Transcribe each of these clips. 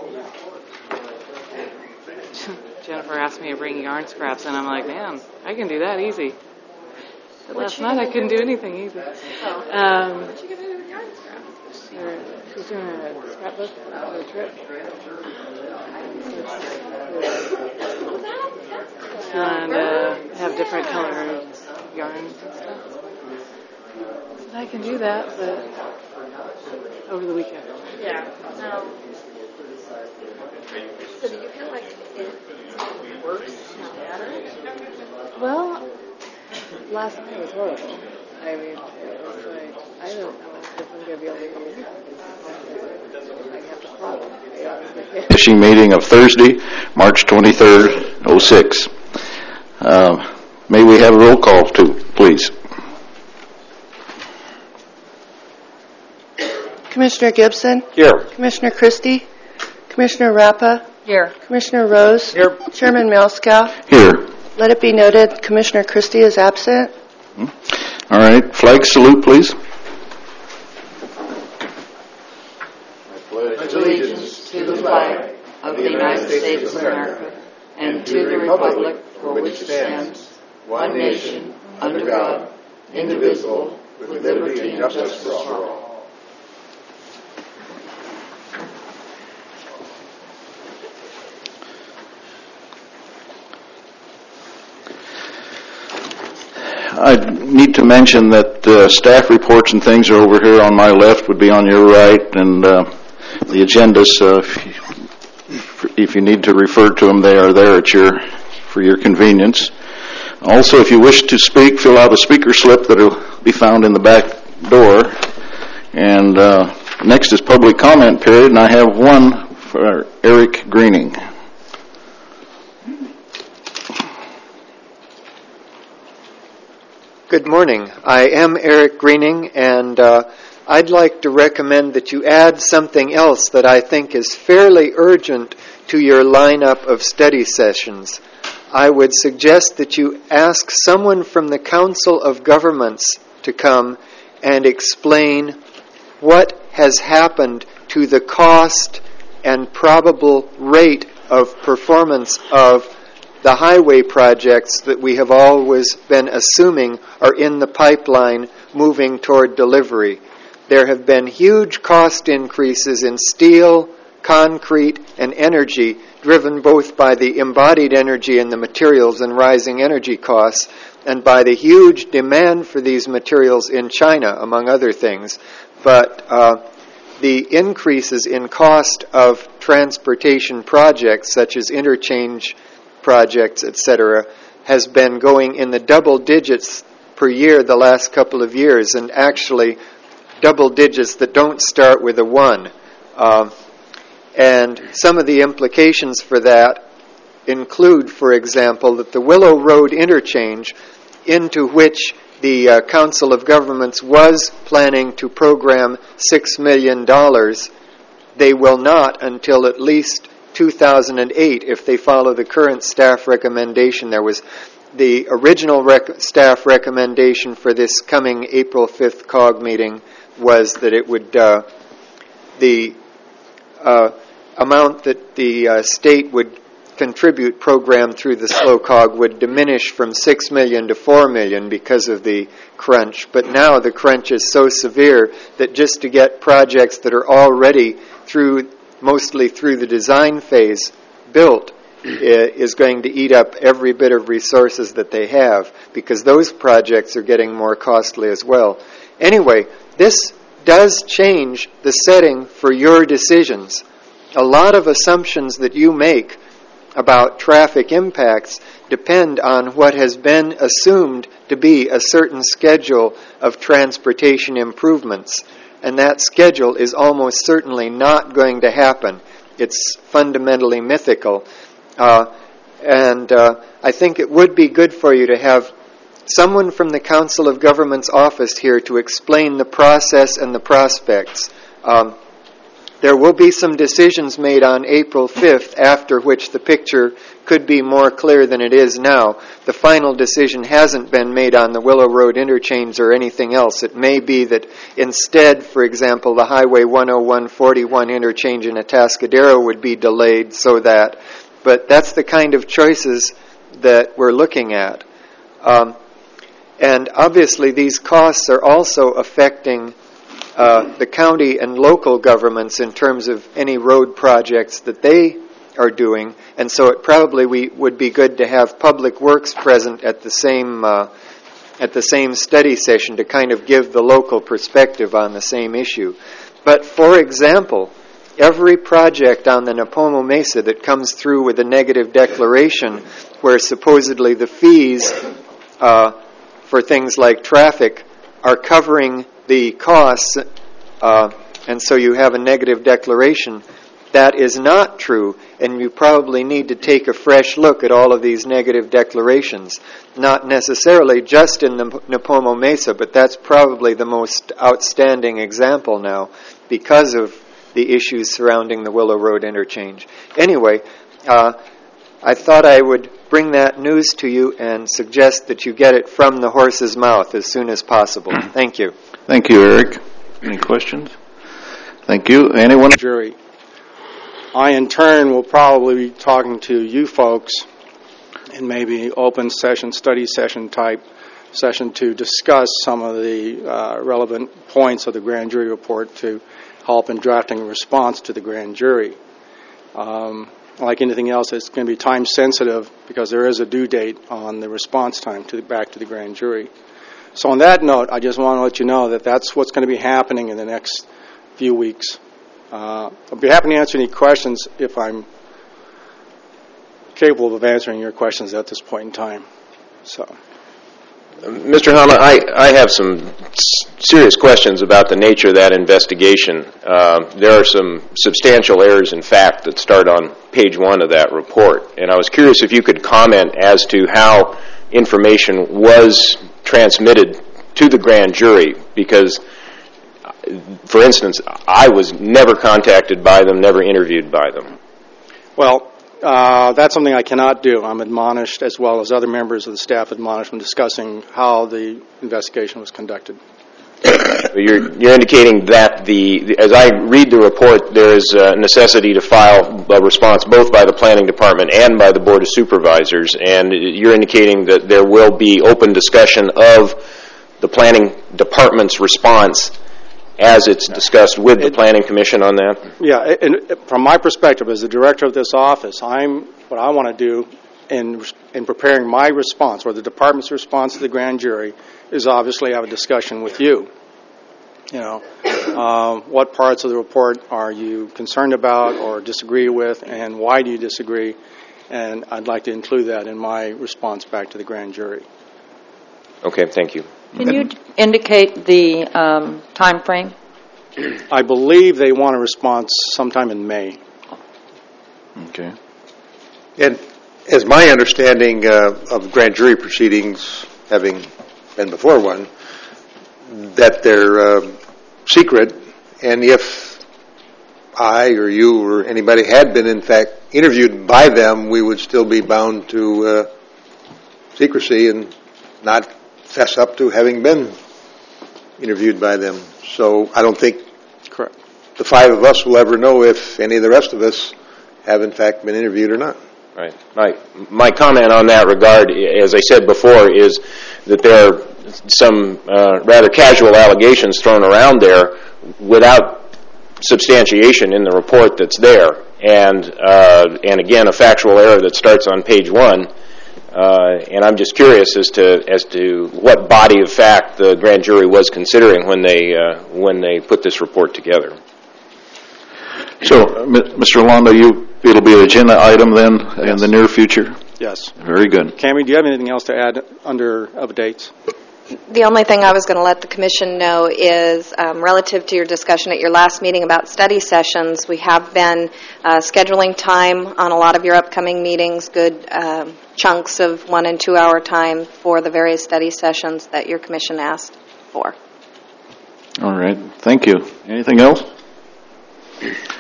Jennifer asked me to bring yarn scraps, and I'm like, man, I can do that easy. But last night I couldn't do anything either. What you gonna do with yarn scraps? She's doing a scrapbook for a trip. And have different colored yarns and stuff. So I can do that, but over the weekend. Yeah. No. So do you feel like it works better? Well, last night was horrible. I mean, it was like, I don't know if I'm going to be able to do it. I have the problem. Fishing meeting of Thursday, March 23rd, 06. May we have a roll call too, please? Commissioner Gibson? Here. Commissioner Christie? Commissioner Rappa? Here. Commissioner Rose? Here. Chairman Malskow? Here. Let it be noted, Commissioner Christie is absent. All right, flag salute, please. Pledge allegiance to the flag of the United States of America and to the republic for which it stands, one nation, under God, indivisible, with liberty and justice for all. I need to mention that staff reports and things are over here on my left, would be on your right, and the agendas, if you need to refer to them, they are there for your convenience. Also, if you wish to speak, fill out a speaker slip that will be found in the back door. And next is public comment period, and I have one for Eric Greening. Good morning. I am Eric Greening, and I'd like to recommend that you add something else that I think is fairly urgent to your lineup of study sessions. I would suggest that you ask someone from the Council of Governments to come and explain what has happened to the cost and probable rate of performance of the highway projects that we have always been assuming are in the pipeline moving toward delivery. There have been huge cost increases in steel, concrete, and energy, driven both by the embodied energy in the materials and rising energy costs, and by the huge demand for these materials in China, among other things. But the increases in cost of transportation projects, such as interchange projects, etc., has been going in the double digits per year the last couple of years, and actually double digits that don't start with a 1. And some of the implications for that include, for example, that the Willow Road interchange, into which the Council of Governments was planning to program $6 million, they will not until at least 2008 if they follow the current staff recommendation. There was the original staff recommendation for this coming April 5th COG meeting was that it would, the amount that the state would contribute program through the slow COG would diminish from $6 million to $4 million because of the crunch. But now the crunch is so severe that just to get projects that are already mostly through the design phase built is going to eat up every bit of resources that they have, because those projects are getting more costly as well. Anyway, this does change the setting for your decisions. A lot of assumptions that you make about traffic impacts depend on what has been assumed to be a certain schedule of transportation improvements. And that schedule is almost certainly not going to happen. It's fundamentally mythical. And I think it would be good for you to have someone from the Council of Governments office here to explain the process and the prospects. There will be some decisions made on April 5th, after which the picture could be more clear than it is now. The final decision hasn't been made on the Willow Road interchange or anything else. It may be that instead, for example, the Highway 101-41 interchange in Atascadero would be delayed but that's the kind of choices that we're looking at. And obviously these costs are also affecting the county and local governments in terms of any road projects that they are doing, and so it probably would be good to have Public Works present at the same study session to kind of give the local perspective on the same issue. But for example, every project on the Napomo Mesa that comes through with a negative declaration, where supposedly the fees for things like traffic are covering the costs, and so you have a negative declaration. That is not true, and you probably need to take a fresh look at all of these negative declarations. Not necessarily just in the Napomo Mesa, but that's probably the most outstanding example now because of the issues surrounding the Willow Road interchange. Anyway, I thought I would bring that news to you and suggest that you get it from the horse's mouth as soon as possible. Thank you. Thank you, Eric. Any questions? Thank you. Anyone? Jury. I, in turn, will probably be talking to you folks in maybe open session, study session type session to discuss some of the relevant points of the grand jury report to help in drafting a response to the grand jury. Like anything else, it's going to be time sensitive because there is a due date on the response time back to the grand jury. So on that note, I just want to let you know that that's what's going to be happening in the next few weeks. I'll be happy to answer any questions if I'm capable of answering your questions at this point in time. So, Mr. Hama, I have some serious questions about the nature of that investigation. There are some substantial errors in fact that start on page 1 of that report, and I was curious if you could comment as to how information was transmitted to the grand jury, because, for instance, I was never contacted by them, never interviewed by them. Well, that's something I cannot do. I'm admonished, as well as other members of the staff admonished, when discussing how the investigation was conducted. You're indicating that as I read the report, there is a necessity to file a response both by the planning department and by the board of supervisors, and you're indicating that there will be open discussion of the planning department's response as it's discussed with the planning commission on that? Yeah, and from my perspective as the director of this office, what I want to do in preparing my response, or the department's response to the grand jury, is obviously have a discussion with you. What parts of the report are you concerned about or disagree with, and why do you disagree? And I'd like to include that in my response back to the grand jury. Okay, thank you. Can you indicate the time frame? I believe they want a response sometime in May. Okay. And as my understanding of grand jury proceedings, having been before one, that they're secret, and if I or you or anybody had been in fact interviewed by them, we would still be bound to secrecy and not fess up to having been interviewed by them. So I don't think correct. The 5 of us will ever know if any of the rest of us have in fact been interviewed or not. Right. My comment on that regard, as I said before, is that there are some rather casual allegations thrown around there without substantiation in the report that's there, and again a factual error that starts on page 1. And I'm just curious as to what body of fact the grand jury was considering when they put this report together. So, Mr. Londo, it'll be an agenda item then in the near future? Yes. Very good. Cammie, do you have anything else to add under updates? The only thing I was going to let the commission know is relative to your discussion at your last meeting about study sessions, we have been scheduling time on a lot of your upcoming meetings, good chunks of 1 and 2 hour time for the various study sessions that your commission asked for. All right. Thank you. Anything else?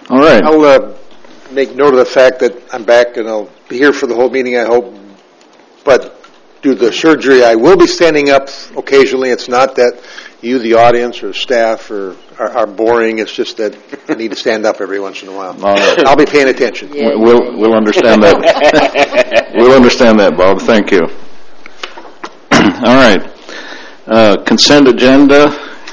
All right. I'll make note of the fact that I'm back and I'll be here for the whole meeting, I hope. But due to the surgery, I will be standing up occasionally. It's not that you, the audience, or staff are boring. It's just that I need to stand up every once in a while. All right. I'll be paying attention. Yeah. We'll understand that. We'll understand that, Bob. Thank you. All right. Consent agenda.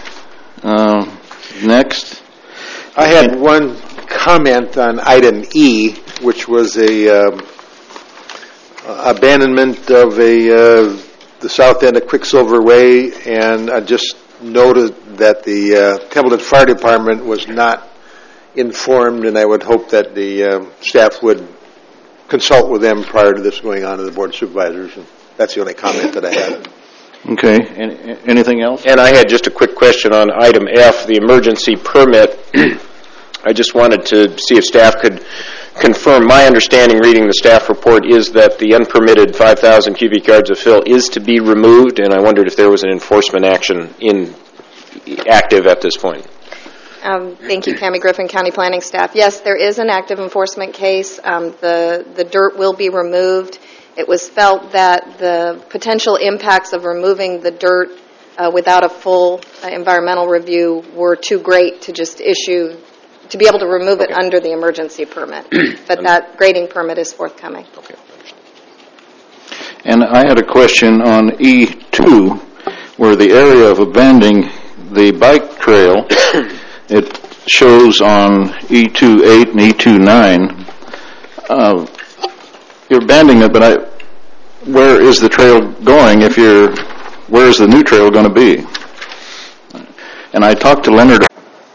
Next. I had one comment on item E, which was a abandonment of the south end of Quicksilver Way, and I just noted that the Templeton Fire Department was not informed, and I would hope that the staff would consult with them prior to this going on to the Board of Supervisors. And that's the only comment that I had. Okay. Anything else? And I had just a quick question on item F, the emergency permit. I just wanted to see if staff could confirm. My understanding, reading the staff report, is that the unpermitted 5,000 cubic yards of fill is to be removed, and I wondered if there was an enforcement action active at this point. Thank you, Cammie Griffin, County Planning staff. Yes, there is an active enforcement case. The dirt will be removed. It was felt that the potential impacts of removing the dirt without a full environmental review were too great to just issue, to be able to remove it under the emergency permit. But that grading permit is forthcoming. Okay. And I had a question on E2, where the area of abandoning the bike trail, it shows on E2.8 and E2.9. You're abandoning it, but where is the trail going? Where is the new trail going to be? And I talked to Leonard.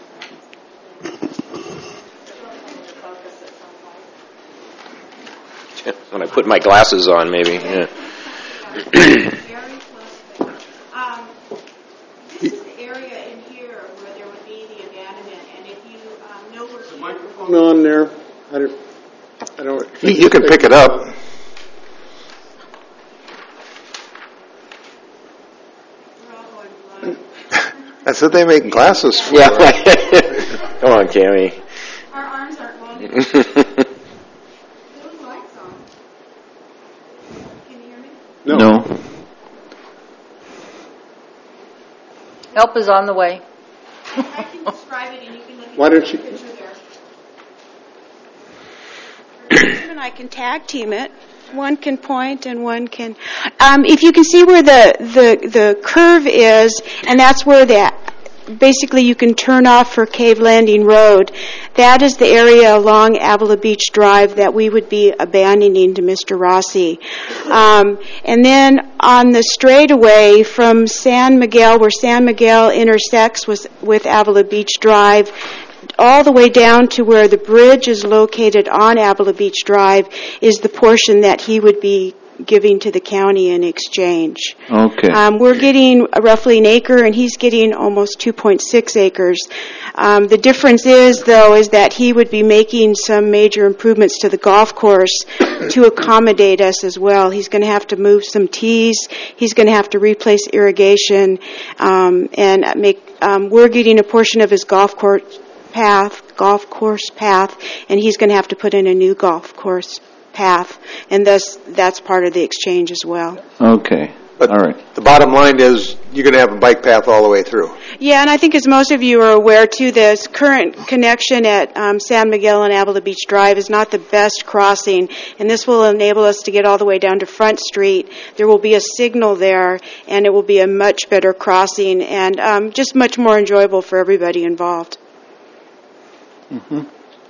When I put my glasses on, maybe. Yeah. This is the area in here where there would be the abandonment, and if you know where... Is the microphone on there? I don't. You can pick it up. We're all going blind. That's what they make glasses for. Yeah. Come on, Cammie. Our arms aren't long enough. Those lights on. Can you hear me? No. Help is on the way. I can describe it, and you can look at Why don't the you- picture there. And I can tag team it. One can point and one can... if you can see where the curve is, and that's where basically you can turn off for Cave Landing Road. That is the area along Avila Beach Drive that we would be abandoning to Mr. Rossi. And then on the straightaway from San Miguel, where San Miguel intersects with Avila Beach Drive, all the way down to where the bridge is located on Avila Beach Drive is the portion that he would be giving to the county in exchange. Okay. We're getting roughly an acre, and he's getting almost 2.6 acres. The difference is that he would be making some major improvements to the golf course to accommodate us as well. He's going to have to move some tees. He's going to have to replace irrigation, and we're getting a portion of his golf course path, and he's going to have to put in a new golf course path, and thus that's part of the exchange as well. Okay. But all right. The bottom line is you're going to have a bike path all the way through. Yeah, and I think as most of you are aware, too, this current connection at San Miguel and Avila Beach Drive is not the best crossing, and this will enable us to get all the way down to Front Street. There will be a signal there, and it will be a much better crossing and just much more enjoyable for everybody involved. Mm-hmm.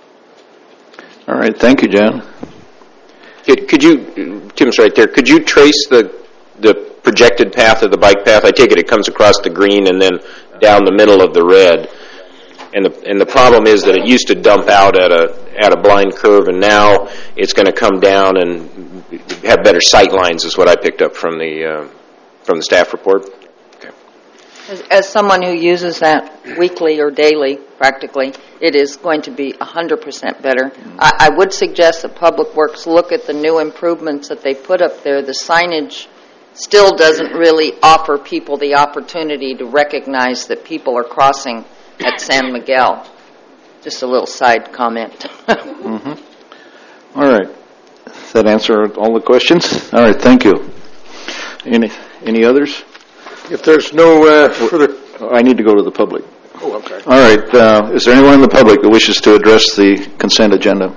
All right. Thank you, Jan. Could you, Tim's right there, could you trace the projected path of the bike path? I take it comes across the green and then down the middle of the red. And the problem is that it used to dump out at a blind curve, and now it's going to come down and have better sight lines, is what I picked up from the staff report. Okay. As someone who uses that weekly or daily, practically, it is going to be 100% better. I would suggest that Public Works look at the new improvements that they put up there. The signage still doesn't really offer people the opportunity to recognize that people are crossing at San Miguel. Just a little side comment. All right. Does that answer all the questions? All right, thank you. Any others? If there's no further... I need to go to the public. Oh, okay. All right. Is there anyone in the public that wishes to address the consent agenda?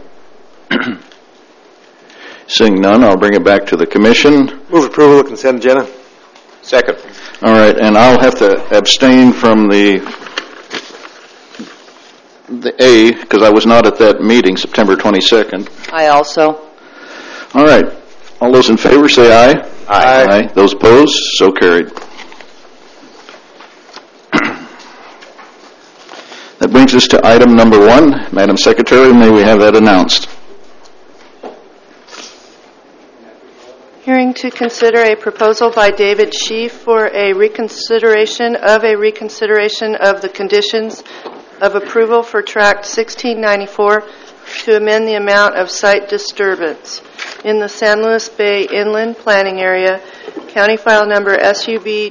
Seeing none, I'll bring it back to the commission. Move approval of consent agenda. Second. All right, and I'll have to abstain from the A, because I was not at that meeting, September 22nd. I also. All right. All those in favor say aye. Aye. Those opposed, so carried. That brings us to item number 1. Madam Secretary, may we have that announced? Hearing to consider a proposal by David Sheaf for a reconsideration of the conditions of approval for Tract 1694 to amend the amount of site disturbance in the San Luis Bay Inland Planning Area, County File Number SUB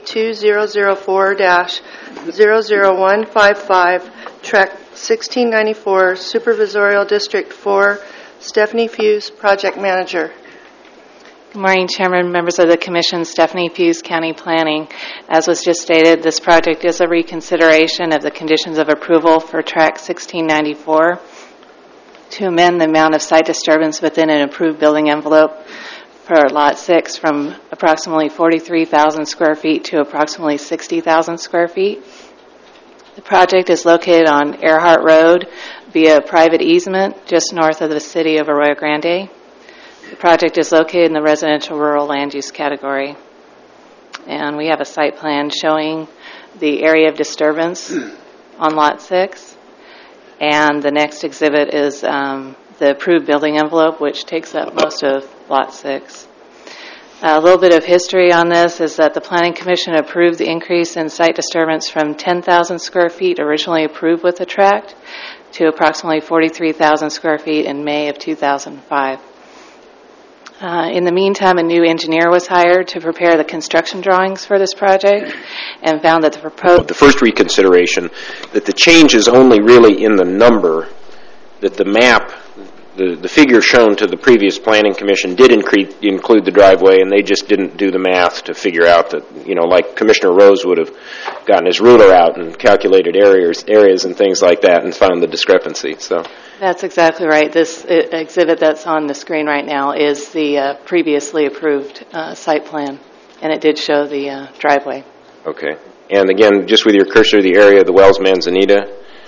2004-00155, Tract 1694, Supervisorial District 4, Stephanie Fuse, Project Manager. Good morning, Chairman, members of the Commission, Stephanie Fuse, County Planning. As was just stated, this project is a reconsideration of the conditions of approval for Tract 1694 to amend the amount of site disturbance within an approved building envelope for Lot 6 from approximately 43,000 square feet to approximately 60,000 square feet. The project is located on Earhart Road via a private easement just north of the city of Arroyo Grande. The project is located in the residential rural land use category. And we have a site plan showing the area of disturbance on Lot 6. And the next exhibit is the approved building envelope, which takes up most of Lot 6. A little bit of history on this is that the Planning Commission approved the increase in site disturbance from 10,000 square feet originally approved with the tract to approximately 43,000 square feet in May of 2005. In the meantime, a new engineer was hired to prepare the construction drawings for this project and found that the first reconsideration, that the change is only really in the number, that the map, the figure shown to the previous Planning Commission did include the driveway, and they just didn't do the math to figure out that, like Commissioner Rose would have gotten his ruler out and calculated areas and things like that and found the discrepancy. So that's exactly right. This exhibit that's on the screen right now is the previously approved site plan, and it did show the driveway. Okay. And again, just with your cursor, the area of the Wells Manzanita.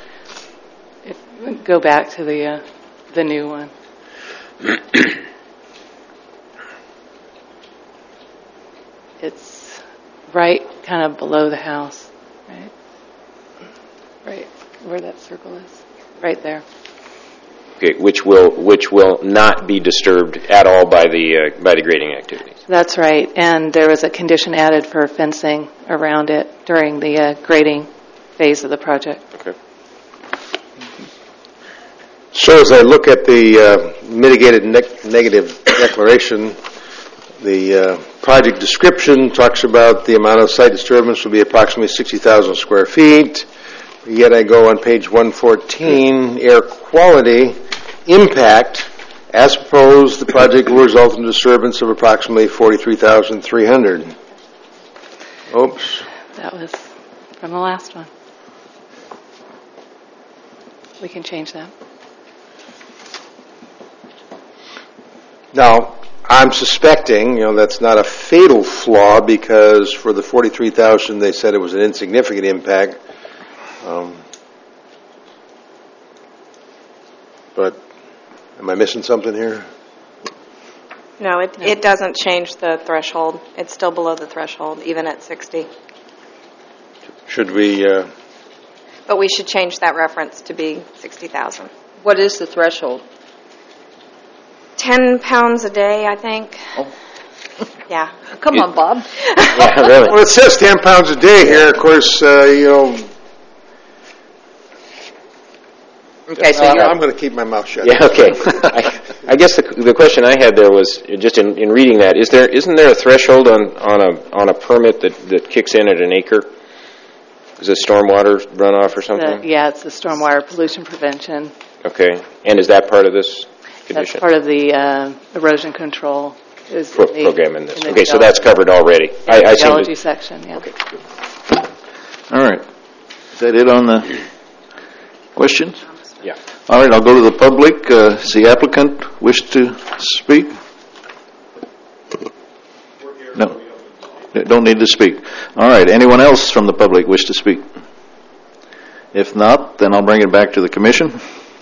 Go back to the new one. It's right kind of below the house, right? Right where that circle is. Right there. Okay, which will not be disturbed at all by the grading activities. That's right, and there was a condition added for fencing around it during the grading phase of the project. Okay. So as I look at the mitigated negative declaration, the project description talks about the amount of site disturbance will be approximately 60,000 square feet. Yet I go on page 114, air quality impact. As proposed, the project will result in disturbance of approximately 43,300. Oops. That was from the last one. We can change that. Now, I'm suspecting, that's not a fatal flaw because for the 43,000 they said it was an insignificant impact. But am I missing something here? No, it doesn't change the threshold. It's still below the threshold, even at 60. Should we... But we should change that reference to be 60,000. What is the threshold? 10 pounds a day, I think. Oh. Yeah. Come on, Bob. Yeah, really. Well, it says 10 pounds a day here. Of course, Okay, so I'm going to keep my mouth shut. Yeah, okay. I guess the question I had there was, just in reading that, isn't there a threshold on a permit that kicks in at an acre? Is it stormwater runoff or something? Yeah, it's the stormwater pollution prevention. Okay. And is that part of this condition? That's part of the erosion control. Is Program in this. the Okay, so that's covered already. I seem geology to... section, yeah. Okay. All right. Is that it on the questions? Yeah. All right, I'll go to the public. Does the applicant wish to speak? No. Don't need to speak. All right. Anyone else from the public wish to speak? If not, then I'll bring it back to the commission.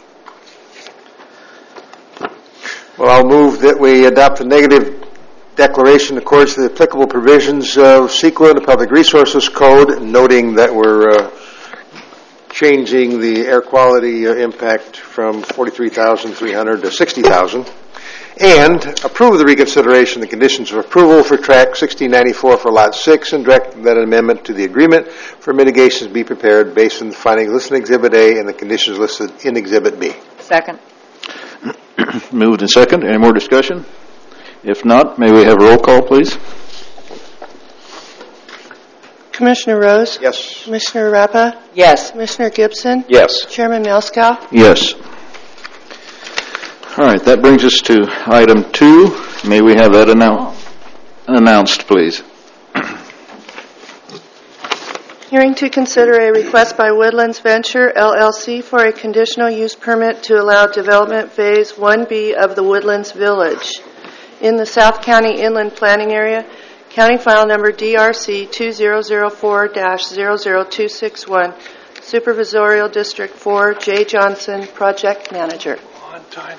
Well, I'll move that we adopt a negative declaration in accordance with the applicable provisions of CEQA and the Public Resources Code, noting that we're changing the air quality impact from 43,300 to 60,000, and approve the reconsideration of the conditions of approval for Track 1694 for Lot 6, and direct that an amendment to the agreement for mitigations be prepared based on the findings listed in Exhibit A and the conditions listed in Exhibit B. Second. Moved and second. Any more discussion? If not, may we have a roll call, please? Commissioner Rose? Yes. Commissioner Rappa? Yes. Commissioner Gibson? Yes. Chairman Melskow? Yes. All right, that brings us to item 2. May we have that announced, please? Hearing to consider a request by Woodlands Venture, LLC, for a conditional use permit to allow development phase 1B of the Woodlands Village in the South County Inland Planning Area, County File Number DRC 2004-00261, Supervisorial District 4, J. Johnson, Project Manager. On time.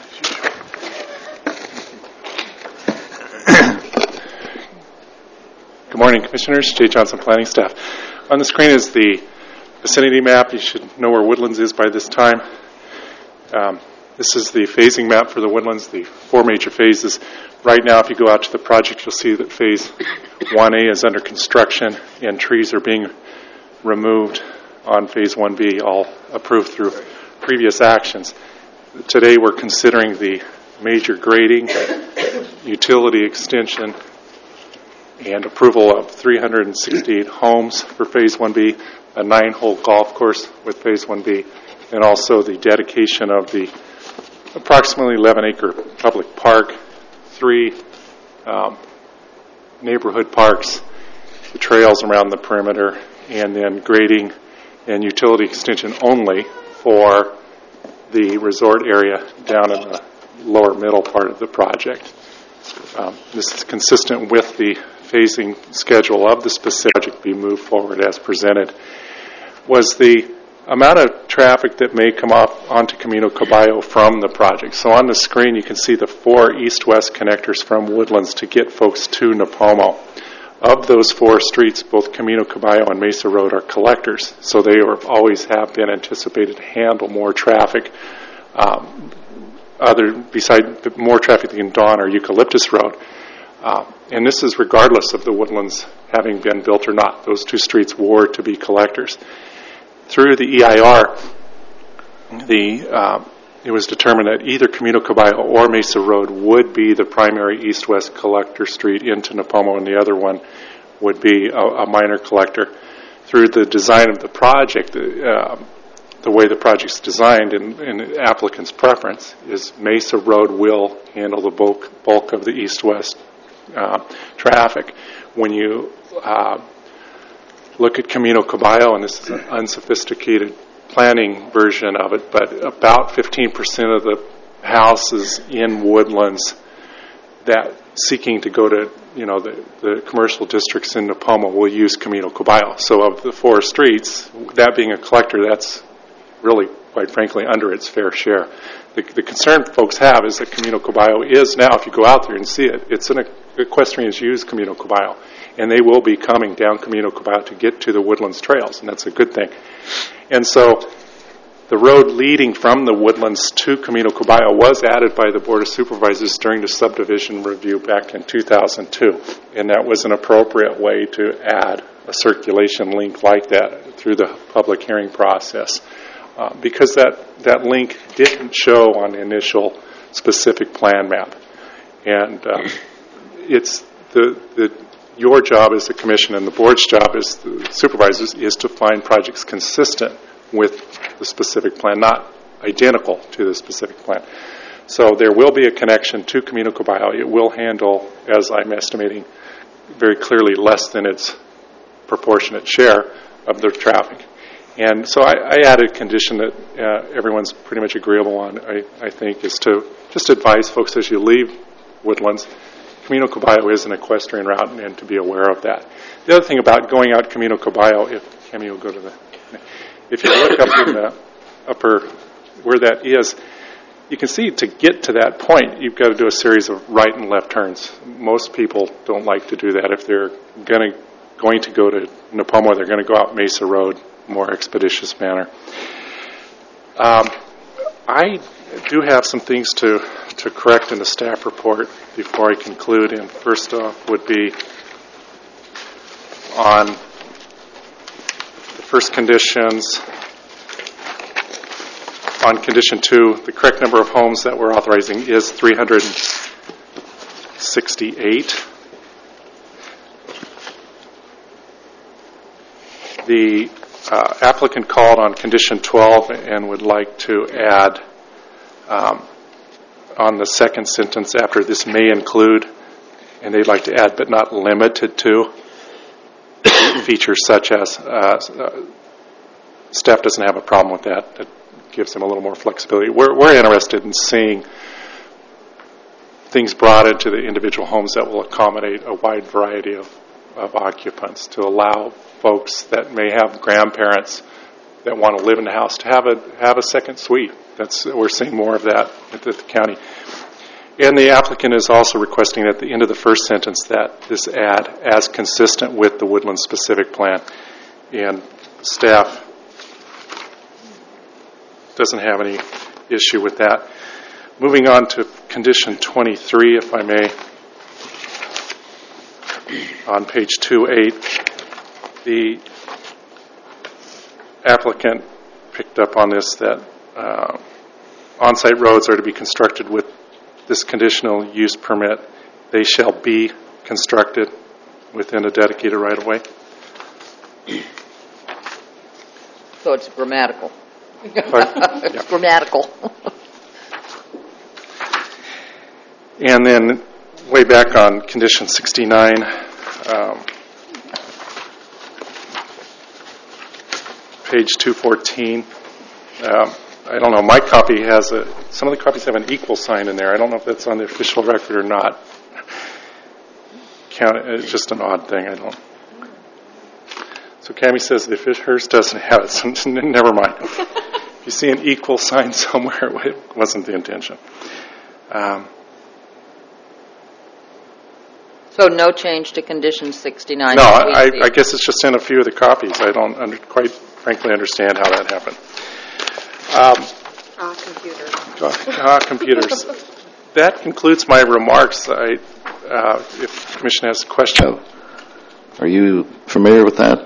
Good morning, Commissioners. Jay Johnson, Planning Staff. On the screen is the vicinity map. You should know where Woodlands is by this time. This is the phasing map for the Woodlands, the 4 major phases. Right now, if you go out to the project, you'll see that phase 1A is under construction and trees are being removed on phase 1B, all approved through previous actions. Today, we're considering the major grading, utility extension, and approval of 368 homes for Phase 1B, a 9-hole golf course with Phase 1B, and also the dedication of the approximately 11-acre public park, 3 neighborhood parks, the trails around the perimeter, and then grading and utility extension only for the resort area down in the lower middle part of the project. This is consistent with the phasing schedule of the specific project be moved forward as presented. Was the amount of traffic that may come up onto Camino Caballo from the project. So on the screen you can see the 4 east-west connectors from Woodlands to get folks to Nipomo. Of those 4 streets, both Camino Caballo and Mesa Road are collectors, so they always have been anticipated to handle more traffic. Beside more traffic than Dawn or Eucalyptus Road. And this is regardless of the Woodlands having been built or not. Those 2 streets were to be collectors. Through the EIR, it was determined that either Camino Caballo or Mesa Road would be the primary east-west collector street into Nipomo, and the other one would be a minor collector. Through the design of the project, the way the project's designed and the applicant's preference is Mesa Road will handle the bulk of the east-west traffic. When you look at Camino Caballo, and this is an unsophisticated planning version of it, but about 15% of the houses in Woodlands that seeking to go to the commercial districts in Nipomo will use Camino Caballo. So of the 4 streets, that being a collector, that's really, quite frankly, under its fair share. The concern folks have is that Camino Caballo is now, if you go out there and see it, equestrians use Camino Caballo, and they will be coming down Camino Caballo to get to the Woodlands trails, and that's a good thing. And so the road leading from the Woodlands to Camino Caballo was added by the Board of Supervisors during the subdivision review back in 2002, and that was an appropriate way to add a circulation link like that through the public hearing process. Because that link didn't show on the initial specific plan map. And it's the your job as the commission and the board's job as the supervisors is to find projects consistent with the specific plan, not identical to the specific plan. So there will be a connection to Camino Caballo. It will handle, as I'm estimating, very clearly less than its proportionate share of the traffic. And so I added a condition that everyone's pretty much agreeable on, I think, is to just advise folks as you leave Woodlands, Camino Caballo is an equestrian route, and to be aware of that. The other thing about going out Camino Caballo, if you look up in the upper where that is, you can see to get to that point, you've got to do a series of right and left turns. Most people don't like to do that. If they're going to go to Nipomo, they're going to go out Mesa Road, more expeditious manner. I do have some things to correct in the staff report before I conclude, and first off would be on the first conditions. On condition 2, the correct number of homes that we're authorizing is 368. The applicant called on condition 12 and would like to add on the second sentence after this may include, and they'd like to add but not limited to, features such as, staff doesn't have a problem with that. That gives them a little more flexibility. We're interested in seeing things brought into the individual homes that will accommodate a wide variety of occupants, to allow folks that may have grandparents that want to live in the house to have a second suite. We're seeing more of that at the county. And the applicant is also requesting at the end of the first sentence that this add as consistent with the Woodland specific plan. And staff doesn't have any issue with that. Moving on to condition 23, if I may, on page 2.8, the applicant picked up on this, that on-site roads are to be constructed with this conditional use permit. They shall be constructed within a dedicated right-of-way. So it's grammatical. It's Yeah. grammatical. And then way back on condition 69, page 214, I don't know, my copy has some of the copies have an equal sign in there. I don't know if that's on the official record or not. It's just an odd thing. I don't. So Cammie says if hers doesn't have it, so never mind. If you see an equal sign somewhere, it wasn't the intention. So no change to condition 69? No, I guess it's just in a few of the copies. I don't quite frankly understand how that happened. Computers. That concludes my remarks. If the Commission has a question. Are you familiar with that?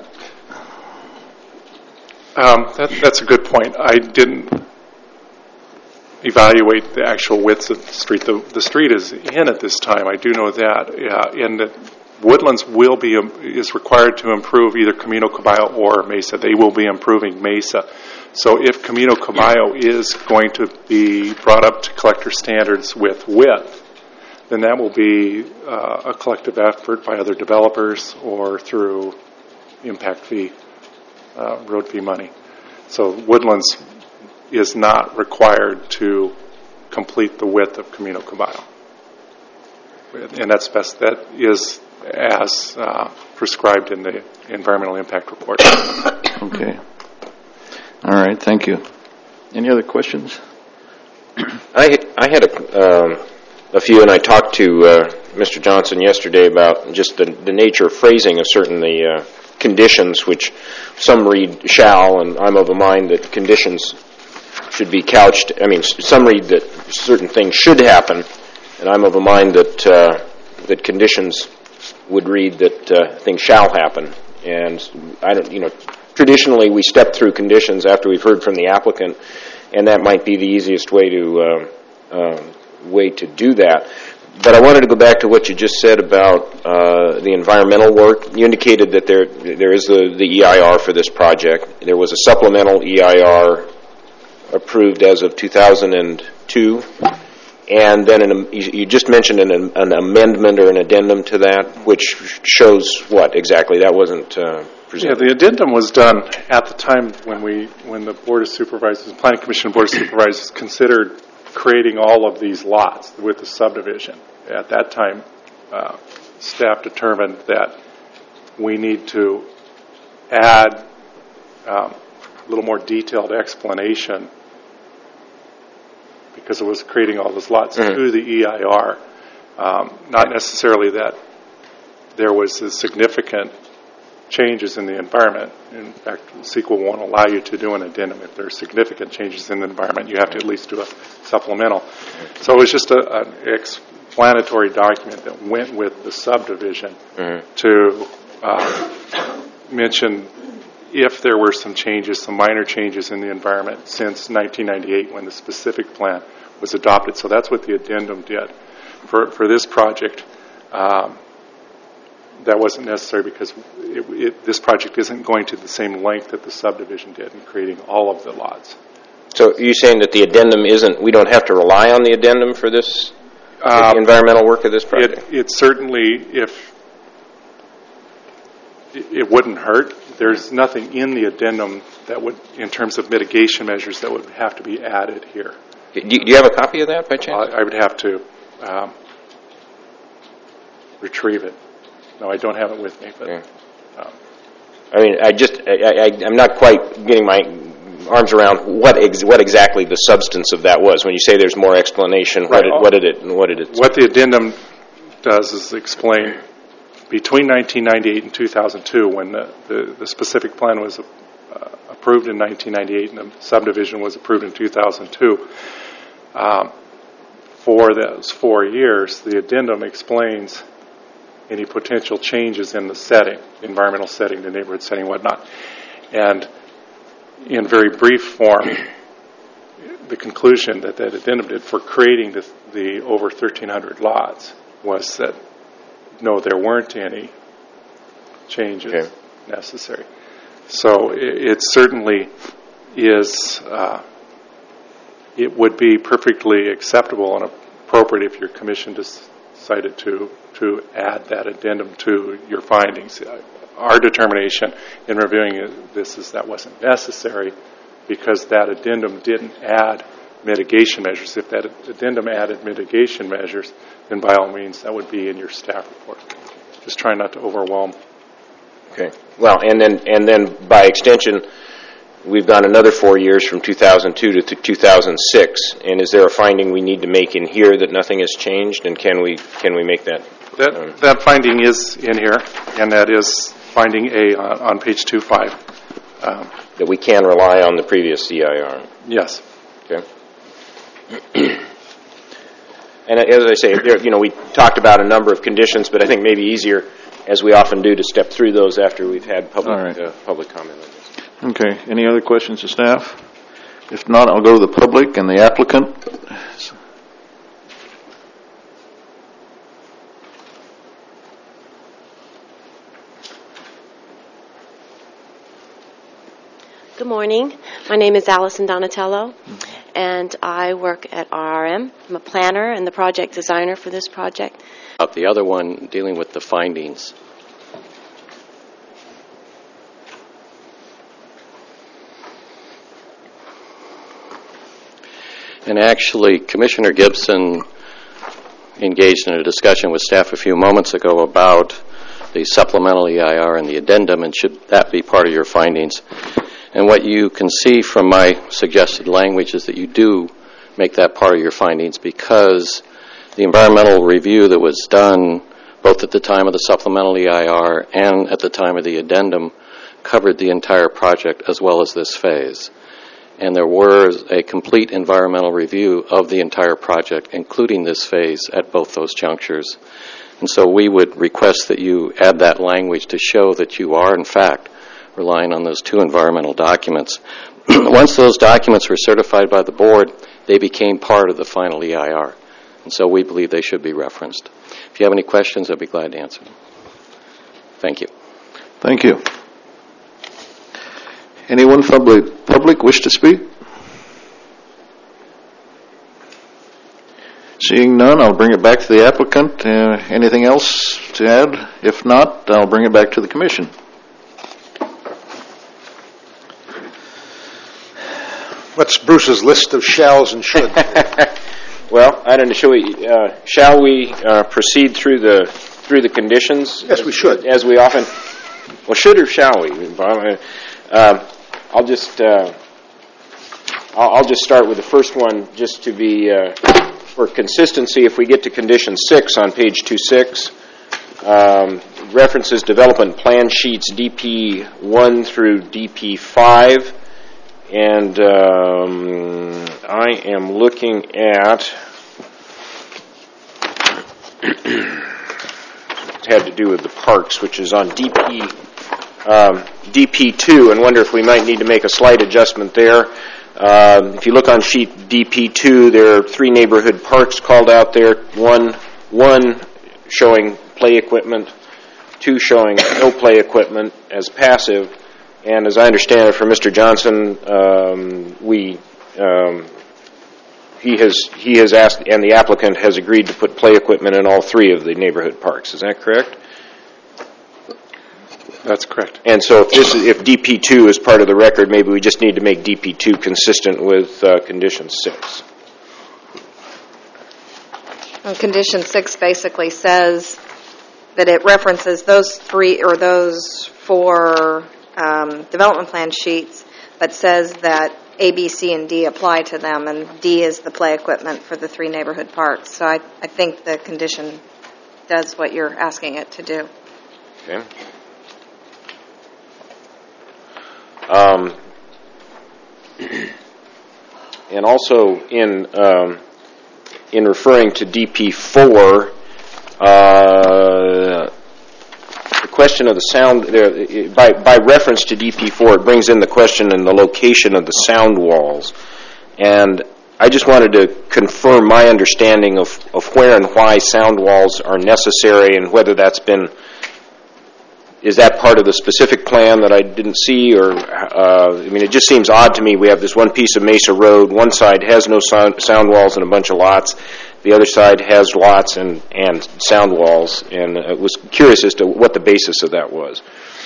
That's a good point. I didn't evaluate the actual width of the street. The street is in at this time. I do know that. And that Woodlands is required to improve either Camino Caballo or Mesa. They will be improving Mesa. So if Camino Caballo is going to be brought up to collector standards with width, then that will be a collective effort by other developers or through impact fee, road fee money. So Woodlands is not required to complete the width of Camino Caballo. And that is as prescribed in the environmental impact report. Okay. All right, thank you. Any other questions? I had a few, and I talked to Mr. Johnson yesterday about just the nature of phrasing of certain conditions, which some read shall, and I'm of a mind that conditions should be couched. I mean, some read that certain things should happen, and I'm of a mind that conditions would read that things shall happen. And I don't, traditionally we step through conditions after we've heard from the applicant, and that might be the easiest way to do that. But I wanted to go back to what you just said about the environmental work. You indicated that there is the EIR for this project. There was a supplemental EIR approved as of 2002. And then you just mentioned an amendment or an addendum to that, which shows what exactly? That wasn't presented. Yeah, the addendum was done at the time when the Board of Supervisors, Planning Commission Board of Supervisors considered creating all of these lots with the subdivision. At that time, staff determined that we need to add a little more detailed explanation because it was creating all those lots to the EIR. Not necessarily that there was a significant changes in the environment. In fact, CEQA won't allow you to do an addendum if there are significant changes in the environment. You have to at least do a supplemental. So it was just an explanatory document that went with the subdivision to mention if there were some changes, some minor changes in the environment since 1998 when the specific plan was adopted. So that's what the addendum did. For this project, that wasn't necessary because this project isn't going to the same length that the subdivision did in creating all of the lots. So you're saying that the addendum isn't, we don't have to rely on the addendum for this environmental work of this project? It certainly, if it wouldn't hurt. There's nothing in the addendum that would, in terms of mitigation measures, that would have to be added here. Do you have a copy of that by chance? I would have to retrieve it. No, I don't have it with me. But I mean, I'm not quite getting my arms around what exactly the substance of that was. When you say there's more explanation, what did it? What the addendum does is explain between 1998 and 2002, when the specific plan was approved in 1998 and the subdivision was approved in 2002. For those 4 years, the addendum explains any potential changes in the setting, environmental setting, the neighborhood setting, whatnot. And in very brief form, the conclusion that addendum did for creating the over 1,300 lots was that no, there weren't any changes necessary. So it certainly is, it would be perfectly acceptable and appropriate if your commission decided to add that addendum to your findings. Our determination in reviewing this is that wasn't necessary because that addendum didn't add mitigation measures. If that addendum added mitigation measures, then by all means that would be in your staff report. Just try not to overwhelm. Okay. Well, and then by extension, we've gone another 4 years from 2002 to 2006. And is there a finding we need to make in here that nothing has changed? And can we make that? That finding is in here, and that is finding A on page 2.5. That we can rely on the previous CIR. Yes. Okay. And as I say, we talked about a number of conditions, but I think maybe easier, as we often do, to step through those after we've had public comment on this. Okay. Any other questions to staff? If not, I'll go to the public and the applicant. Good morning. My name is Allison Donatello, and I work at RRM. I'm a planner and the project designer for this project. The other one dealing with the findings. And actually, Commissioner Gibson engaged in a discussion with staff a few moments ago about the supplemental EIR and the addendum, and should that be part of your findings. And what you can see from my suggested language is that you do make that part of your findings because the environmental review that was done both at the time of the supplemental EIR and at the time of the addendum covered the entire project as well as this phase. And there was a complete environmental review of the entire project, including this phase at both those junctures. And so we would request that you add that language to show that you are, in fact, relying on those two environmental documents. Once those documents were certified by the board, they became part of the final EIR. And so we believe they should be referenced. If you have any questions, I'd be glad to answer them. Thank you. Thank you. Anyone from the public wish to speak? Seeing none, I'll bring it back to the applicant. Anything else to add? If not, I'll bring it back to the commission. What's Bruce's list of shalls and shoulds? Well, I don't know. Shall we proceed through the conditions? Yes, we should. As we often. Well, should or shall we? I'll just start with the first one, just to be for consistency. If we get to condition 6 on page 26, references development plan sheets DP1 through DP5. And I am looking at, it had to do with the parks, which is on DP2, and wonder if we might need to make a slight adjustment there. If you look on sheet DP2, there are 3 neighborhood parks called out there, one showing play equipment, 2 showing no play equipment as passive. And as I understand it from Mr. Johnson, he has asked, and the applicant has agreed to put play equipment in all 3 of the neighborhood parks. Is that correct? That's correct. And so if DP2 is part of the record, maybe we just need to make DP2 consistent with condition 6. And condition 6 basically says that it references those 3 or those 4 development plan sheets, but says that A, B, C, and D apply to them, and D is the play equipment for the 3 neighborhood parks. So I think the condition does what you're asking it to do. Okay. And also in referring to DP4, the question of the sound, by reference to DP4, it brings in the question and the location of the sound walls. And I just wanted to confirm my understanding of where and why sound walls are necessary, and whether that's been, is that part of the specific plan that I didn't see, or, it just seems odd to me. We have this one piece of Mesa Road, one side has no sound walls and a bunch of lots, the other side has lots and sound walls, and I was curious as to what the basis of that was.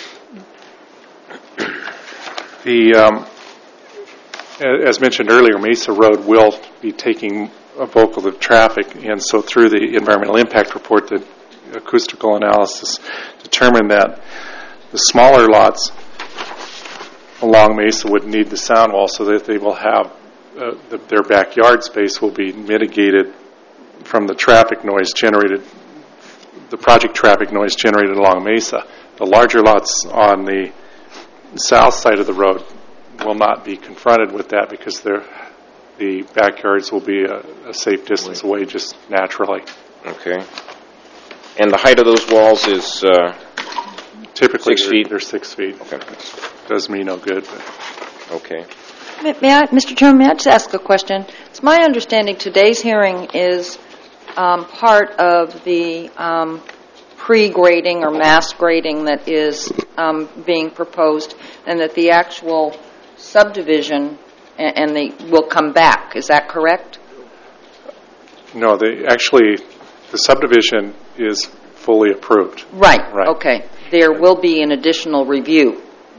As mentioned earlier, Mesa Road will be taking a bulk of the traffic, and so through the environmental impact report, the acoustical analysis determined that the smaller lots along Mesa would need the sound wall so that they will have their backyard space will be mitigated from the traffic noise generated, the project traffic noise generated along Mesa. The larger lots on the south side of the road will not be confronted with that, because the backyards will be a safe distance away just naturally. Okay. And the height of those walls is typically 6 feet? They're 6 feet. Okay. Does me no good. But. Okay. Mr. Chairman, may I just ask a question? It's my understanding today's hearing is part of the pre-grading or mass grading that is being proposed, and that the actual subdivision will come back. Is that correct? No, the subdivision is fully approved. Right. Okay. There will be an additional review.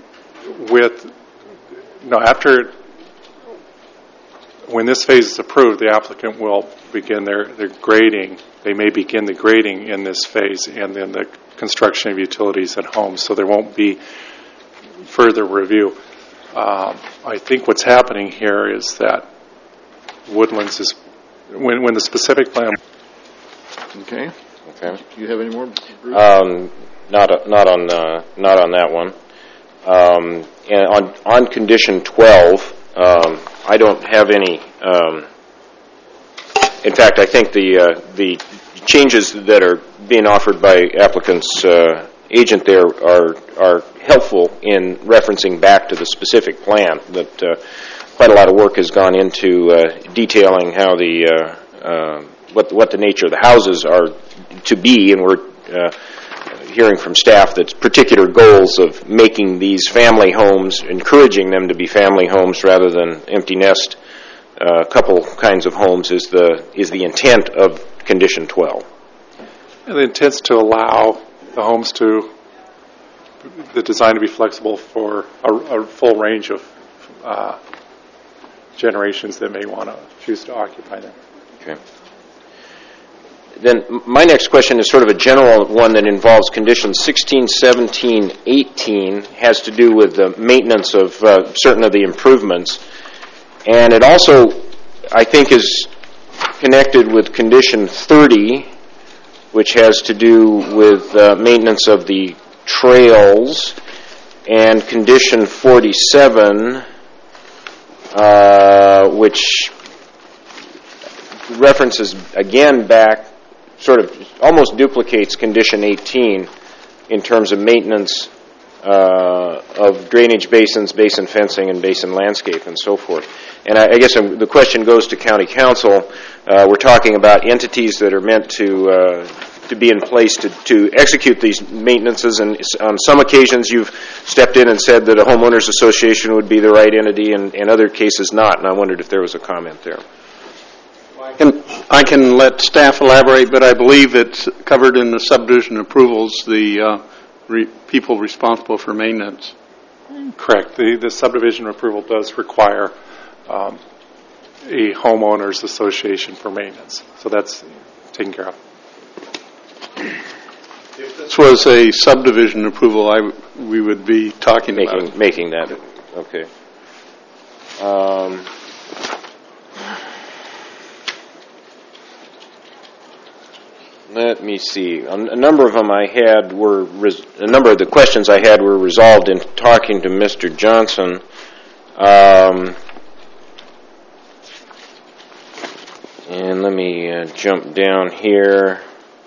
When this phase is approved, the applicant will begin their grading. They may begin the grading in this phase, and then the construction of utilities at home, so there won't be further review. I think what's happening here is that Woodlands is, when the specific plan... Okay. Okay. Do you have any more, Bruce? Not on that one. And on condition 12, I don't have any. In fact, I think the changes that are being offered by applicant's agent there are helpful in referencing back to the specific plan. That quite a lot of work has gone into detailing how the what the nature of the houses are to be, and we're hearing from staff that particular goals of making these family homes, encouraging them to be family homes rather than empty nest couple kinds of homes is the intent of condition 12. And the intent's to allow the design to be flexible for a full range of generations that may want to choose to occupy them. Okay. Then my next question is sort of a general one that involves conditions 16, 17, 18, has to do with the maintenance of certain of the improvements. And it also, I think, is connected with condition 30, which has to do with maintenance of the trails, and condition 47, which references again back, sort of almost duplicates condition 18 in terms of maintenance of drainage basins, basin fencing, and basin landscape, and so forth. And I guess the question goes to County Council. We're talking about entities that are meant to be in place to execute these maintenances, and on some occasions you've stepped in and said that a homeowners association would be the right entity, and in other cases not, and I wondered if there was a comment there. I can let staff elaborate, but I believe it's covered in the subdivision approvals, the people responsible for maintenance. Correct. The subdivision approval does require a homeowners association for maintenance, so that's taken care of. If this was a subdivision approval, we would be talking about making that. Okay. Let me see. A number of them I had were a number of the questions I had were resolved in talking to Mr. Johnson. And let me jump down here.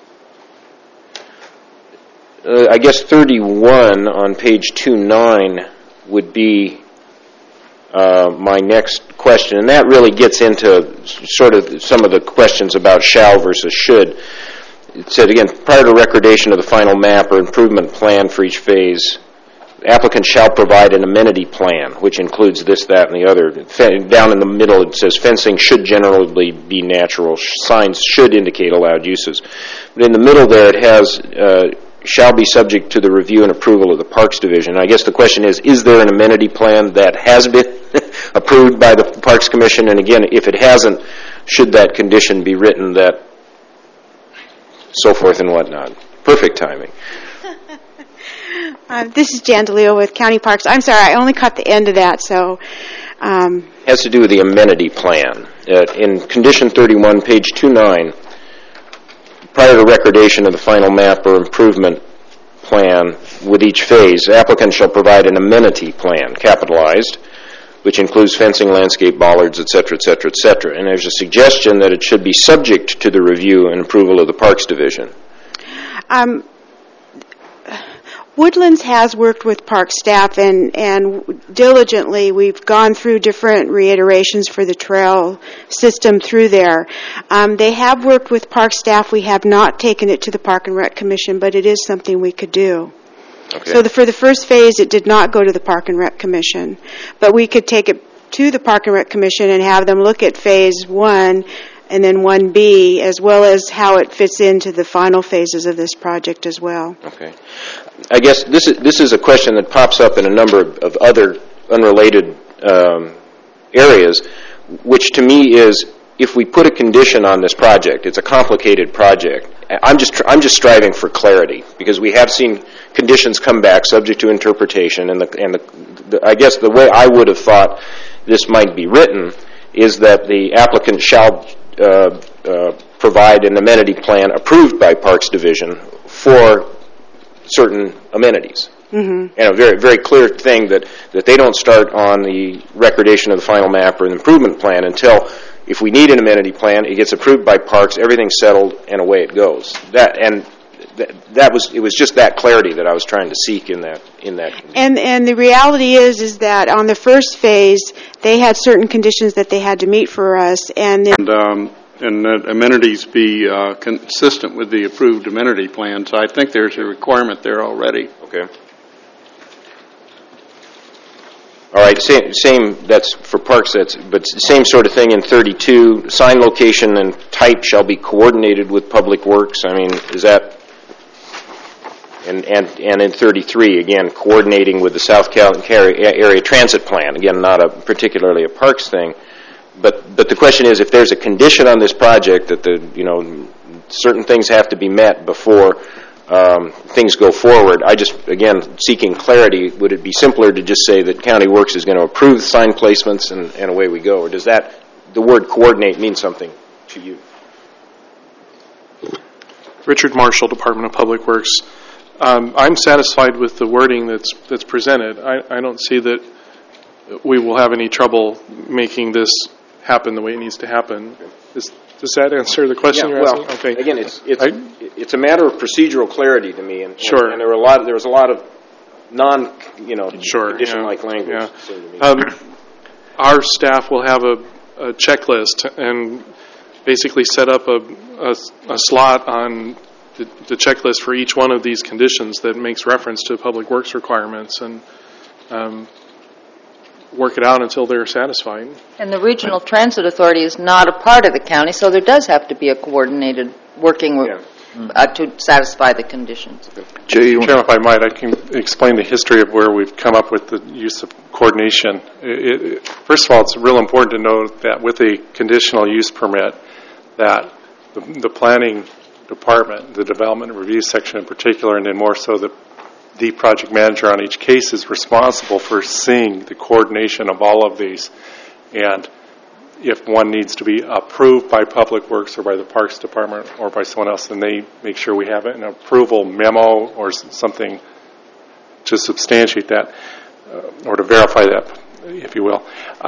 I guess 31 on page 2.9 would be my next question, and that really gets into sort of some of the questions about shall versus should. It said, again, prior to recordation of the final map or improvement plan for each phase, the applicant shall provide an amenity plan, which includes this, that, and the other. Down in the middle, it says fencing should generally be natural. Signs should indicate allowed uses. But in the middle there, it has shall be subject to the review and approval of the Parks Division. I guess the question is there an amenity plan that has been approved by the Parks Commission? And again, if it hasn't, should that condition be written that so forth and whatnot? Perfect timing. This is Jan DeLeo with County Parks. I'm sorry, I only caught the end of that, so... has to do with the amenity plan. In condition 31, page 2.9, prior to recordation of the final map or improvement plan with each phase, the applicant shall provide an amenity plan, capitalized, which includes fencing, landscape, bollards, et cetera, et cetera, et cetera. And there's a suggestion that it should be subject to the review and approval of the Parks Division. Woodlands has worked with park staff, and diligently we've gone through different reiterations for the trail system through there. They have worked with park staff. We have not taken it to the Park and Rec Commission, but it is something we could do. Okay. So for the first phase, it did not go to the Park and Rec Commission, but we could take it to the Park and Rec Commission and have them look at phase 1 and then 1B, as well as how it fits into the final phases of this project as well. Okay. I guess this is a question that pops up in a number of other unrelated areas, which to me is, if we put a condition on this project, it's a complicated project. I'm just striving for clarity, because we have seen conditions come back subject to interpretation, and I guess the way I would have thought this might be written is that the applicant shall provide an amenity plan approved by Parks Division for certain amenities. Mm-hmm. And a very, very clear thing that they don't start on the recordation of the final map or the improvement plan until, if we need an amenity plan, it gets approved by Parks, everything's settled, and away it goes. It was just that clarity that I was trying to seek in that. And the reality is that on the first phase, they had certain conditions that they had to meet for us, and that amenities be consistent with the approved amenity plan. So I think there's a requirement there already. Okay. All right, same, that's for parks, but same sort of thing in 32, sign location and type shall be coordinated with Public Works. I mean, is that, and in 33, again, coordinating with the South Cal Area Transit Plan, again, not particularly a parks thing, but the question is, if there's a condition on this project that certain things have to be met before things go forward. I just, again, seeking clarity, would it be simpler to just say that County Works is going to approve sign placements and away we go? Or does the word coordinate mean something to you? Richard Marshall, Department of Public Works. I'm satisfied with the wording that's presented. I don't see that we will have any trouble making this happen the way it needs to happen. Does that answer the question you're asking? Okay. Again, it's a matter of procedural clarity to me, and sure. And there was a lot of condition-like language. Yeah. Our staff will have a checklist and basically set up a slot on the checklist for each one of these conditions that makes reference to Public Works requirements, and work it out until they're satisfied. And the Regional Transit Authority is not a part of the county, so there does have to be a coordinated working to satisfy the conditions. Chairman, if I might, I can explain the history of where we've come up with the use of coordination. First of all, it's real important to note that with a conditional use permit, that the planning department, the development and review section in particular, and then more so the project manager on each case, is responsible for seeing the coordination of all of these. And if one needs to be approved by Public Works or by the Parks Department or by someone else, then they make sure we have an approval memo or something to substantiate that or to verify that, if you will.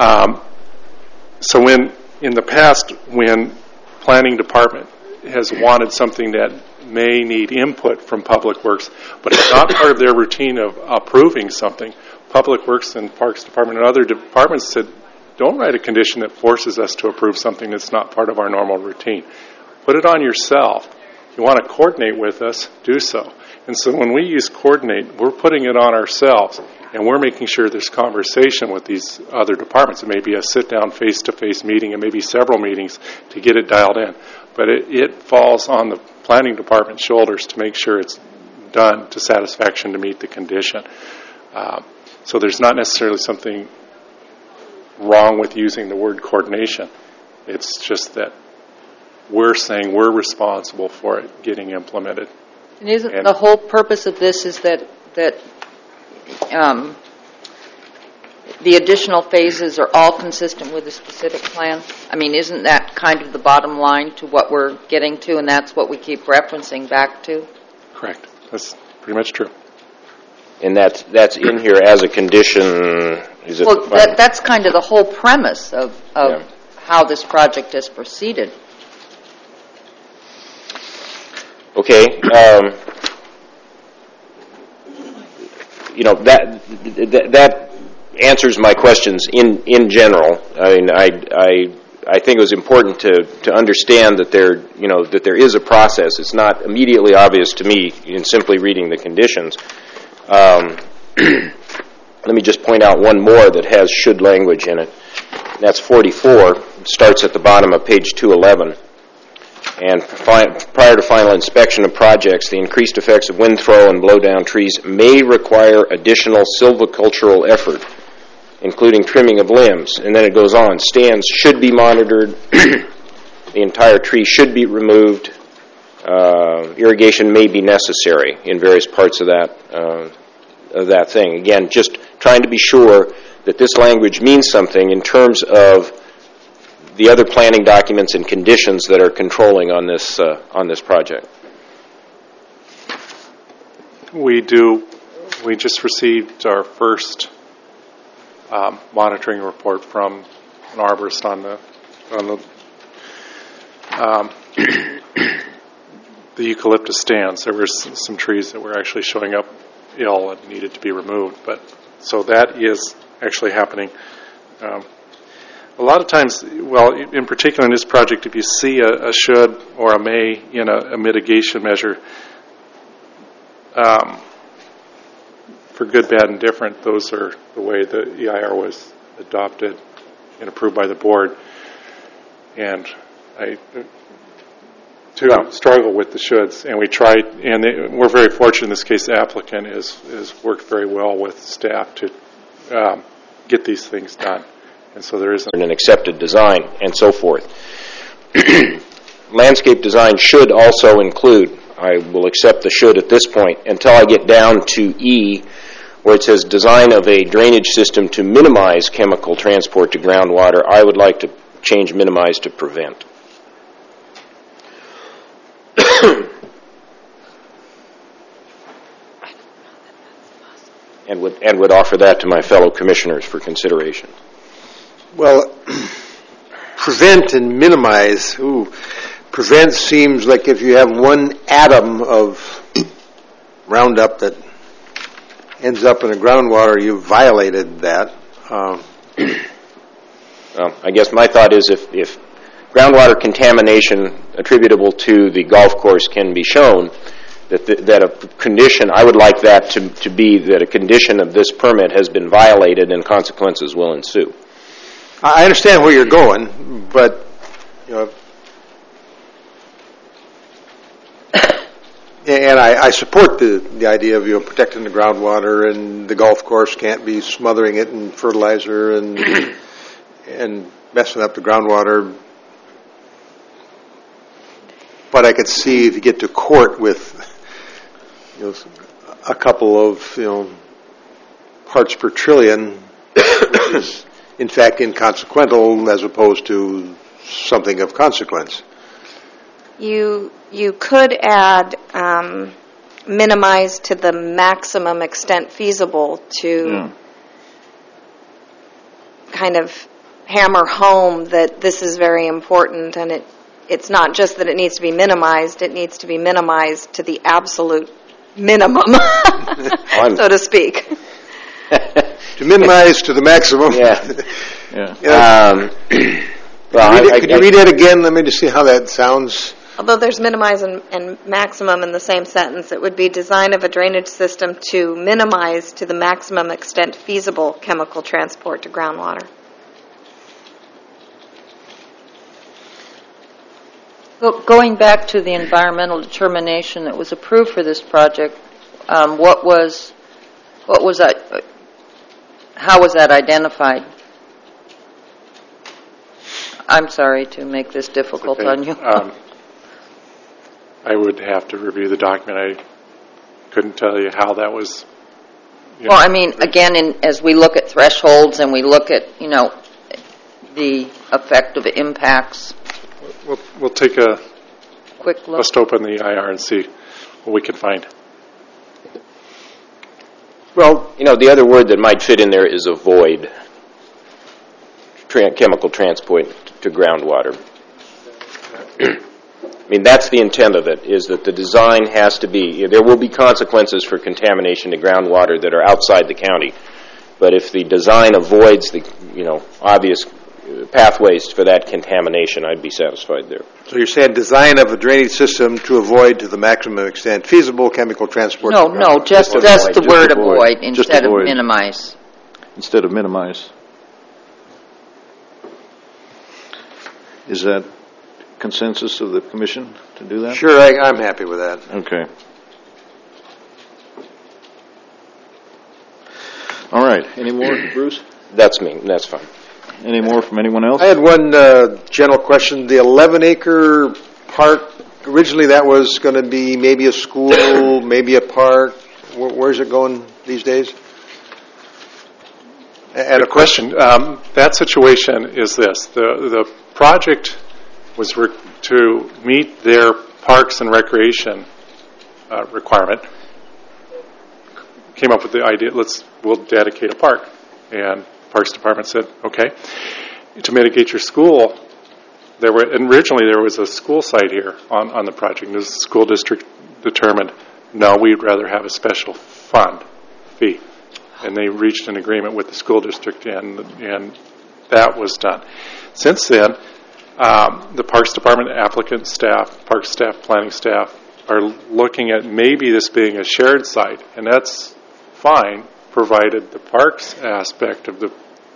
So in the past, when planning department has wanted something that may need input from Public Works, but it's not part of their routine of approving something, Public Works and Parks Department and other departments said, don't write a condition that forces us to approve something that's not part of our normal routine. Put it on yourself. If you want to coordinate with us, do so. And so when we use coordinate, we're putting it on ourselves, and we're making sure there's conversation with these other departments. It may be a sit-down, face-to-face meeting. It may be several meetings to get it dialed in. But it falls on the planning department's shoulders to make sure it's done to satisfaction to meet the condition. So there's not necessarily something wrong with using the word coordination. It's just that we're saying we're responsible for it getting implemented. And isn't the whole purpose of this is that the additional phases are all consistent with the specific plan? I mean, isn't that kind of the bottom line to what we're getting to, and that's what we keep referencing back to? Correct. That's pretty much true. And that's in here as a condition. Is it? Well, that's kind of the whole premise of how this project has proceeded. Okay. That answers my questions in general. I mean, I think it was important to understand that there is a process. It's not immediately obvious to me in simply reading the conditions. Let me just point out one more that has should language in it. That's 44. It starts at the bottom of page 211. And prior to final inspection of projects, the increased effects of wind throw and blow down trees may require additional silvicultural effort, including trimming of limbs. And then it goes on. Stands should be monitored. The entire tree should be removed. Irrigation may be necessary in various parts of that thing. Again, just trying to be sure that this language means something in terms of the other planning documents and conditions that are controlling on this project. We do. We just received our first monitoring report from an arborist on the eucalyptus stands. There were some trees that were actually showing up ill and needed to be removed. So that is actually happening. a lot of times, well, in particular in this project, if you see a should or a may in a mitigation measure, for good, bad, and different, those are the way the EIR was adopted and approved by the board. And I struggle with the shoulds, and we tried, and we're very fortunate in this case. The applicant has worked very well with staff to get these things done, and so there is an accepted design and so forth. Landscape design should also include. I will accept the should at this point until I get down to E, where it says design of a drainage system to minimize chemical transport to groundwater. I would like to change minimize to prevent. and would offer that to my fellow commissioners for consideration. Well, prevent and minimize. Prevent seems like if you have one atom of Roundup that ends up in the groundwater, you've violated that. Well, I guess my thought is if groundwater contamination attributable to the golf course can be shown, that a condition, I would like that to be that a condition of this permit has been violated and consequences will ensue. I understand where you're going, but and I support the idea of protecting the groundwater, and the golf course can't be smothering it in fertilizer and messing up the groundwater. But I could see if you get to court with a couple of parts per trillion, which is in fact inconsequential as opposed to something of consequence. You could add minimize to the maximum extent feasible to kind of hammer home that this is very important, and it's not just that it needs to be minimized, it needs to be minimized to the absolute minimum, so to speak. To minimize to the maximum. Could you read it again? Let me just see how that sounds. Although there's minimize and maximum in the same sentence, it would be design of a drainage system to minimize to the maximum extent feasible chemical transport to groundwater. Well, going back to the environmental determination that was approved for this project, what was that? How was that identified? I'm sorry to make this difficult on you. I would have to review the document. I couldn't tell you how that was. Well, I mean, again, as we look at thresholds and we look at, the effect of impacts. We'll take a quick look. Let's open the IR and see what we can find. Well, the other word that might fit in there is avoid chemical transport to groundwater. I mean, that's the intent of it, is that the design has to be, there will be consequences for contamination to groundwater that are outside the county. But if the design avoids the, obvious pathways for that contamination, I'd be satisfied there. So you're saying design of a drainage system to avoid to the maximum extent feasible chemical transport? No, just the word avoid instead of minimize. Instead of minimize. Is that consensus of the commission to do that? Sure, I'm happy with that. Okay. All right. Any more, Bruce? That's me. That's fine. Any more from anyone else? I had one general question. The 11-acre park, originally that was going to be maybe a school, maybe a park. Where's it going these days? And a question. That situation is this. The project was to meet their parks and recreation requirement. Came up with the idea, we'll dedicate a park. And Parks Department said, okay. To mitigate your school, originally there was a school site here on the project. And the school district determined, no, we'd rather have a special fund fee. And they reached an agreement with the school district, and that was done. Since then, the Parks Department applicant staff, Parks staff, planning staff, are looking at maybe this being a shared site, and that's fine, provided the parks aspect of the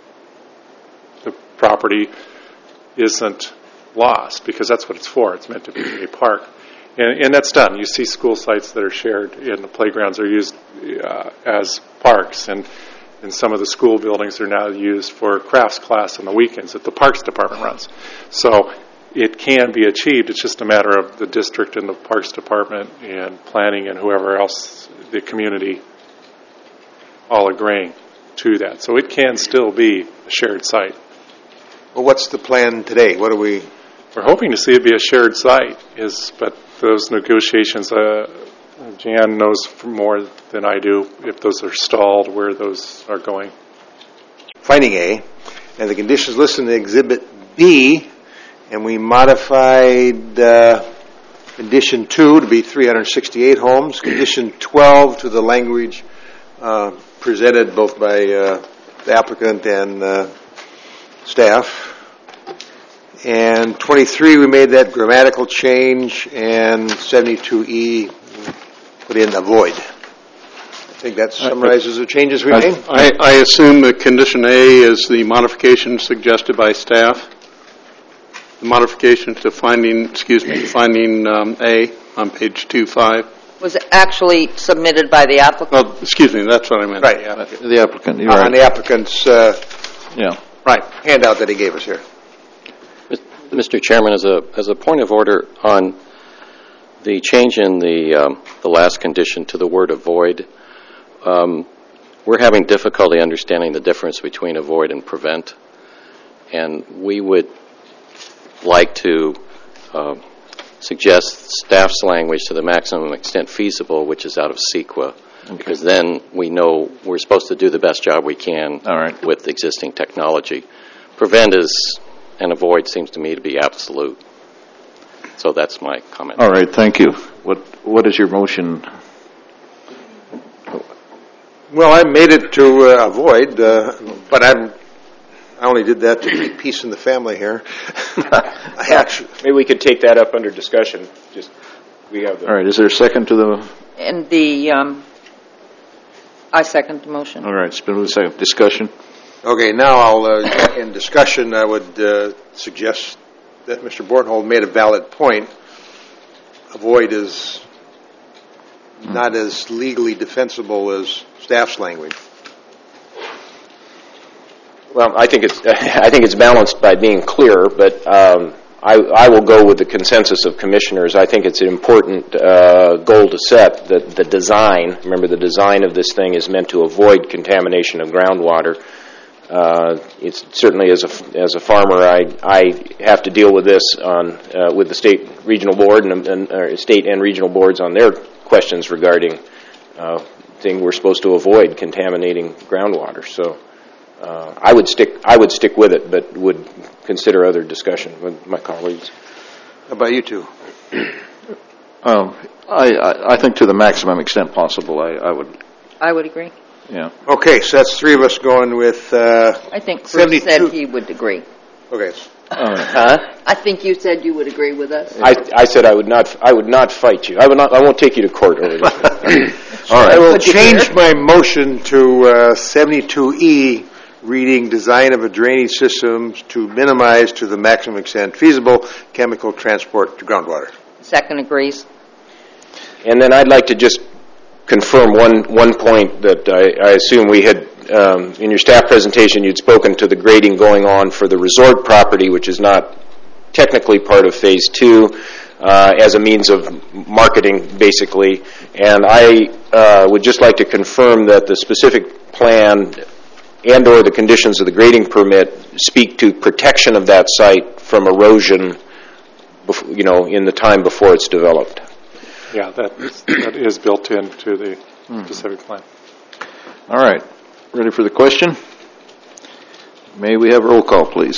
property isn't lost, because that's what it's for. It's meant to be a park. And that's done. You see school sites that are shared, and the playgrounds are used as parks, and some of the school buildings are now used for crafts class on the weekends that the Parks Department runs. So it can be achieved. It's just a matter of the district and the Parks Department and planning and whoever else, the community, all agreeing to that. So it can still be a shared site. Well, what's the plan today? What are we... We're hoping to see it be a shared site, but those negotiations, Jan knows more than I do if those are stalled, where those are going. Finding A, and the conditions listed in Exhibit B, and we modified Condition 2 to be 368 homes, Condition 12 to the language presented both by the applicant and staff. And 23, we made that grammatical change, and 72E put in avoid. I think that summarizes the changes we made. I assume that Condition A is the modification suggested by staff. The modification to finding A on page 2.5. Was it actually submitted by the applicant? Well, excuse me, that's what I meant. Right. The applicant, you're right. On the applicant's handout that he gave us here. Mr. Chairman, as a point of order on the change in the last condition to the word avoid, we're having difficulty understanding the difference between avoid and prevent, and we would like to suggest staff's language to the maximum extent feasible, which is out of CEQA, because then we know we're supposed to do the best job we can with existing technology. Prevent is and avoid seems to me to be absolute. So that's my comment. All right, thank you. What is your motion? Well, I made it to avoid, but I only did that to keep peace in the family here. Maybe we could take that up under discussion. All right, is there a second to the... And I second the motion. All right, it's been a second. Discussion? Okay, now in discussion, I would suggest that Mr. Bornhold made a valid point. Avoid is not as legally defensible as staff's language. Well, I think it's balanced by being clear, but I will go with the consensus of commissioners. I think it's an important goal to set that the design. Remember, the design of this thing is meant to avoid contamination of groundwater. It's certainly as a farmer, I have to deal with this with the state regional board and state and regional boards on their questions regarding thing we're supposed to avoid contaminating groundwater. So I would stick with it, but would consider other discussion with my colleagues. How about you two? I think to the maximum extent possible. I would agree. Yeah. Okay, so that's three of us going with I think Bruce 72. said he would agree. Okay. I think you said you would agree with us. I said I would not fight you. I won't take you to court over this. All right. I will change my motion to 72E, reading design of a drainage system to minimize to the maximum extent feasible chemical transport to groundwater. Second agrees. And then I'd like to just confirm one point that I assume we had in your staff presentation. You'd spoken to the grading going on for the resort property, which is not technically part of Phase 2, as a means of marketing, basically. And I would just like to confirm that the specific plan and/or the conditions of the grading permit speak to protection of that site from erosion, in the time before it's developed. Yeah, that is built into the specific plan. All right. Ready for the question? May we have roll call, please?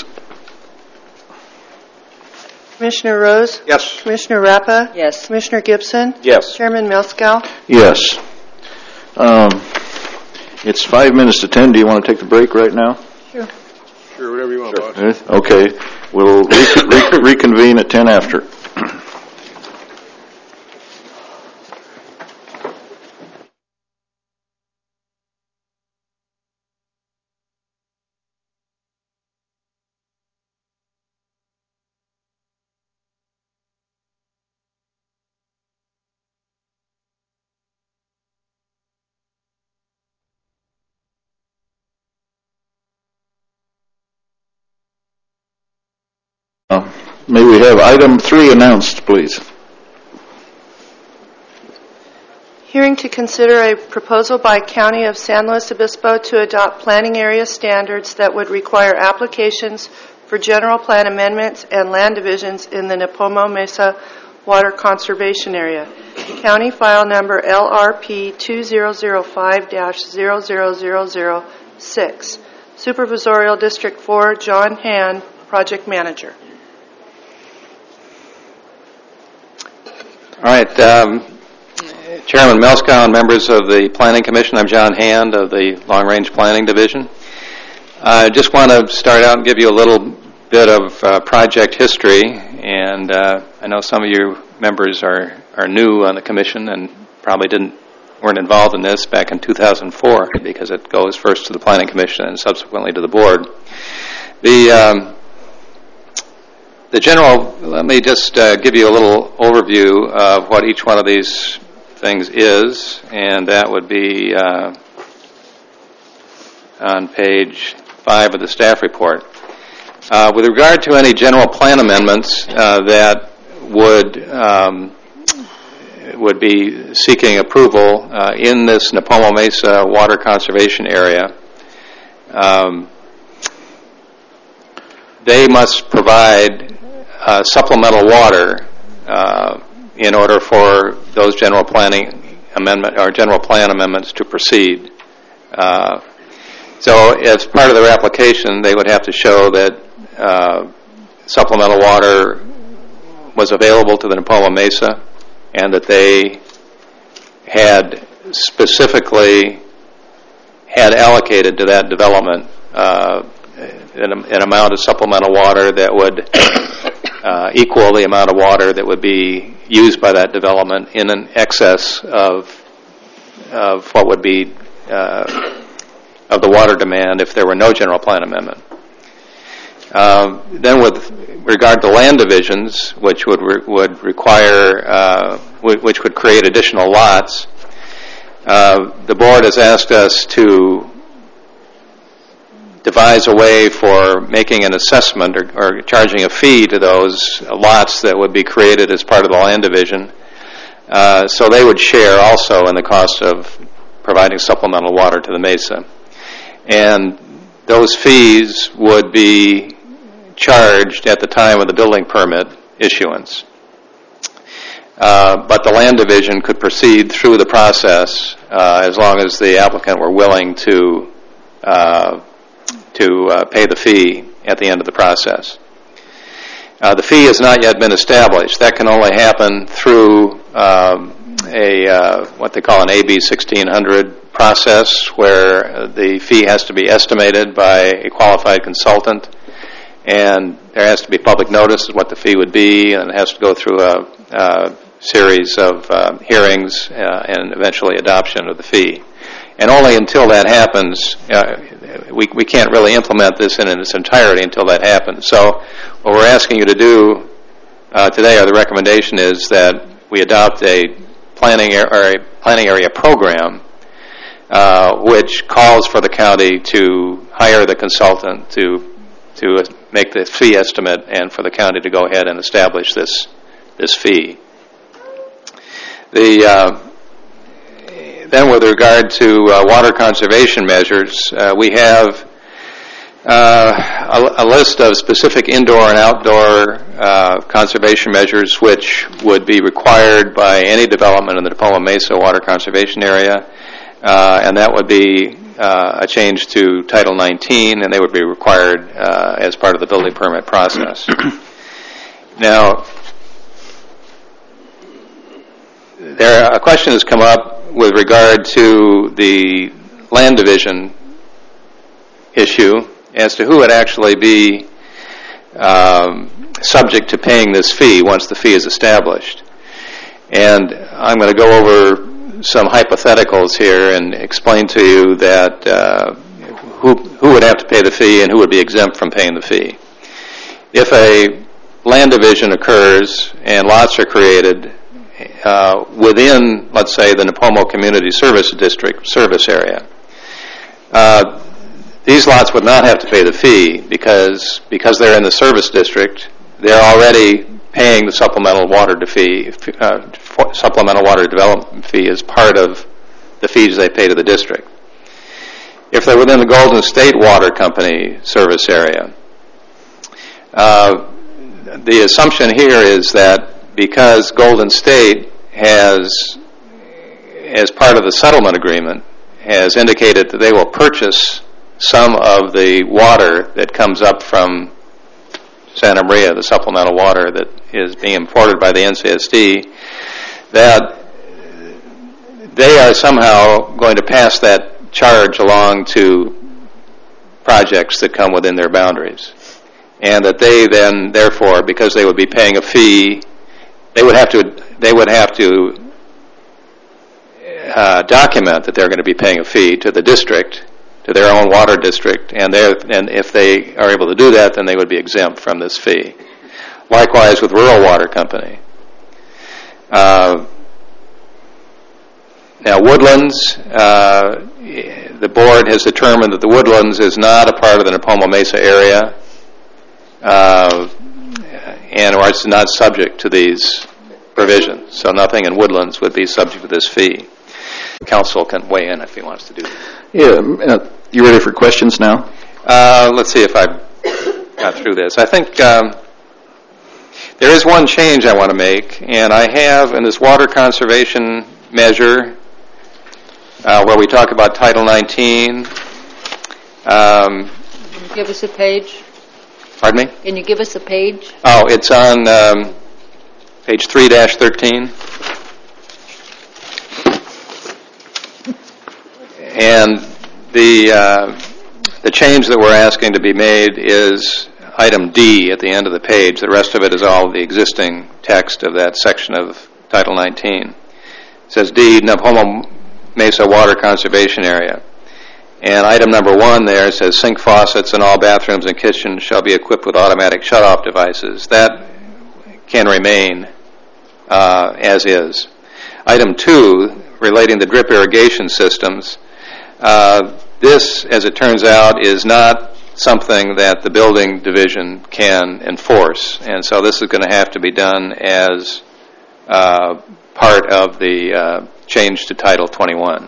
Commissioner Rose? Yes. Commissioner Rappa? Yes. Commissioner Gibson? Yes. Chairman Milskow? Yes. It's 5 minutes to 10. Do you want to take the break right now? Sure. Sure, whatever you want, boss. Okay, we'll reconvene at 10 after. May we have item 3 announced, please? Hearing to consider a proposal by County of San Luis Obispo to adopt planning area standards that would require applications for general plan amendments and land divisions in the Nipomo Mesa Water Conservation Area. County file number LRP 2005-00006. Supervisorial District 4, John Hand, Project Manager. All right, Chairman Melskow and members of the Planning Commission, I'm John Hand of the Long Range Planning Division. I just want to start out and give you a little bit of project history, and I know some of you members are new on the Commission and probably weren't involved in this back in 2004 because it goes first to the Planning Commission and subsequently to the Board. Let me just give you a little overview of what each one of these things is, and that would be on page 5 of the staff report. With regard to any general plan amendments that would be seeking approval in this Nipomo Mesa Water Conservation Area, they must provide supplemental water in order for those general plan amendments to proceed. So as part of their application, they would have to show that supplemental water was available to the Nipomo Mesa and that they had specifically allocated to that development an amount of supplemental water that would equal the amount of water that would be used by that development in an excess of what would be of the water demand if there were no general plan amendment. Then with regard to land divisions, which would require, which would create additional lots, the board has asked us to devise a way for making an assessment or charging a fee to those lots that would be created as part of the land division, so they would share also in the cost of providing supplemental water to the mesa. And those fees would be charged at the time of the building permit issuance. But the land division could proceed through the process as long as the applicant were willing to pay the fee at the end of the process. The fee has not yet been established. That can only happen through what they call an AB 1600 process, where the fee has to be estimated by a qualified consultant, and there has to be public notice of what the fee would be, and it has to go through a series of hearings and eventually adoption of the fee. And only until that happens, we can't really implement this in its entirety until that happens. So what we're asking you to do today, or the recommendation is that we adopt a planning area program which calls for the county to hire the consultant to make the fee estimate and for the county to go ahead and establish this fee. Then with regard to water conservation measures, we have a list of specific indoor and outdoor conservation measures which would be required by any development in the Nipomo Mesa Water Conservation Area, and that would be a change to Title 19, and they would be required as part of the building permit process. Now, a question has come up with regard to the land division issue, as to who would actually be subject to paying this fee once the fee is established. And I'm going to go over some hypotheticals here and explain to you that who would have to pay the fee and who would be exempt from paying the fee. If a land division occurs and lots are created within, let's say, the Nipomo Community Service District service area, these lots would not have to pay the fee because they're in the service district. They're already paying the supplemental water development fee as part of the fees they pay to the district. If they're within the Golden State Water Company service area, the assumption here is that because Golden State has, as part of the settlement agreement, has indicated that they will purchase some of the water that comes up from Santa Maria, the supplemental water that is being imported by the NCSD, that they are somehow going to pass that charge along to projects that come within their boundaries. And that they then, therefore, because they would be paying a fee, they would have to document that they're going to be paying a fee to the district, to their own water district, and if they are able to do that, then they would be exempt from this fee. Likewise with Rural Water Company. Now, Woodlands, the board has determined that the Woodlands is not a part of the Nipomo Mesa area, and or it's not subject to these provisions. So nothing in Woodlands would be subject to this fee. The council can weigh in if he wants to do that. Yeah, you ready for questions now? Let's see if I've got through this. I think there is one change I want to make, and I have in this water conservation measure where we talk about Title 19. Can you give us a page? Pardon me? Can you give us a page? Oh, it's on page 3-13. And the change that we're asking to be made is item D at the end of the page. The rest of it is all the existing text of that section of Title 19. It says D, Nipomo Mesa Water Conservation Area. And item number 1 there says sink faucets in all bathrooms and kitchens shall be equipped with automatic shutoff devices. That can remain as is. Item 2, relating to drip irrigation systems, this, as it turns out, is not something that the building division can enforce. And so this is going to have to be done as part of the change to Title 21.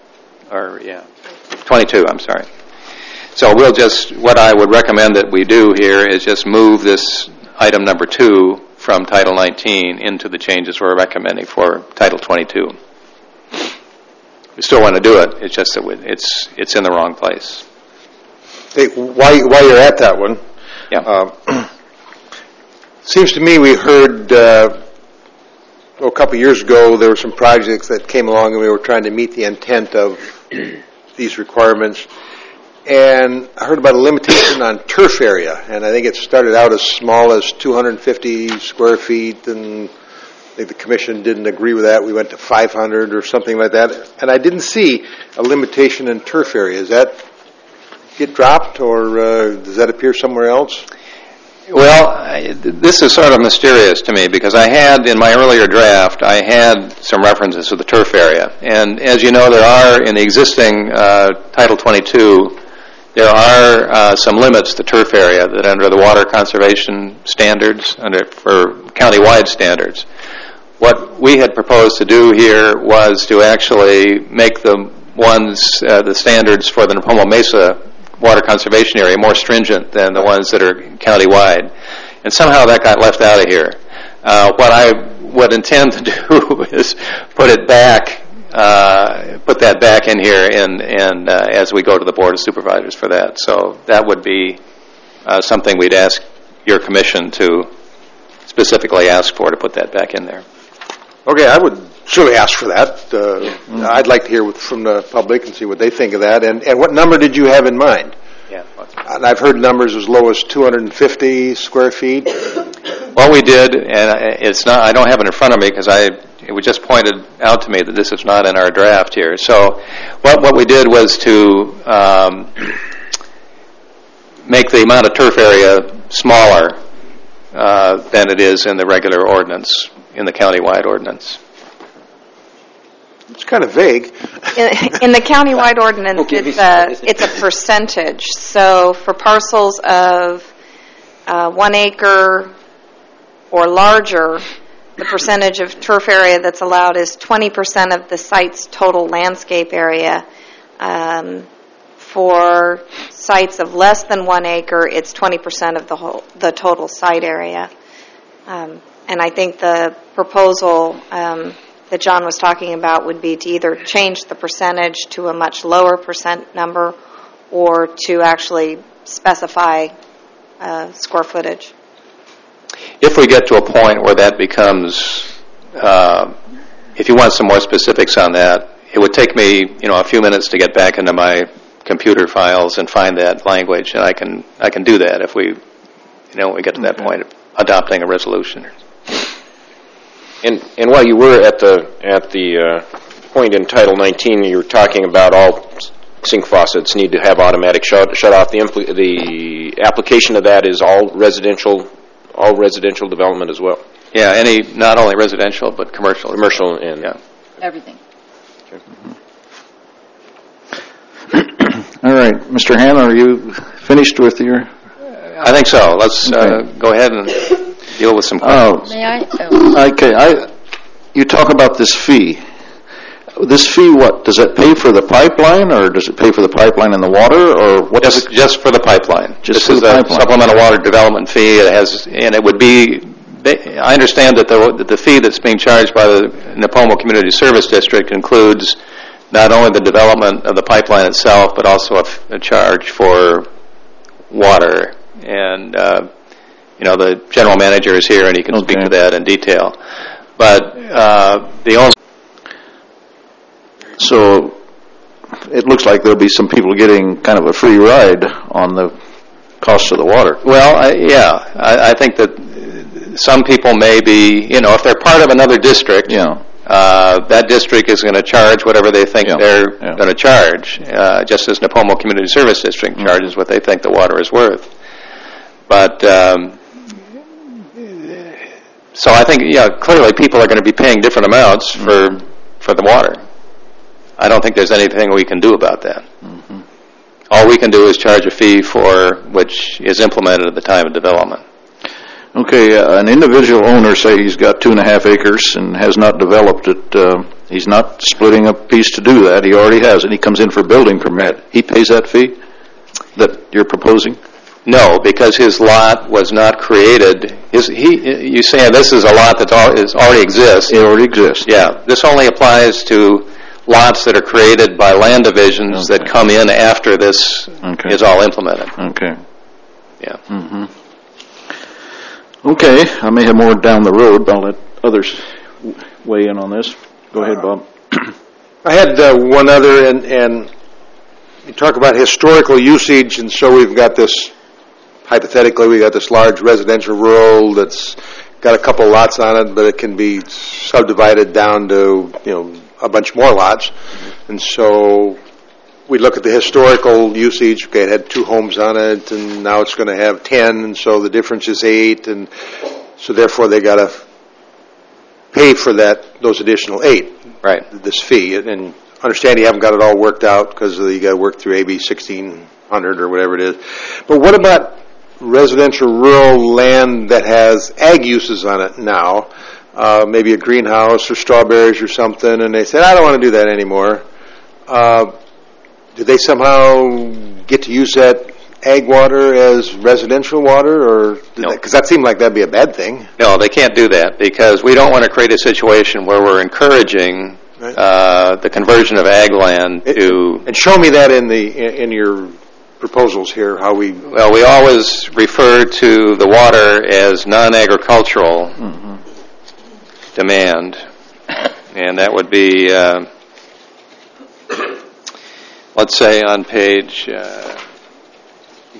22, I'm sorry. So what I would recommend that we do here is just move this item number 2 from Title 19 into the changes we're recommending for Title 22. We still want to do it, it's just that it's in the wrong place. Hey, while you're at that one, yeah. Seems to me we heard a couple years ago there were some projects that came along and we were trying to meet the intent of these requirements. And I heard about a limitation on turf area, and I think it started out as small as 250 square feet, and I think the commission didn't agree with that. We went to 500 or something like that. And I didn't see a limitation in turf area. Does that get dropped, or does that appear somewhere else? Well, this is sort of mysterious to me because I had, in my earlier draft, I had some references to the turf area. And as you know, there are, in the existing Title 22, there are some limits to turf area that under the water conservation standards, for county-wide standards. What we had proposed to do here was to actually make the standards for the Nipomo Mesa Water Conservation Area more stringent than the ones that are county-wide. And somehow that got left out of here. What I would intend to do is put that back in here and as we go to the Board of Supervisors for that. So that would be something we'd ask your commission to specifically ask for, to put that back in there. Okay, I would surely ask for that. I'd like to hear from the public and see what they think of that. And what number did you have in mind? Yeah. And I've heard numbers as low as 250 square feet. What we did, and it's not, I don't have it in front of me because it was just pointed out to me that this is not in our draft here. So what we did was to make the amount of turf area smaller than it is in the regular ordinance, in the countywide ordinance. It's kind of vague. In the countywide ordinance, it's a percentage. So for parcels of 1 acre or larger, the percentage of turf area that's allowed is 20% of the site's total landscape area. For sites of less than 1 acre, it's 20% of the total site area. And I think the proposal that John was talking about would be to either change the percentage to a much lower percent number or to actually specify square footage. If we get to a point where that becomes, if you want some more specifics on that, it would take me, a few minutes to get back into my computer files and find that language, and I can do that if we, when we get to that point of adopting a resolution. And while you were at the point in Title 19, you were talking about all sink faucets need to have automatic shut off. The application of that is all residential development as well. Yeah, not only residential but commercial. Commercial and everything. Okay. All right, Mr. Hanna, are you finished with your? I think so. Let's go ahead and deal with some questions. May I? Okay, you talk about this fee. This fee, what, does it pay for the pipeline, or does it pay for the pipeline and the water, or what? Just for the pipeline. Just this is a supplemental water development fee. It would be. I understand that the fee that's being charged by the Nipomo Community Service District includes not only the development of the pipeline itself, but also a charge for water. And the general manager is here, and he can speak to that in detail. But the only. So it looks like there'll be some people getting kind of a free ride on the cost of the water. Well, I think that some people may be, if they're part of another district, that district is going to charge whatever they think they're going to charge, just as Nipomo Community Service District charges what they think the water is worth. But so I think, clearly people are going to be paying different amounts for the water. I don't think there's anything we can do about that. Mm-hmm. All we can do is charge a fee for which is implemented at the time of development. Okay, an individual owner, say he's got 2.5 acres and has not developed it. He's not splitting a piece to do that. He already has it. He comes in for a building permit. He pays that fee that you're proposing? No, because his lot was not created. You say this is a lot that already exists. It already exists. Yeah, this only applies to lots that are created by land divisions that come in after this is all implemented. Okay. Yeah. Mm-hmm. Okay, I may have more down the road, but I'll let others weigh in on this. Go ahead, Bob. I had one other, and you talk about historical usage, and so we've got this, hypothetically, we got this large residential rural that's got a couple lots on it, but it can be subdivided down to, a bunch more lots. And so we look at the historical usage. Okay, it had 2 homes on it, and now it's going to have 10, and so the difference is 8, and so therefore they got to pay for those additional 8. Right. This fee, and understand you haven't got it all worked out because you got to work through AB 1600 or whatever it is. But what about residential rural land that has ag uses on it now? Maybe a greenhouse or strawberries or something, and they said, I don't want to do that anymore. Do they somehow get to use that ag water as residential water, or no? Because that seemed like that'd be a bad thing. No, they can't do that because we don't want to create a situation where we're encouraging the conversion of ag land to. And show me that in your proposals here, how we. Well, we always refer to the water as non-agricultural demand, and that would be, let's say on page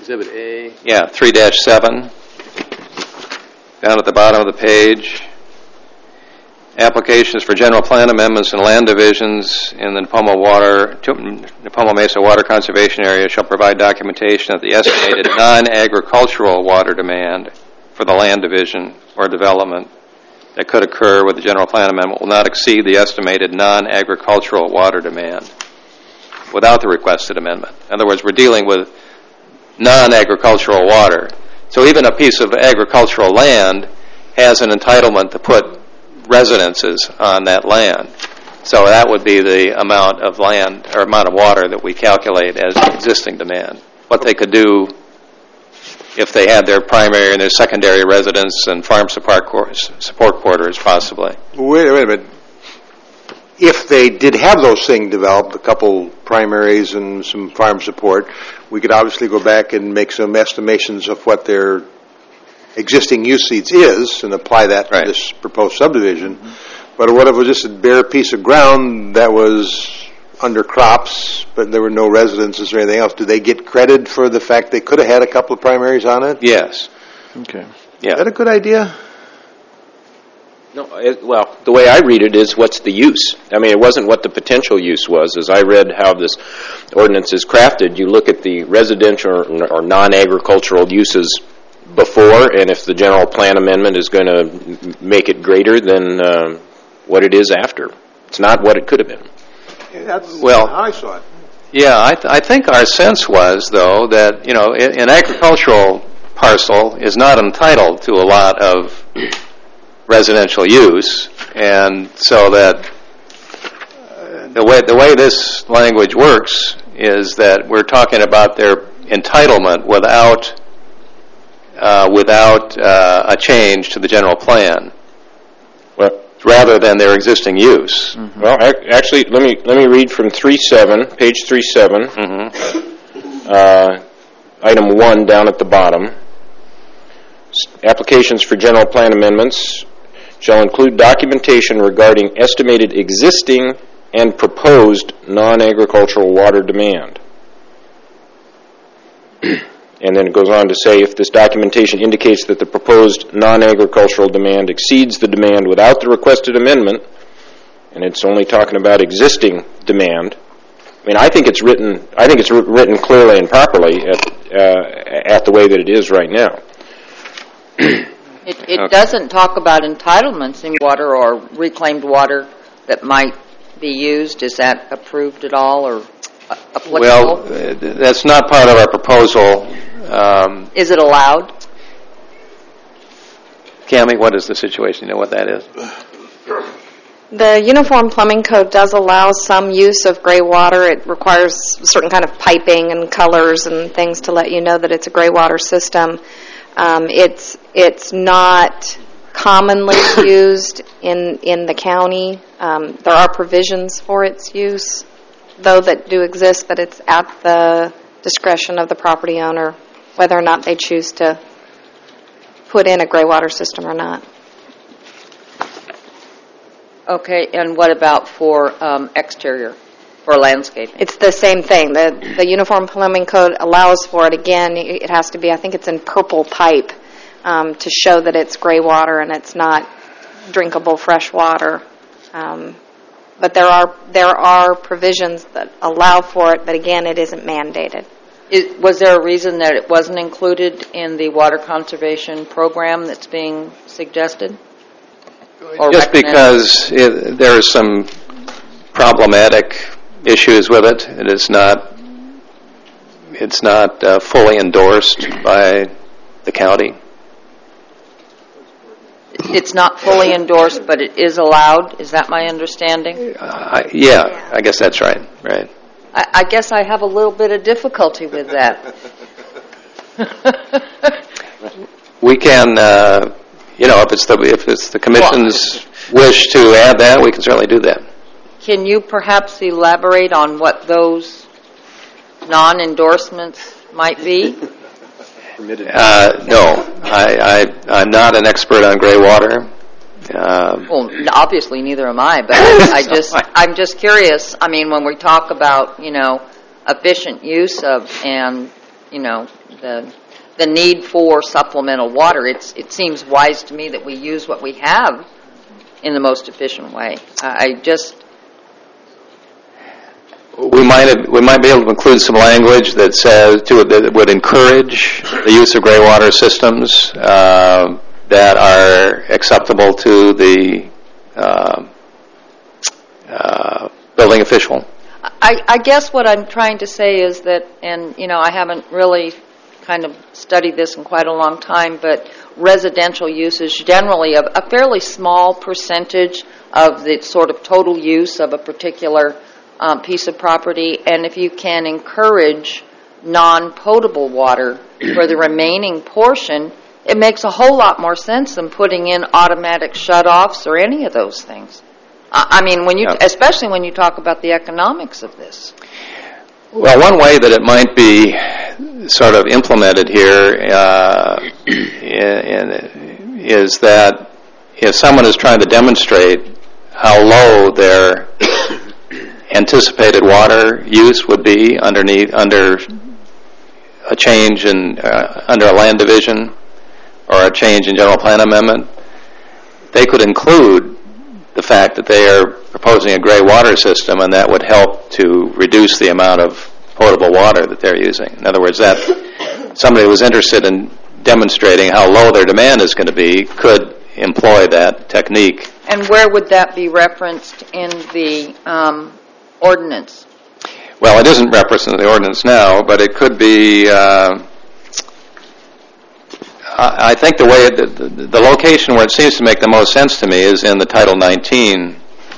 Exhibit A. Yeah, 3-7. Down at the bottom of the page. Applications for general plan amendments and land divisions in the Nipomo Mesa Water Conservation Area shall provide documentation of the estimated non-agricultural water demand for the land division or development that could occur with the general plan amendment will not exceed the estimated non-agricultural water demand without the requested amendment. In other words, we're dealing with non-agricultural water. So even a piece of agricultural land has an entitlement to put residences on that land. So that would be the amount of land or amount of water that we calculate as existing demand. What they could do if they had their primary and their secondary residence and farm support quarters, possibly. Wait a minute. If they did have those things developed, a couple primaries and some farm support, we could obviously go back and make some estimations of what their existing use seats is and apply that to this proposed subdivision. Mm-hmm. But what if it was just a bare piece of ground that was under crops, but there were no residences or anything else? Do they get credit for the fact they could have had a couple of primaries on it? Yes. Okay. Yeah. Is that a good idea? No, well, the way I read it is what's the use? I mean, it wasn't what the potential use was. As I read how this ordinance is crafted, you look at the residential or non-agricultural uses before, and if the general plan amendment is going to make it greater than what it is after. It's not what it could have been. Yeah, that's well, how I saw it. Yeah, I think our sense was, though, that, you know, an agricultural parcel is not entitled to a lot of residential use, and so that the way this language works is that we're talking about their entitlement without a change to the general plan, rather than their existing use. Mm-hmm. Well, actually, let me read from 3.7, page 3.7, item 1 down at the bottom. Applications for general plan amendments shall include documentation regarding estimated existing and proposed non-agricultural water demand. And then it goes on to say, if this documentation indicates that the proposed non-agricultural demand exceeds the demand without the requested amendment, and it's only talking about existing demand, I mean, I think it's written written clearly and properly at the way that it is right now. It doesn't talk about entitlements in water or reclaimed water that might be used. Is that approved at all or applicable? Well, that's not part of our proposal. Is it allowed? Cammie, what is the situation? You know what that is? The Uniform Plumbing Code does allow some use of gray water. It requires a certain kind of piping and colors and things to let you know that it's a gray water system. It's not commonly used in the county. There are provisions for its use, though, that do exist, but it's at the discretion of the property owner whether or not they choose to put in a gray water system or not. Okay, and what about for exterior, for landscaping? It's the same thing. The Uniform Plumbing Code allows for it. Again, it has to be, I think it's in purple pipe to show that it's gray water and it's not drinkable fresh water. But there are provisions that allow for it, but again, it isn't mandated. Was there a reason that it wasn't included in the water conservation program that's being suggested? Just because there are some problematic issues with it. It's not fully endorsed by the county. It's not fully endorsed, but it is allowed. Is that my understanding? Yeah, I guess that's right. Right. I guess I have a little bit of difficulty with that. We can, if it's the commission's wish to add that, we can certainly do that. Can you perhaps elaborate on what those non-endorsements might be? No, I'm not an expert on gray water. Well, obviously neither am I, but I'm just curious. I mean, when we talk about, efficient use of and, the need for supplemental water. It seems wise to me that we use what we have in the most efficient way. We might be able to include some language that says that would encourage the use of gray water systems that are acceptable to the building official. I guess what I'm trying to say is that, and I haven't really kind of studied this in quite a long time, but residential usage generally a fairly small percentage of the sort of total use of a particular piece of property, and if you can encourage non-potable water for the remaining portion, it makes a whole lot more sense than putting in automatic shutoffs or any of those things. I mean, especially when you talk about the economics of this. Well, one way that it might be sort of implemented here is that if someone is trying to demonstrate how low their anticipated water use would be under a change in under a land division or a change in general plan amendment, they could include the fact that they are proposing a gray water system, and that would help to reduce the amount of potable water that they're using. In other words, that somebody who was interested in demonstrating how low their demand is going to be could employ that technique. And where would that be referenced in the ordinance? Well, it isn't referenced in the ordinance now, but it could be. I think the way the location where it seems to make the most sense to me is in the Title 19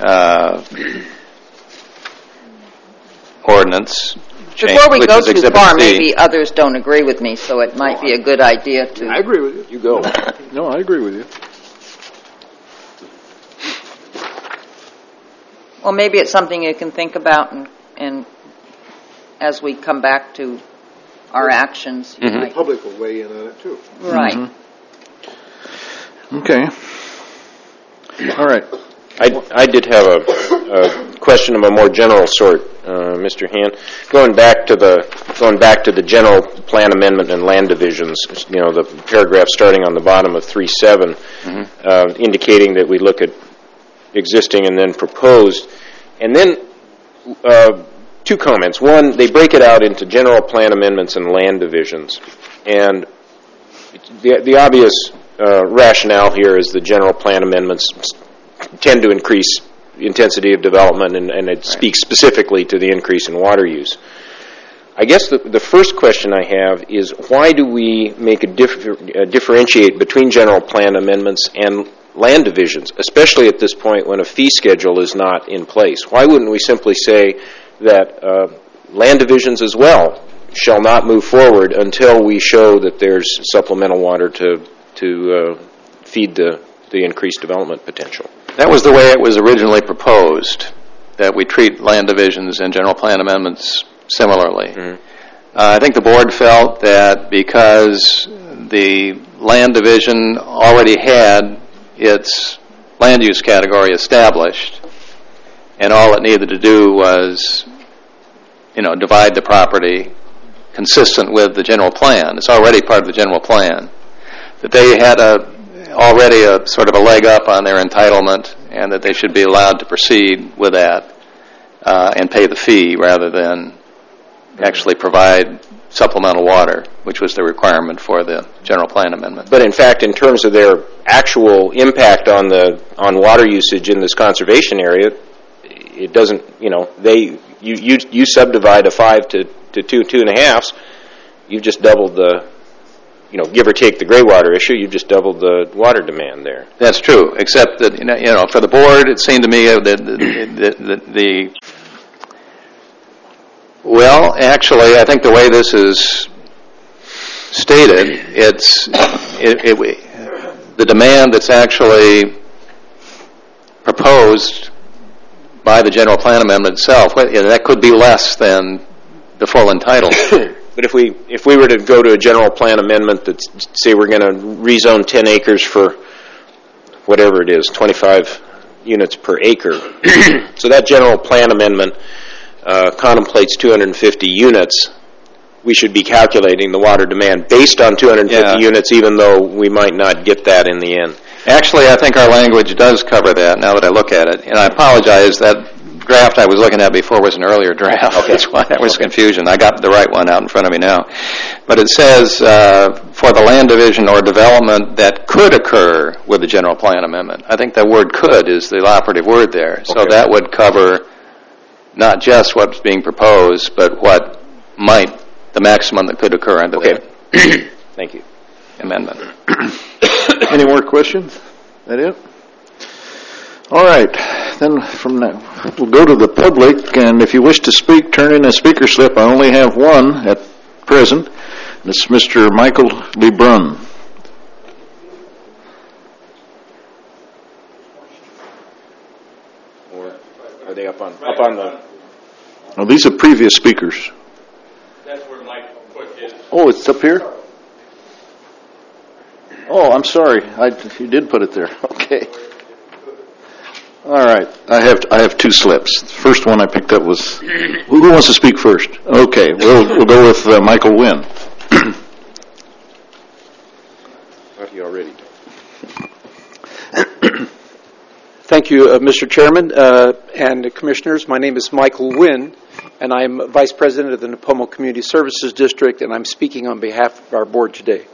ordinance. Before we go too far, maybe others don't agree with me, so it might be a good idea to... I agree with you. You go. No, I agree with you. Well, maybe it's something you can think about and as we come back to our actions. The public will weigh in on it, too. Right. Mm-hmm. Okay. All right. I did have a question of a more general sort, Mr. Hand. Going back to the general plan amendment and land divisions, the paragraph starting on the bottom of 3.7, indicating that we look at existing and then proposed, and then two comments. One, they break it out into general plan amendments and land divisions, and the obvious rationale here is the general plan amendments tend to increase the intensity of development, and it speaks specifically to the increase in water use. I guess the first question I have is, why do we make differentiate between general plan amendments and land divisions, especially at this point when a fee schedule is not in place? Why wouldn't we simply say that land divisions as well shall not move forward until we show that there's supplemental water to feed the increased development potential? That was the way it was originally proposed, that we treat land divisions and general plan amendments similarly. I think the board felt that because the land division already had its land use category established, and all it needed to do was, divide the property consistent with the general plan. It's already part of the general plan. That they had already a sort of a leg up on their entitlement, and that they should be allowed to proceed with that and pay the fee rather than actually provide supplemental water, which was the requirement for the general plan amendment. But in fact, in terms of their actual impact on water usage in this conservation area, it doesn't. You subdivide a 5 to 2.5. You've just doubled the. Give or take the gray water issue, you've just doubled the water demand there. That's true, except that, for the board, it seemed to me that well, actually, I think the way this is stated, the demand that's actually proposed by the general plan amendment itself, that could be less than the full entitlement. But if we were to go to a general plan amendment that say we're going to rezone 10 acres for whatever it is, 25 units per acre, so that general plan amendment contemplates 250 units, we should be calculating the water demand based on 250 units, even though we might not get that in the end. Actually, I think our language does cover that now that I look at it. And I apologize, that draft I was looking at before was an earlier draft. Okay. That's why there was confusion. I got the right one out in front of me now. But it says, for the land division or development that could occur with the general plan amendment. I think the word could is the operative word there. So that would cover not just what's being proposed, but what might, the maximum that could occur under the Thank you. amendment. Any more questions? That it? All right. Then from that, we'll go to the public, and if you wish to speak, turn in a speaker slip. I only have one at present. It's Mr. Michael LeBrun. Or are they up on the? Oh, these are previous speakers. That's where Mike put his. Oh, it's up here? Oh, I'm sorry. You did put it there. Okay. All right. I have two slips. The first one I picked up was, who wants to speak first? Okay. We'll go with Michael Wynn. Thought he already. Thank you, Mr. Chairman and Commissioners. My name is Michael Wynn, and I'm Vice President of the Nipomo Community Services District, and I'm speaking on behalf of our board today.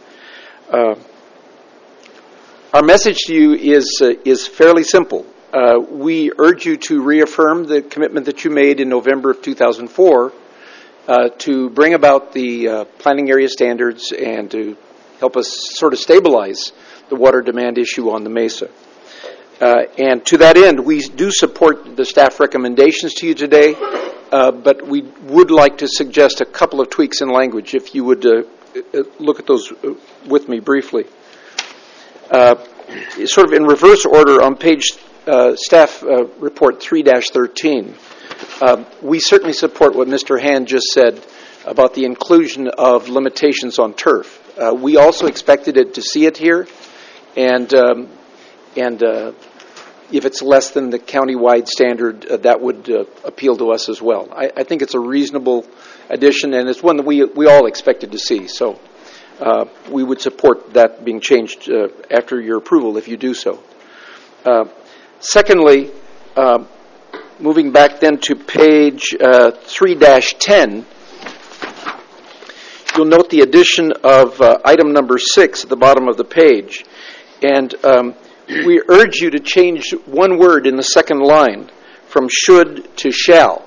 Our message to you is fairly simple. We urge you to reaffirm the commitment that you made in November of 2004 to bring about the planning area standards and to help us sort of stabilize the water demand issue on the Mesa. And to that end, we do support the staff recommendations to you today, but we would like to suggest a couple of tweaks in language, if you would look at those with me briefly. Sort of in reverse order, on page staff report 3-13, we certainly support what Mr. Hand just said about the inclusion of limitations on turf. We also expected it to see it here, and if it's less than the county-wide standard, that would appeal to us as well. I think it's a reasonable addition, and it's one that we all expected to see. So we would support that being changed after your approval if you do so. Secondly, moving back then to page 3-10, you'll note the addition of item number 6 at the bottom of the page. And we urge you to change one word in the second line from should to shall.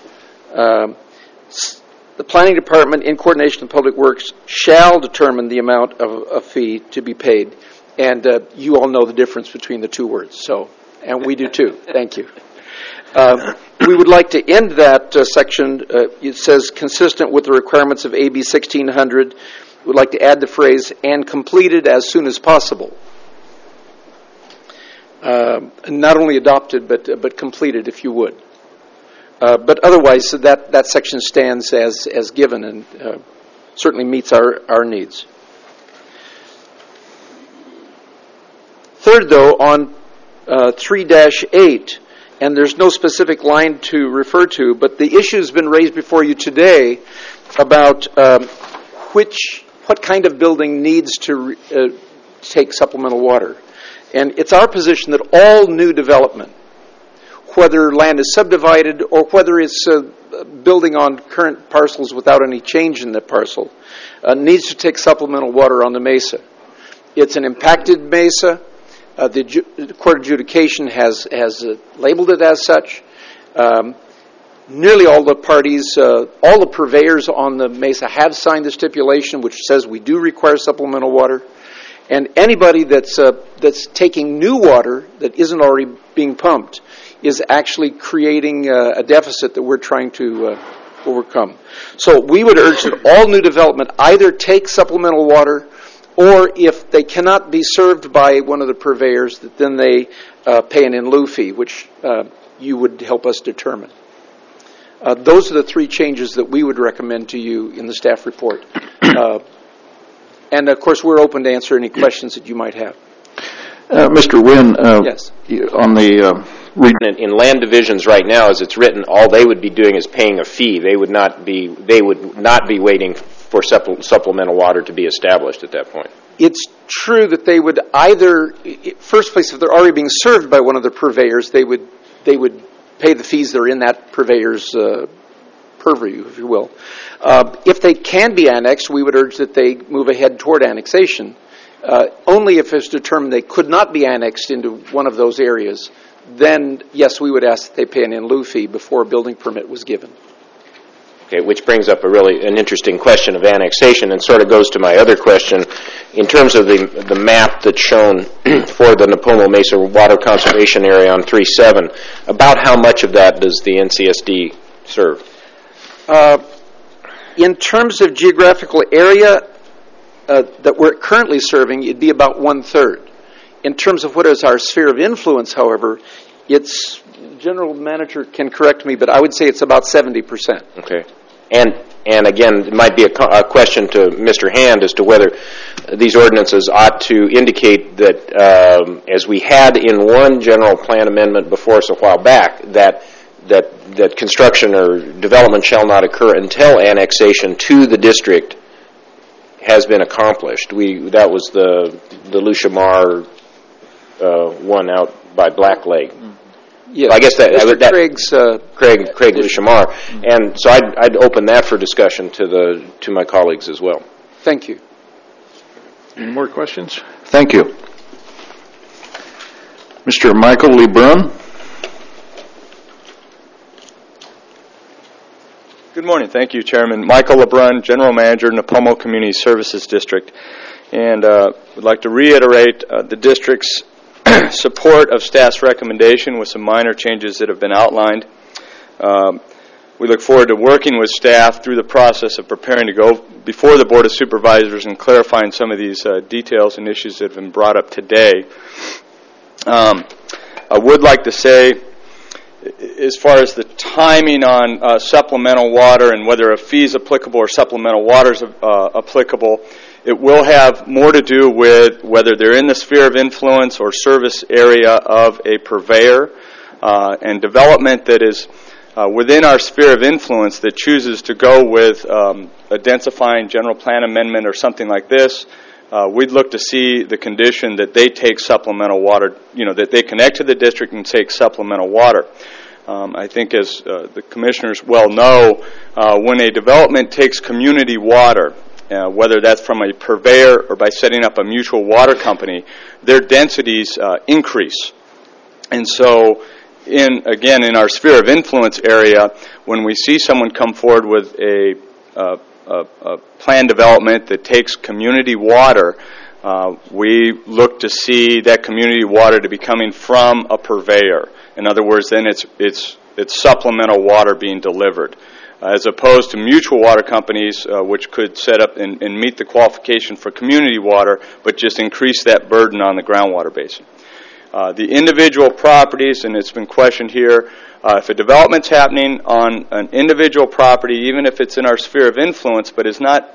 The Planning Department, in coordination with Public Works, shall determine the amount of a fee to be paid. And you all know the difference between the two words, and we do too. Thank you. We would like to end that section. It says, consistent with the requirements of AB 1600, we'd like to add the phrase, and completed as soon as possible. Not only adopted, but completed, if you would. But otherwise, that section stands as given and certainly meets our needs. Third, though, on 3-8, and there's no specific line to refer to, but the issue has been raised before you today about what kind of building needs to take supplemental water. And it's our position that all new development, whether land is subdivided or whether it's building on current parcels without any change in the parcel, needs to take supplemental water on the Mesa. It's an impacted Mesa. The Court of Adjudication has labeled it as such. Nearly all the parties, all the purveyors on the Mesa have signed the stipulation, which says we do require supplemental water. And anybody that's taking new water that isn't already being pumped is actually creating a deficit that we're trying to overcome. So we would urge that all new development either take supplemental water, or if they cannot be served by one of the purveyors, that then they pay an in lieu fee, which you would help us determine. Those are the three changes that we would recommend to you in the staff report. And, of course, we're open to answer any questions that you might have. Mr. Wynn, yes. On the in land divisions right now, as it's written, all they would be doing is paying a fee. They would not be waiting for supplemental water to be established at that point. It's true that they would either, first place, if they're already being served by one of the purveyors, they would pay the fees that are in that purveyor's purview, if you will. If they can be annexed, we would urge that they move ahead toward annexation. Only if it's determined they could not be annexed into one of those areas, then yes, we would ask that they pay an in lieu fee before a building permit was given. Okay, which brings up an interesting question of annexation, and sort of goes to my other question in terms of the map that's shown for the Nipomo Mesa Water Conservation Area on 3.7. About how much of that does the NCSD serve? In terms of geographical area that we're currently serving, it'd be about 1/3. In terms of what is our sphere of influence, however, it's, General Manager can correct me, but I would say it's about 70%. Okay. And again, it might be a question to Mr. Hand as to whether these ordinances ought to indicate that, as we had in one general plan amendment before us a while back, that construction or development shall not occur until annexation to the district has been accomplished. That was the Lushamar one out by Black Lake. Yes, I guess Craig Lushamar, and so I'd open that for discussion to my colleagues as well. Thank you. Any more questions? Thank you, Mr. Michael LeBrun. Good morning. Thank you, Chairman. Michael LeBrun, General Manager, Nipomo Community Services District, and would like to reiterate the district's support of staff's recommendation with some minor changes that have been outlined. We look forward to working with staff through the process of preparing to go before the Board of Supervisors and clarifying some of these details and issues that have been brought up today. I would like to say, as far as the timing on supplemental water and whether a fee is applicable or supplemental water is applicable, it will have more to do with whether they're in the sphere of influence or service area of a purveyor, and development that is within our sphere of influence that chooses to go with a densifying general plan amendment or something like this. We'd look to see the condition that they take supplemental water, that they connect to the district and take supplemental water. I think as the commissioners well know, when a development takes community water, whether that's from a purveyor or by setting up a mutual water company, their densities increase. And so, in our sphere of influence area, when we see someone come forward with a plan development that takes community water, we look to see that community water to be coming from a purveyor. In other words, then it's supplemental water being delivered, as opposed to mutual water companies, which could set up and meet the qualification for community water, but just increase that burden on the groundwater basin. The individual properties, and it's been questioned here, if a development's happening on an individual property, even if it's in our sphere of influence, but is not,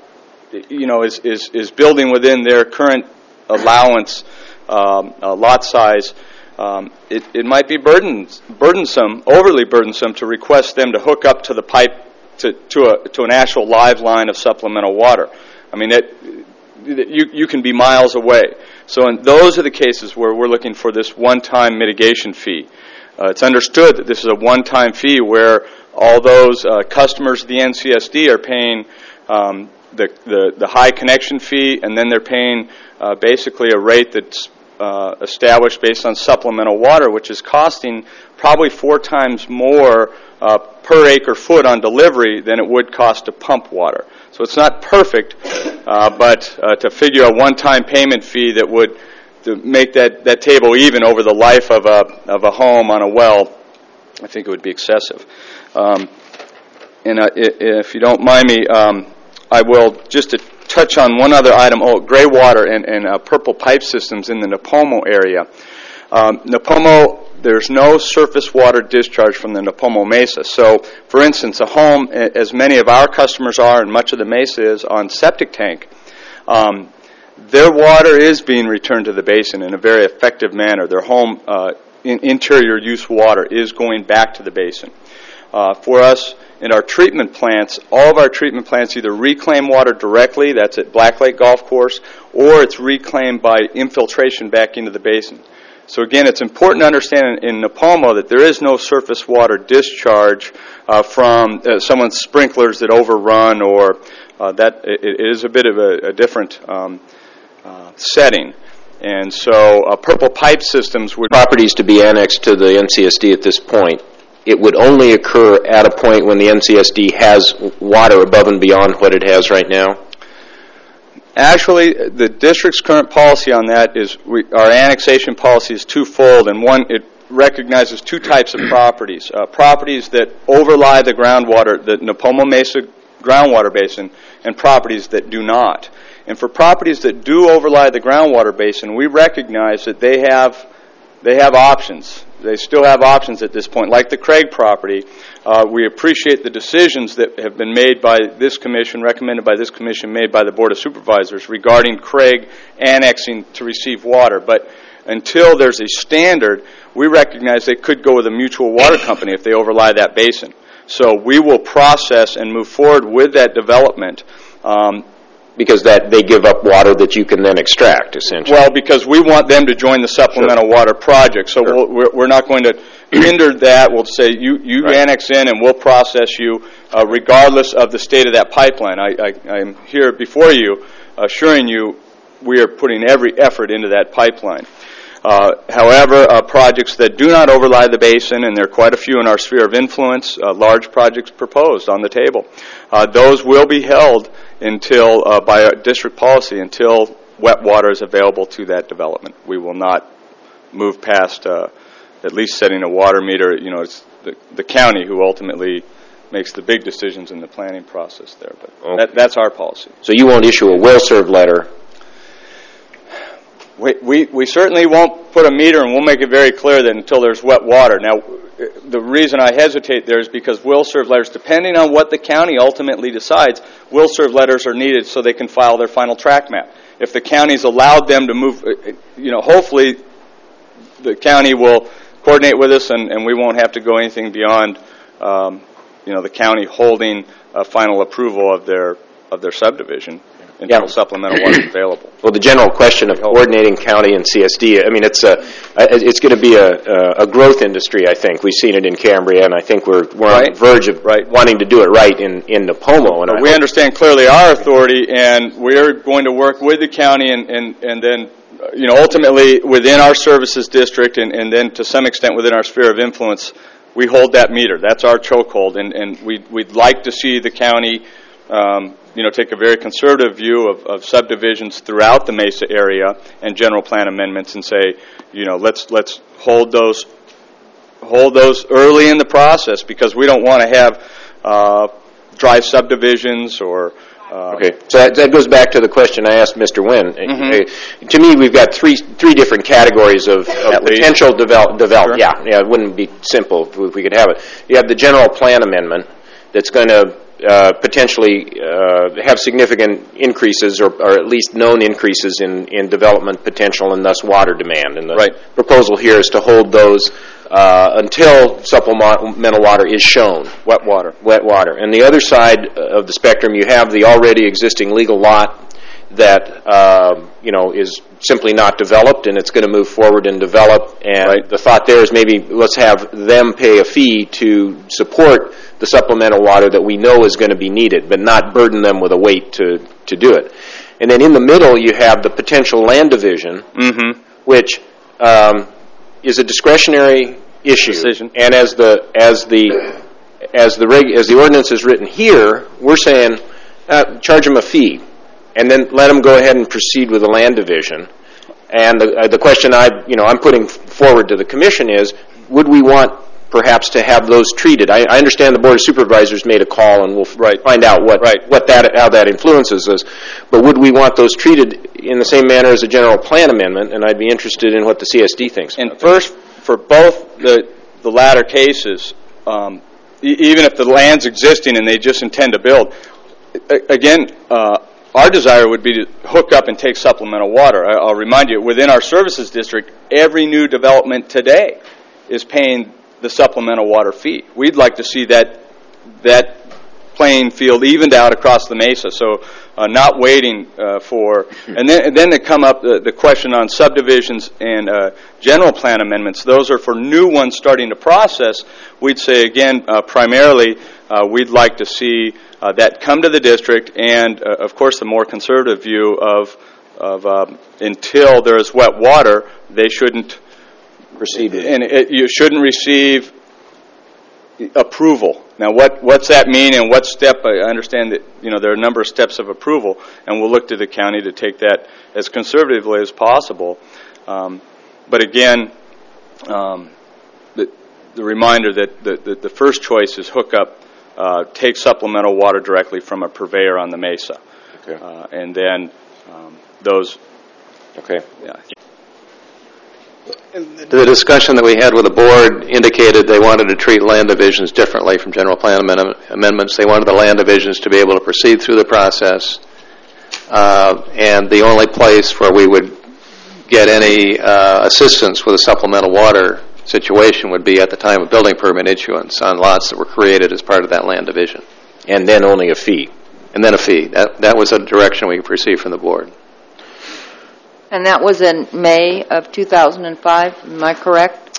is building within their current allowance lot size, it might be burdensome, overly burdensome, to request them to hook up to the pipe to an actual live line of supplemental water. I mean, you can be miles away. So those are the cases where we're looking for this one-time mitigation fee. It's understood that this is a one-time fee where all those customers of the NCSD are paying the high connection fee, and then they're paying basically a rate that's established based on supplemental water, which is costing probably 4 times more per acre foot on delivery than it would cost to pump water. So it's not perfect, but to figure a one-time payment fee that would to make that table even over the life of a home on a well, I think it would be excessive. And if you don't mind me, I will just to touch on one other item. Gray water and purple pipe systems in the Nipomo area. Nipomo, there's no surface water discharge from the Nipomo Mesa. So, for instance, a home, as many of our customers are, and much of the Mesa is, on septic tank, their water is being returned to the basin in a very effective manner. Their home interior use water is going back to the basin. For us, in our treatment plants, all of our treatment plants either reclaim water directly, that's at Black Lake Golf Course, or it's reclaimed by infiltration back into the basin. So again, it's important to understand in Nipomo that there is no surface water discharge from someone's sprinklers that overrun, or that it is a bit of a different setting. And so purple pipe systems would... Properties to be annexed to the NCSD at this point, it would only occur at a point when the NCSD has water above and beyond what it has right now? Actually, the district's current policy on that is our annexation policy is twofold, and one, it recognizes two types of properties. Properties that overlie the groundwater, the Nipomo Mesa groundwater basin, and properties that do not. And for properties that do overlie the groundwater basin, we recognize that they have options. They still have options at this point. Like the Craig property, we appreciate the decisions that have been made by this commission, recommended by this commission, made by the Board of Supervisors regarding Craig annexing to receive water. But until there's a standard, we recognize they could go with a mutual water company if they overlie that basin. So we will process and move forward with that development. Because that they give up water that you can then extract, essentially. Well, because we want them to join the supplemental water project. So we're not going to hinder that. We'll say you annex in and we'll process you regardless of the state of that pipeline. I'm here before you assuring you we are putting every effort into that pipeline. However, projects that do not overlie the basin, and there are quite a few in our sphere of influence, large projects proposed on the table, those will be held until, by district policy, until wet water is available to that development. We will not move past at least setting a water meter. You know, it's the county who ultimately makes the big decisions in the planning process there. But that's our policy. So you won't issue a well-served letter? We certainly won't put a meter, and we'll make it very clear that until there's wet water. Now, the reason I hesitate there is because will-serve letters, depending on what the county ultimately decides, will-serve letters are needed so they can file their final tract map. If the county's allowed them to move, hopefully the county will coordinate with us, and we won't have to go anything beyond, the county holding a final approval of their subdivision until supplemental water is available. Well, the general question of coordinating county and CSD, I mean, it's going to be a growth industry, I think. We've seen it in Cambria, and I think we're on the verge of wanting to do it right in Nipomo. And we understand clearly our authority, and we're going to work with the county and then, ultimately within our services district and then to some extent within our sphere of influence, we hold that meter. That's our chokehold, and we'd like to see the county take a very conservative view of subdivisions throughout the Mesa area and general plan amendments and say, let's hold those early in the process, because we don't want to have dry subdivisions or... Okay, so that goes back to the question I asked Mr. Wynn. Mm-hmm. To me, we've got three different categories of potential development. Sure. Yeah, it wouldn't be simple if we could have it. You have the general plan amendment that's going to potentially have significant increases or at least known increases in development potential and thus water demand. And the proposal here is to hold those until supplemental water is shown. Wet water. And the other side of the spectrum, you have the already existing legal lot that is simply not developed, and it's going to move forward and develop. And the thought there is maybe let's have them pay a fee to support the supplemental water that we know is going to be needed, but not burden them with a weight to do it. And then in the middle, you have the potential land division, which is a discretionary issue. Decision. And as the ordinance is written here, we're saying charge them a fee, and then let them go ahead and proceed with the land division. And the question I'm putting forward to the commission is, would we want perhaps to have those treated? I understand the Board of Supervisors made a call, and we'll find out how that influences us. But would we want those treated in the same manner as a general plan amendment? And I'd be interested in what the CSD thinks. And first, for both the latter cases, even if the land's existing and they just intend to build, again, our desire would be to hook up and take supplemental water. I'll remind you, within our services district, every new development today is paying the supplemental water fee. We'd like to see that playing field evened out across the mesa, so not waiting for... And then to come up the question on subdivisions and general plan amendments. Those are for new ones starting to process. We'd say, again, primarily, we'd like to see that come to the district, and, of course, the more conservative view of until there is wet water, they shouldn't... Proceed. And you shouldn't receive approval. Now, what's that mean, and what step? I understand that there are a number of steps of approval, and we'll look to the county to take that as conservatively as possible. But again, the reminder that the first choice is hook up, take supplemental water directly from a purveyor on the mesa, okay. And then those. Okay. Yeah. The discussion that we had with the board indicated they wanted to treat land divisions differently from general plan amendments. They wanted the land divisions to be able to proceed through the process, and the only place where we would get any assistance with a supplemental water situation would be at the time of building permit issuance on lots that were created as part of that land division. And then only a fee. And then a fee. That was a direction we received from the board. And that was in May of 2005, am I correct?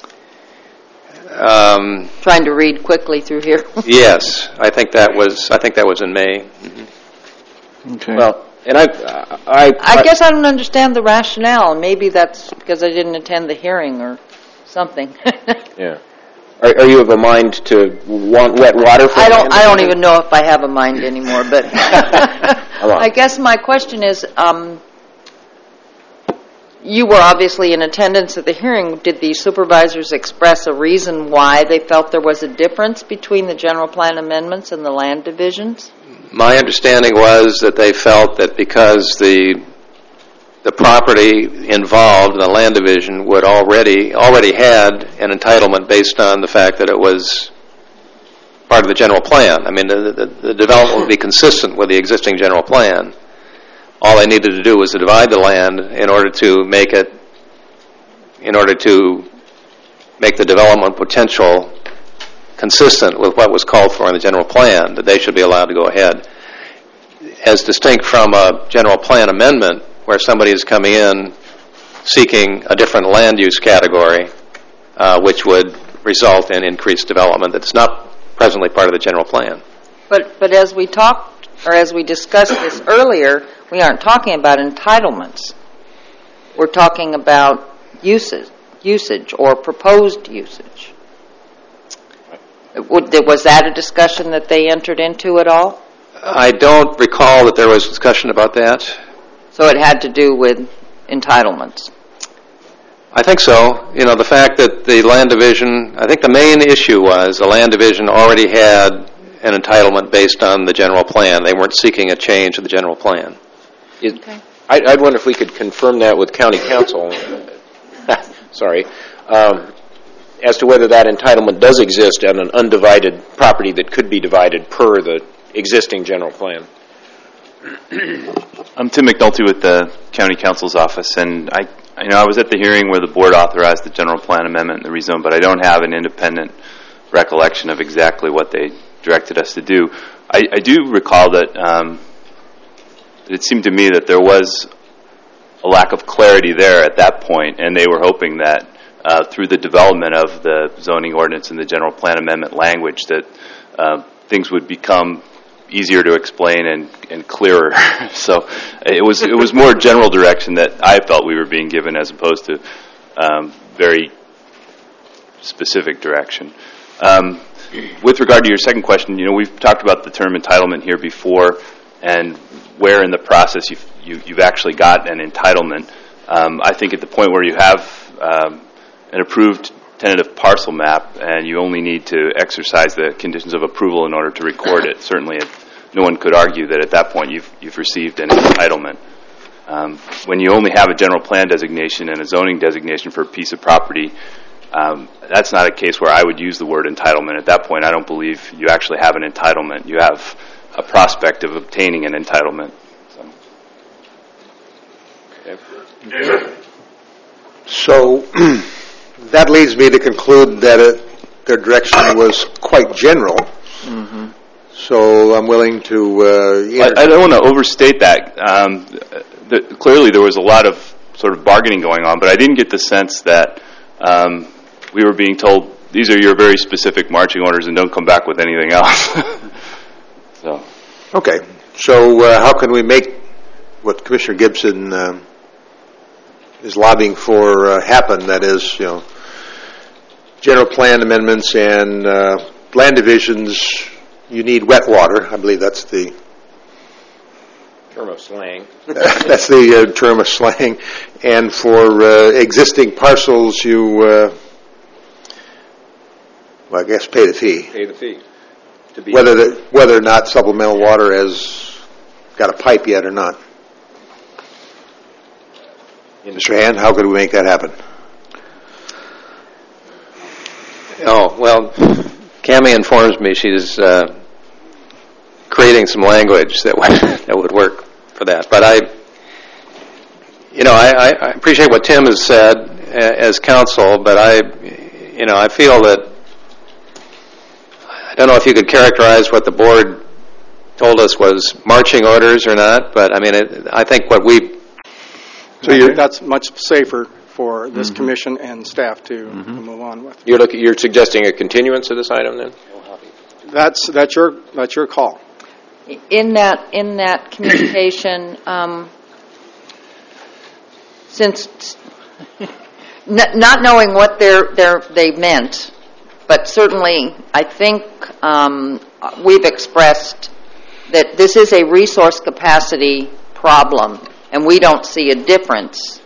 Trying to read quickly through here. Yes, I think that was in May. Mm-hmm. Okay. Well, and I guess I don't understand the rationale. Maybe that's because I didn't attend the hearing or something. Yeah. Are you of a mind to want wet water? I don't even know if I have a mind anymore. But I guess my question is. You were obviously in attendance at the hearing. Did the supervisors express a reason why they felt there was a difference between the general plan amendments and the land divisions? My understanding was that they felt that because the property involved in the land division would already had an entitlement based on the fact that it was part of the general plan. I mean, the development would be consistent with the existing general plan. All they needed to do was to divide the land in order to make the development potential consistent with what was called for in the general plan, that they should be allowed to go ahead. As distinct from a general plan amendment where somebody is coming in seeking a different land use category, which would result in increased development that's not presently part of the general plan. But as we talked, or as we discussed this earlier, we aren't talking about entitlements. We're talking about usage or proposed usage. Was that a discussion that they entered into at all? I don't recall that there was discussion about that. So it had to do with entitlements? I think so. The fact that the land division, I think the main issue was the land division already had an entitlement based on the general plan. They weren't seeking a change of the general plan. Okay. I'd wonder if we could confirm that with county council. Sorry. As to whether that entitlement does exist on an undivided property that could be divided per the existing general plan. I'm Tim McNulty with the county council's office, and I was at the hearing where the board authorized the general plan amendment and the rezone, but I don't have an independent recollection of exactly what they directed us to do. I do recall that it seemed to me that there was a lack of clarity there at that point, and they were hoping that through the development of the zoning ordinance and the general plan amendment language that things would become easier to explain and clearer. So it was more general direction that I felt we were being given as opposed to very specific direction. With regard to your second question, we've talked about the term entitlement here before and where in the process you've actually got an entitlement. I think at the point where you have an approved tentative parcel map and you only need to exercise the conditions of approval in order to record it, certainly no one could argue that at that point you've received an entitlement. When you only have a general plan designation and a zoning designation for a piece of property, that's not a case where I would use the word entitlement. At that point, I don't believe you actually have an entitlement. You have a prospect of obtaining an entitlement. So. So that leads me to conclude that their direction was quite general. So I'm willing to... I don't want to overstate that. Clearly there was a lot of sort of bargaining going on, but I didn't get the sense that we were being told, these are your very specific marching orders and don't come back with anything else. So. Okay. So how can we make what Commissioner Gibson is lobbying for happen? That is, general plan amendments and land divisions. You need wet water. I believe that's the term of slang. That's the term of slang. And for existing parcels, you, I guess, pay the fee. Pay the fee. Whether or not supplemental water has got a pipe yet or not. Mr. Hand, how could we make that happen? Oh, well, Cammie informs me she's creating some language that would work for that. But I appreciate what Tim has said as counsel, but I feel that I don't know if you could characterize what the board told us was marching orders or not, but I mean, I think what we... that's much safer for this commission and staff to move on with. You're suggesting a continuance of this item then? That's your call. In that communication, since not knowing what they meant, but certainly I think we've expressed that this is a resource capacity problem, and we don't see a difference.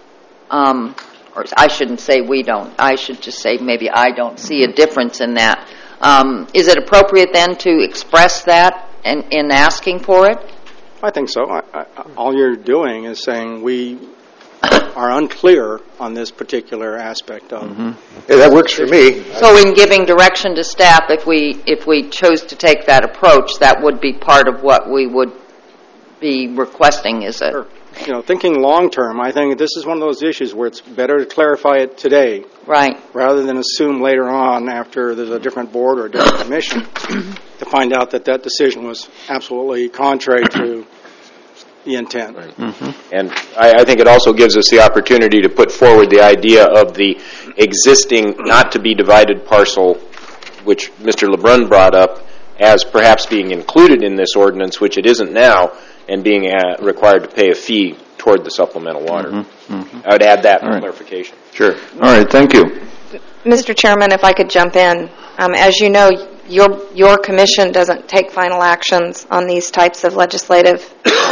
Or I shouldn't say we don't. I should just say maybe I don't see a difference in that. Is it appropriate then to express that in asking for it? I think so. All you're doing is saying we are unclear on this particular aspect of. Yeah, that works for me. So in giving direction to staff, if we chose to take that approach, that would be part of what we would be requesting, is it? Sure. Thinking long term, I think this is one of those issues where it's better to clarify it today, right, rather than assume later on after there's a different board or a different commission to find out that decision was absolutely contrary to the intent. Right. And I think it also gives us the opportunity to put forward the idea of the existing not to be divided parcel, which Mr. LeBrun brought up, as perhaps being included in this ordinance, which it isn't now, and being required to pay a fee toward the supplemental water. I would add that for clarification. Sure. All right, thank you. Mr. Chairman, if I could jump in. As you know, your commission doesn't take final actions on these types of legislative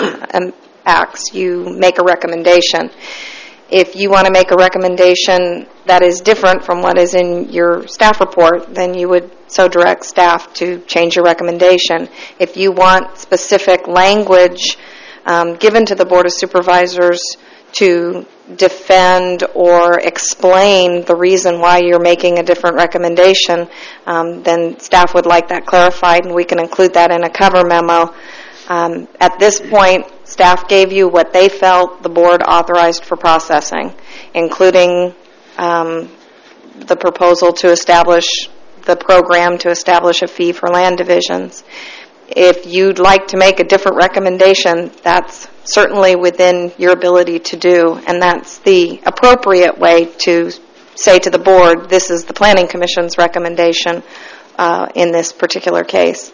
acts. You make a recommendation. If you want to make a recommendation that is different from what is in your staff report, then you would so direct staff to change your recommendation. If you want specific language given to the Board of Supervisors to defend or explain the reason why you're making a different recommendation, then staff would like that clarified, and we can include that in a cover memo. At this point, staff gave you what they felt the board authorized for processing, including the proposal to establish the program to establish a fee for land divisions. If you'd like to make a different recommendation, that's certainly within your ability to do, and that's the appropriate way to say to the board, this is the Planning Commission's recommendation in this particular case.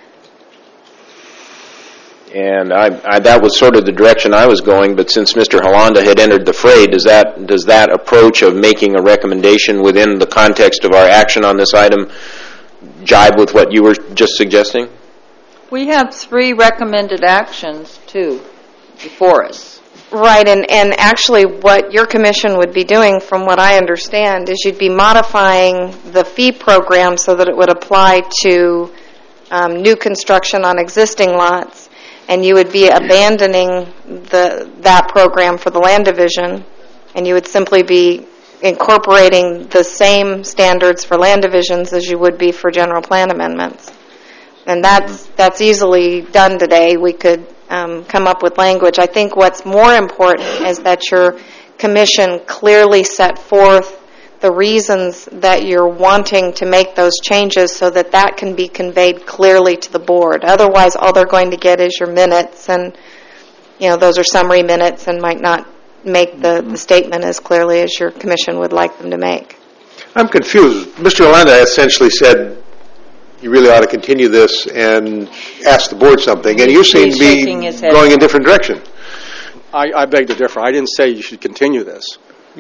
And that was sort of the direction I was going, but since Mr. Holanda had entered the fray, does that approach of making a recommendation within the context of our action on this item jibe with what you were just suggesting? We have 3 recommended actions, too, before us. Right, and actually what your commission would be doing, from what I understand, is you'd be modifying the fee program so that it would apply to new construction on existing lots, and you would be abandoning that program for the land division, and you would simply be incorporating the same standards for land divisions as you would be for general plan amendments. And that's easily done today. We could come up with language. I think what's more important is that your commission clearly set forth the reasons that you're wanting to make those changes so that that can be conveyed clearly to the board. Otherwise, all they're going to get is your minutes, and those are summary minutes and might not make the statement as clearly as your commission would like them to make. I'm confused. Mr. Yolanda essentially said you really ought to continue this and ask the board something, and you seem to be going in a different direction. I beg to differ. I didn't say you should continue this.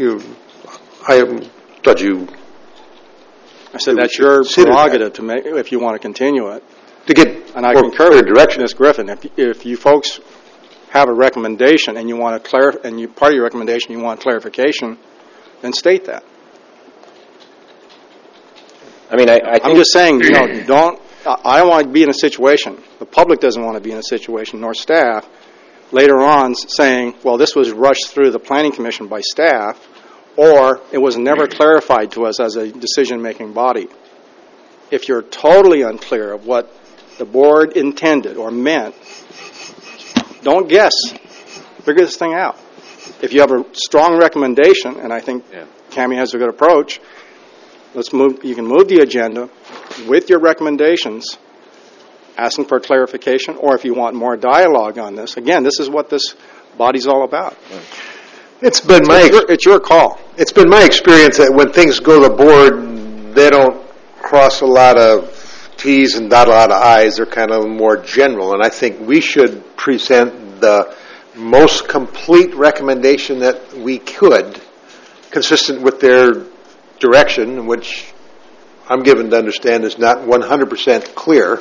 I thought you... I said that's your prerogative to make if you want to continue it. To get and I concur with Ms. Griffin. If you folks have a recommendation and you want to part of your recommendation you want clarification, then state that. I mean, I'm just saying, don't. I don't want to be in a situation. The public doesn't want to be in a situation, nor staff. Later on, saying, "Well, this was rushed through the Planning Commission by staff," or it was never clarified to us as a decision-making body. If you're totally unclear of what the board intended or meant, don't guess. Figure this thing out. If you have a strong recommendation, and I think Cammie has a good approach, you can move the agenda with your recommendations, asking for clarification, or if you want more dialogue on this. Again, this is what this body's all about. It's your call. It's been my experience that when things go to the board, they don't cross a lot of T's and dot a lot of I's. They're kind of more general, and I think we should present the most complete recommendation that we could, consistent with their direction, which I'm given to understand is not 100% clear.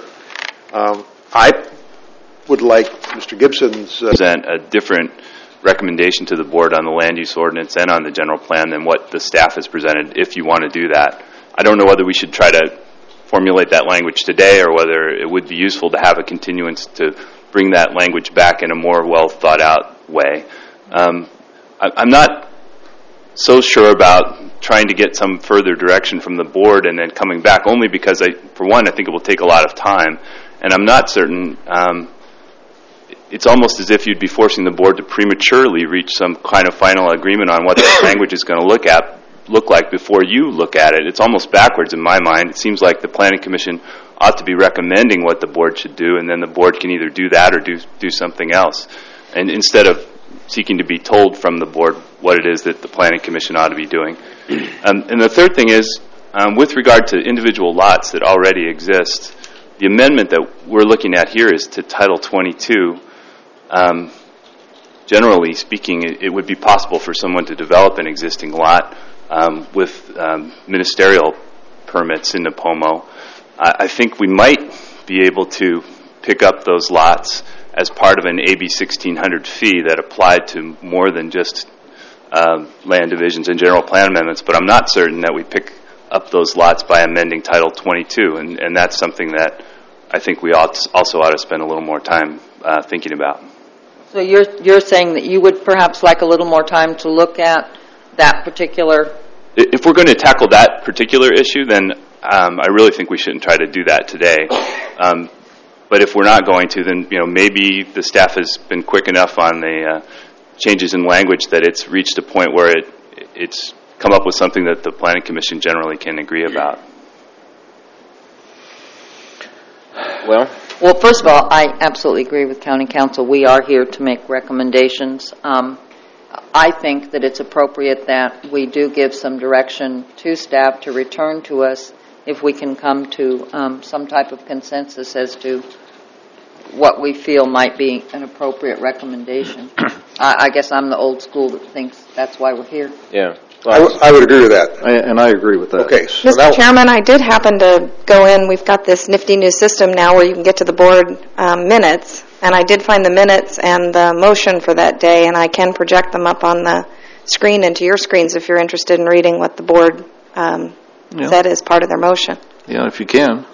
I would like Mr. Gibson's... present a different recommendation to the board on the land use ordinance and on the general plan than what the staff has presented, if you want to do that. I don't know whether we should try to formulate that language today or whether it would be useful to have a continuance to bring that language back in a more well thought out way. I'm not so sure about trying to get some further direction from the board and then coming back, only because for one, I think it will take a lot of time, and I'm not certain. It's almost as if you'd be forcing the board to prematurely reach some kind of final agreement on what the language is going to look like before you look at it. It's almost backwards in my mind. It seems like the Planning Commission ought to be recommending what the board should do, and then the board can either do that or do something else. And instead of seeking to be told from the board what it is that the Planning Commission ought to be doing. And the third thing is, with regard to individual lots that already exist, the amendment that we're looking at here is to Title 22. Generally speaking, it would be possible for someone to develop an existing lot with ministerial permits in Nipomo. I think we might be able to pick up those lots as part of an AB 1600 fee that applied to more than just land divisions and general plan amendments, but I'm not certain that we pick up those lots by amending Title 22, and that's something that I think we also ought to spend a little more time thinking about. So you're saying that you would perhaps like a little more time to look at that particular... If we're going to tackle that particular issue, then I really think we shouldn't try to do that today. But if we're not going to, then maybe the staff has been quick enough on the changes in language that it's reached a point where it's come up with something that the Planning Commission generally can agree about. Well, first of all, I absolutely agree with County Council. We are here to make recommendations. I think that it's appropriate that we do give some direction to staff to return to us if we can come to some type of consensus as to what we feel might be an appropriate recommendation. I guess I'm the old school that thinks that's why we're here. Yeah. I would agree with that. And I agree with that. Okay. So Mr. Chairman, I did happen to go in. We've got this nifty new system now where you can get to the board minutes, and I did find the minutes and the motion for that day, and I can project them up on the screen into your screens if you're interested in reading what the board said as part of their motion. Yeah, if you can.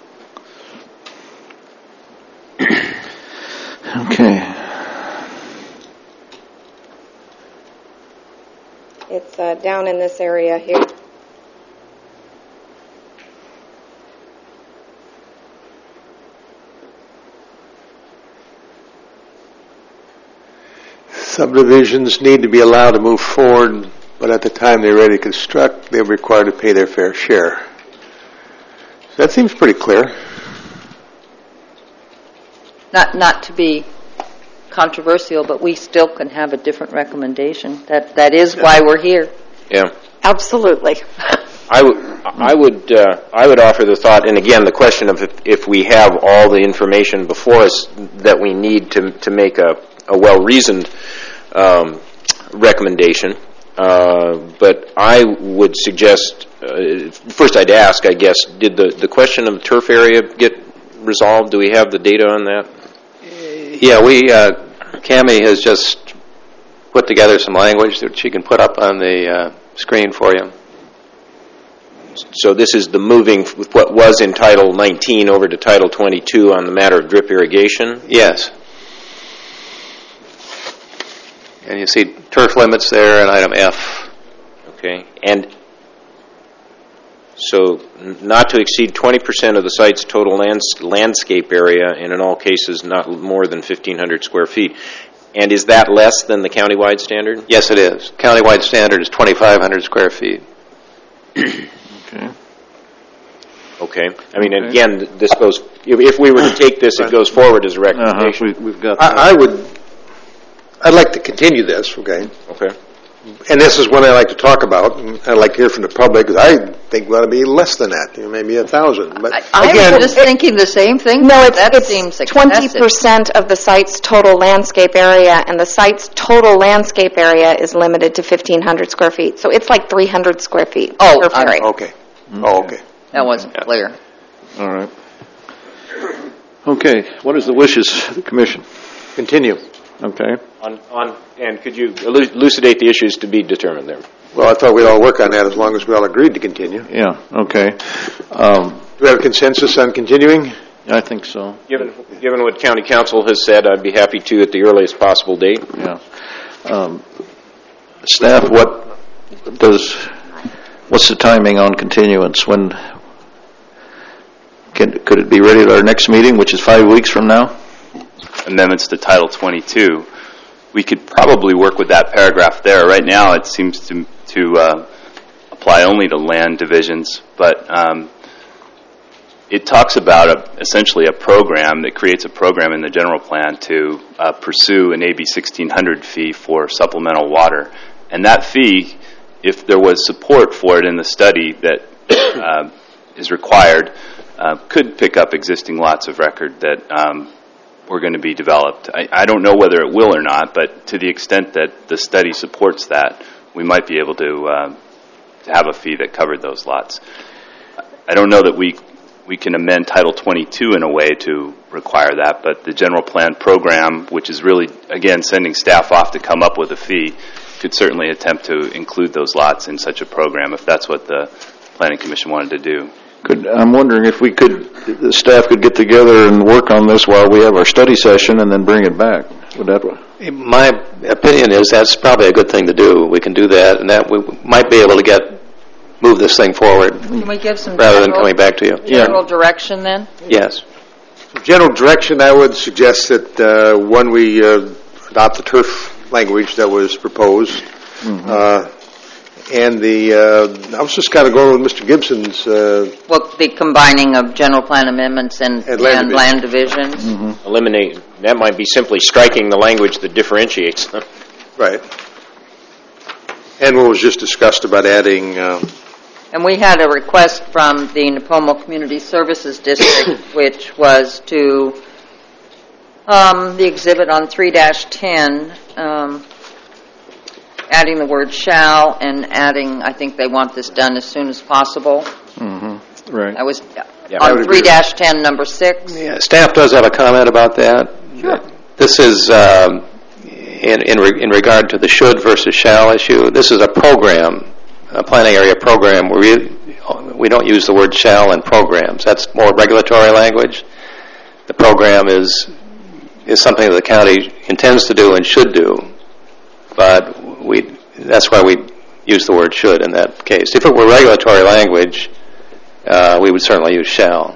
Okay. It's down in this area here. Subdivisions need to be allowed to move forward but at the time they're ready to construct, they're required to pay their fair share. So that seems pretty clear. Not to be controversial, but we still can have a different recommendation. That is why we're here. Yeah. Absolutely. I would offer the thought, and again, the question of if we have all the information before us that we need to make a well-reasoned recommendation. But I would suggest, first I'd ask, I guess, did the question of the turf area get resolved? Do we have the data on that? Yeah, Cammie has just put together some language that she can put up on the screen for you. So this is the moving with what was in Title 19 over to Title 22 on the matter of drip irrigation? Yes. And you see turf limits there in item F. Okay. And so not to exceed 20% of the site's total landscape area, and in all cases not more than 1,500 square feet. And is that less than the countywide standard? Yes, it is. Countywide standard is 2,500 square feet. Okay. Okay. I mean, again, this goes. If we were to take this, it goes forward as a recommendation. We've got. I'd like to continue this. Okay. Okay. And this is one I like to talk about. And I'd like to hear from the public because I think we ought to be less than that. Maybe 1,000. But I was just thinking the same thing. No, that seems excessive. 20% of the site's total landscape area, and the site's total landscape area is limited to 1,500 square feet. So it's like 300 square feet. Oh, per area. Okay. Oh, okay. That wasn't clear. All right. Okay. What is the wishes of the commission? Continue. Okay. And could you elucidate the issues to be determined there? Well, I thought we'd all work on that as long as we all agreed to continue. Yeah. Okay. Do we have a consensus on continuing? I think so. Given what County Council has said, I'd be happy to at the earliest possible date. Yeah. Staff, what's the timing on continuance? When could it be ready at our next meeting, which is 5 weeks from now? Amendments to Title 22. We could probably work with that paragraph there. Right now, it seems to apply only to land divisions, but it talks about essentially a program that creates a program in the general plan to pursue an AB 1600 fee for supplemental water. And that fee, if there was support for it in the study that is required, could pick up existing lots of record that were going to be developed. I don't know whether it will or not, but to the extent that the study supports that, we might be able to have a fee that covered those lots. I don't know that we can amend Title 22 in a way to require that, but the general plan program, which is really, again, sending staff off to come up with a fee, could certainly attempt to include those lots in such a program if that's what the Planning Commission wanted to do. I'm wondering if the staff could get together and work on this while we have our study session and then bring it back. Would that work? My opinion is that's probably a good thing to do. We can do that, and that we might be able to move this thing forward. Can we give some rather than coming back to you? General direction then? Yes. General direction, I would suggest that when we adopt the turf language that was proposed, and I was just kind of going with Mr. Gibson's. Well, the combining of general plan amendments and land divisions. Mm-hmm. Eliminate. That might be simply striking the language that differentiates them. Right. And what was just discussed about adding. And we had a request from the Napomo Community Services District, which was to the exhibit on 3-10. Adding the word shall and adding, I think they want this done as soon as possible. Mm-hmm. Right. That was on 3-10, number 6. Yeah, staff does have a comment about that. Sure. This is in regard to the should versus shall issue. This is a program, a planning area program where we don't use the word shall in programs. That's more regulatory language. The program is something that the county intends to do and should do, but that's why we use the word should in that case. If it were regulatory language, we would certainly use shall.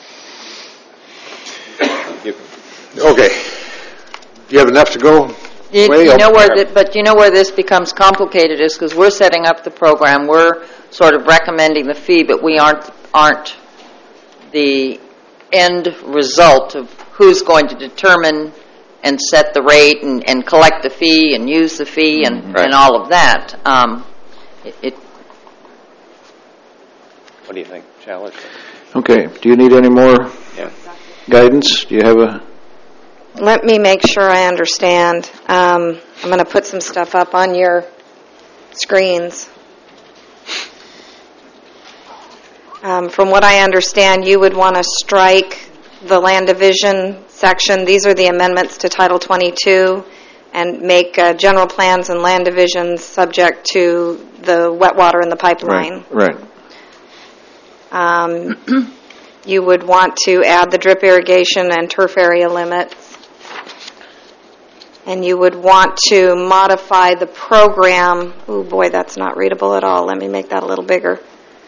Okay. Do you have enough to go? You know where this becomes complicated is because we're setting up the program. We're sort of recommending the fee, but we aren't the end result of who's going to determine and set the rate and collect the fee and use the fee and all of that. What do you think, Challenge? Okay. Do you need any more guidance? Do you have a... Let me make sure I understand. I'm going to put some stuff up on your screens. From what I understand, you would want to strike the land division section. These are the amendments to Title 22, and make general plans and land divisions subject to the wet water in the pipeline. Right. You would want to add the drip irrigation and turf area limits. And you would want to modify the program. Oh boy, that's not readable at all. Let me make that a little bigger.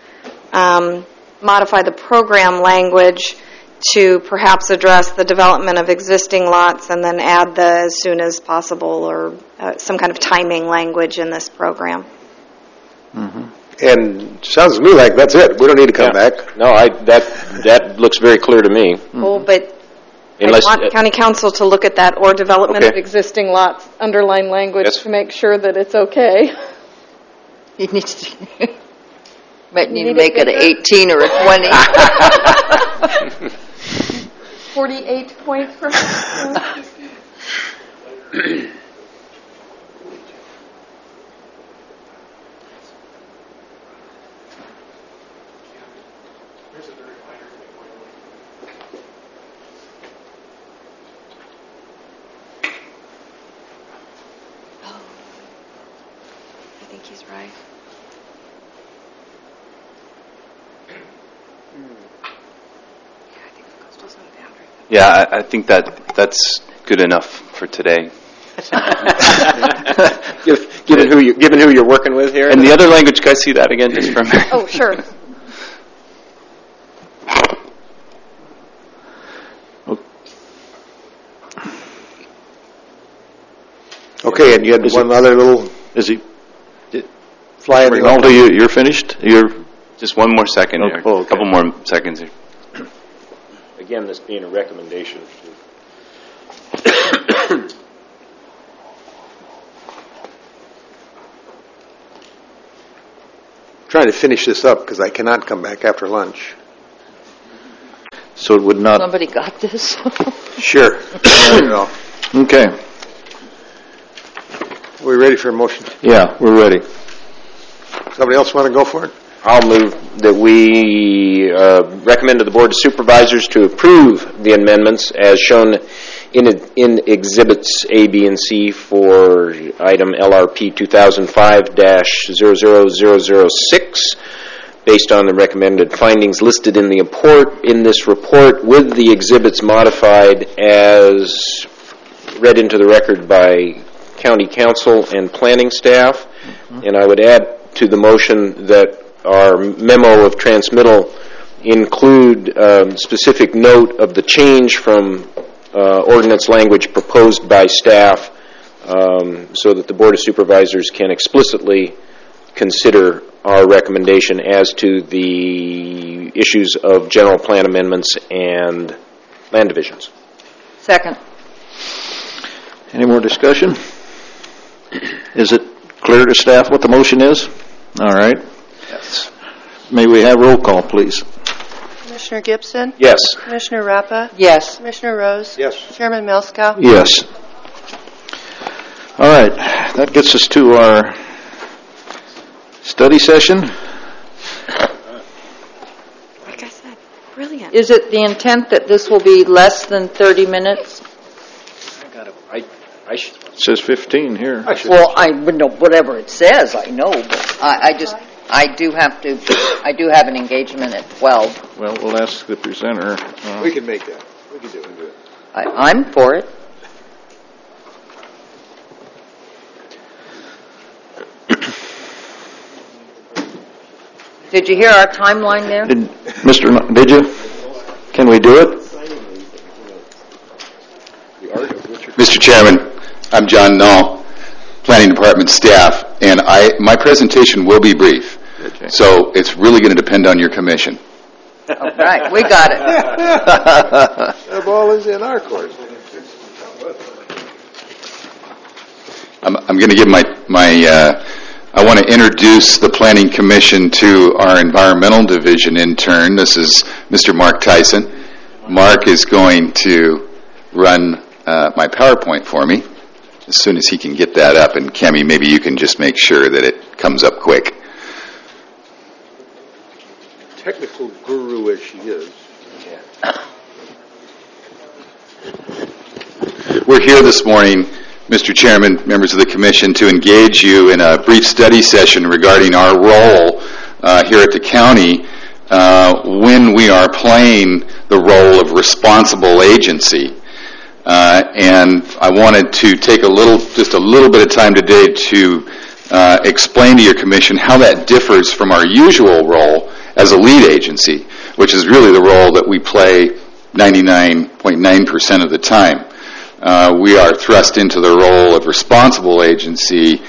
Modify the program language to perhaps address the development of existing lots, and then add the as soon as possible or some kind of timing language in this program. Mm-hmm. And sounds to me like that's it. We don't need to come back. No, that looks very clear to me. Oh, but Unless, I want County Council to look at that or development of existing lots underline language to make sure that it's okay. You need to might need to make it an 18 or a 20. 48 points per I think he's right. Yeah, I think that's good enough for today. Given who you're working with here. And the other language, can I see that again just for a minute? Oh, sure. Okay, and you had one other little... Is he... Fly in Rinaldo, you're finished? You're... Just one more second here. Oh, okay. A couple more seconds here. Again, this being a recommendation. Trying to finish this up because I cannot come back after lunch. So it would not... Somebody got this? Sure. Okay. Are we ready for a motion? Yeah, we're ready. Somebody else want to go for it? I'll move that we recommend to the Board of Supervisors to approve the amendments as shown in Exhibits A, B, and C for item LRP 2005-00006, based on the recommended findings listed in this report, with the exhibits modified as read into the record by County Council and planning staff. And I would add to the motion that our memo of transmittal include specific note of the change from ordinance language proposed by staff, so that the Board of Supervisors can explicitly consider our recommendation as to the issues of general plan amendments and land divisions. Second. Any more discussion? Is it clear to staff what the motion is? All right. Yes. May we have roll call, please? Commissioner Gibson? Yes. Commissioner Rappa? Yes. Commissioner Rose? Yes. Chairman Melskow? Yes. All right. That gets us to our study session. Like I said, brilliant. Is it the intent that this will be less than 30 minutes? It says 15 here. Well, I would know whatever it says. I know, but I do have an engagement at 12. Well, we'll ask the presenter. We can make that. We can do it. I'm for it. Did you hear our timeline there? Did you? Can we do it? Mr. Chairman, I'm John Null, Planning Department staff, and my presentation will be brief. Okay. So it's really going to depend on your commission. All right, we got it. The ball is in our court. I'm going to give I want to introduce the Planning Commission to our Environmental Division intern. This is Mr. Mark Tyson. Mark is going to run my PowerPoint for me as soon as he can get that up. And Kemi, maybe you can just make sure that it comes up quick. Technical guru as she is. We're here this morning, Mr. Chairman, members of the Commission, to engage you in a brief study session regarding our role here at the county when we are playing the role of responsible agency. And I wanted to take just a little bit of time today to explain to your Commission how that differs from our usual role as a lead agency, which is really the role that we play 99.9% of the time. We are thrust into the role of responsible agency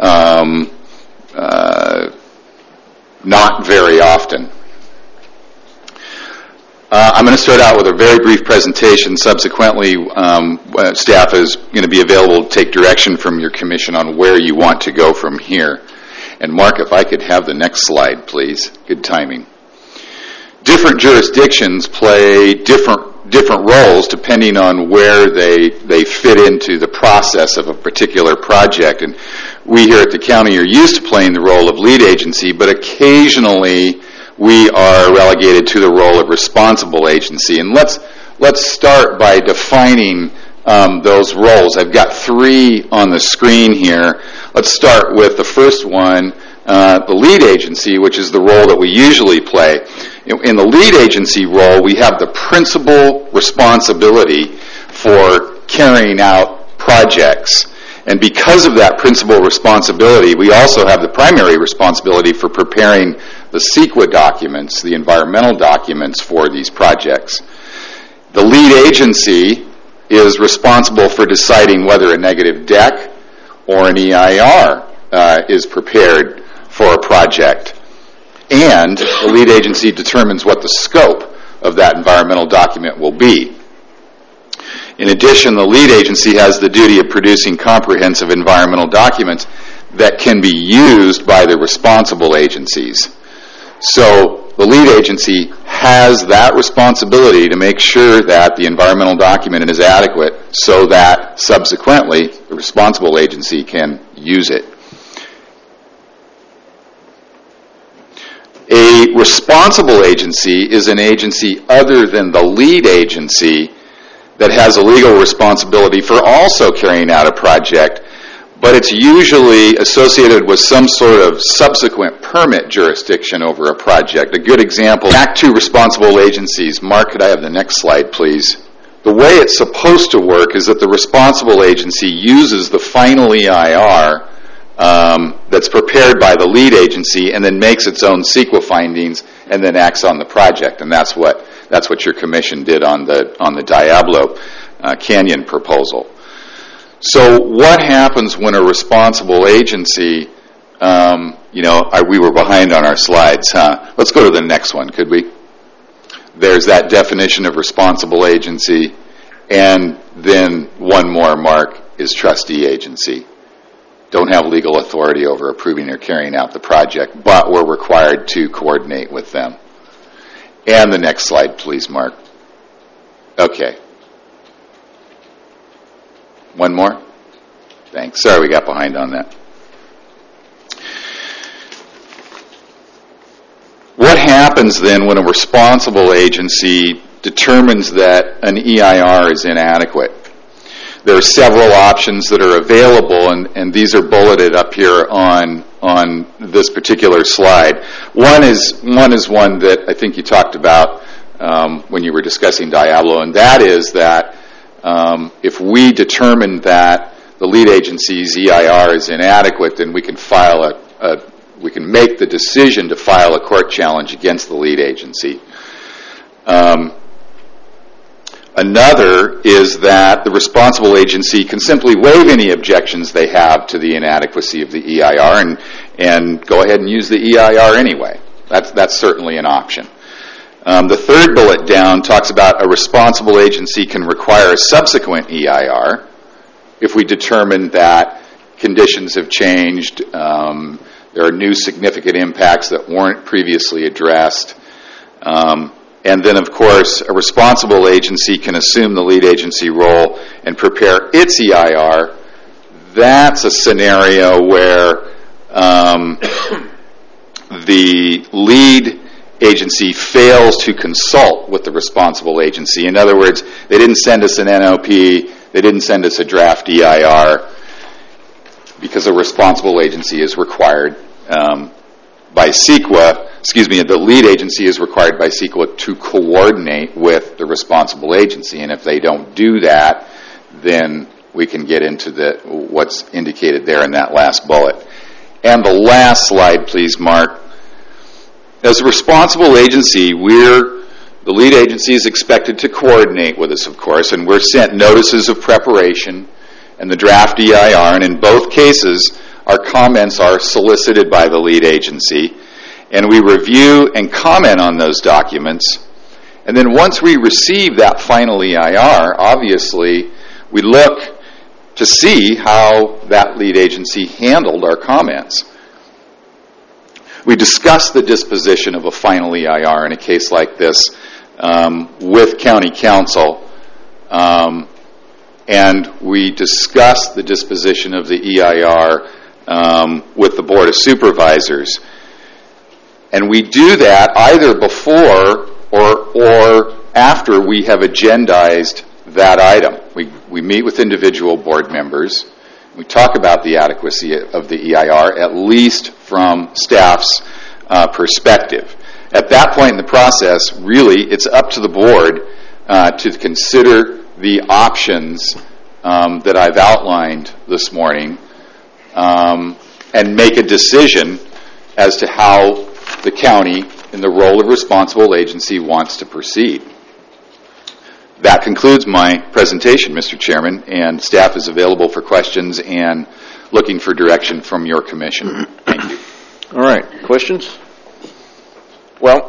not very often. I'm going to start out with a very brief presentation. Subsequently, staff is going to be available to take direction from your commission on where you want to go from here. And Mark, if I could have the next slide, please. Good timing. Different jurisdictions play different roles depending on where they fit into the process of a particular project. And we here at the county are used to playing the role of lead agency, but occasionally we are relegated to the role of responsible agency. And let's start by defining those roles. I've got 3 on the screen here. Let's start with the first one, the lead agency, which is the role that we usually play. In the lead agency role, we have the principal responsibility for carrying out projects. And because of that principal responsibility, we also have the primary responsibility for preparing the CEQA documents, the environmental documents for these projects. The lead agency is responsible for deciding whether a negative deck or an EIR is prepared for a project. And the lead agency determines what the scope of that environmental document will be. In addition, the lead agency has the duty of producing comprehensive environmental documents that can be used by the responsible agencies. So the lead agency has that responsibility to make sure that the environmental document is adequate so that subsequently the responsible agency can use it. A responsible agency is an agency other than the lead agency that has a legal responsibility for also carrying out a project, but it's usually associated with some sort of subsequent permit jurisdiction over a project. A good example, back to responsible agencies. Mark, could I have the next slide, please? The way it's supposed to work is that the responsible agency uses the final EIR that's prepared by the lead agency and then makes its own CEQA findings and then acts on the project. And that's what your commission did on the Diablo Canyon proposal. So what happens when a responsible agency, we were behind on our slides, huh? Let's go to the next one, could we? There's that definition of responsible agency, and then one more, Mark, is trustee agency. Don't have legal authority over approving or carrying out the project, but we're required to coordinate with them. And the next slide, please, Mark. Okay. One more? Thanks. Sorry we got behind on that. What happens then when a responsible agency determines that an EIR is inadequate? There are several options that are available, and these are bulleted up here on this particular slide. One is one that I think you talked about when you were discussing Diablo, and that is that if we determine that the lead agency's EIR is inadequate, then we can we can make the decision to file a court challenge against the lead agency. Another is that the responsible agency can simply waive any objections they have to the inadequacy of the EIR and go ahead and use the EIR anyway. That's certainly an option. The third bullet down talks about a responsible agency can require a subsequent EIR if we determine that conditions have changed, there are new significant impacts that weren't previously addressed. And then, of course, a responsible agency can assume the lead agency role and prepare its EIR. That's a scenario where the lead agency fails to consult with the responsible agency. In other words, they didn't send us an NOP, they didn't send us a draft EIR, because a responsible agency is required by CEQA. The lead agency is required by CEQA to coordinate with the responsible agency, and if they don't do that, then we can get into what's indicated there in that last bullet. And the last slide, please, Mark. As a responsible agency, the lead agency is expected to coordinate with us, of course, and we're sent notices of preparation and the draft EIR, and in both cases, our comments are solicited by the lead agency, and we review and comment on those documents. And then once we receive that final EIR, obviously, we look to see how that lead agency handled our comments. We discuss the disposition of a final EIR in a case like this with County Council, and we discuss the disposition of the EIR with the Board of Supervisors. And we do that either before or after we have agendized that item. We meet with individual board members. We talk about the adequacy of the EIR, at least from staff's perspective. At that point in the process, really, it's up to the board to consider the options that I've outlined this morning and make a decision as to how the county, in the role of responsible agency, wants to proceed. That concludes my presentation, Mr. Chairman, and staff is available for questions and looking for direction from your commission. Thank you. All right. Questions? Well,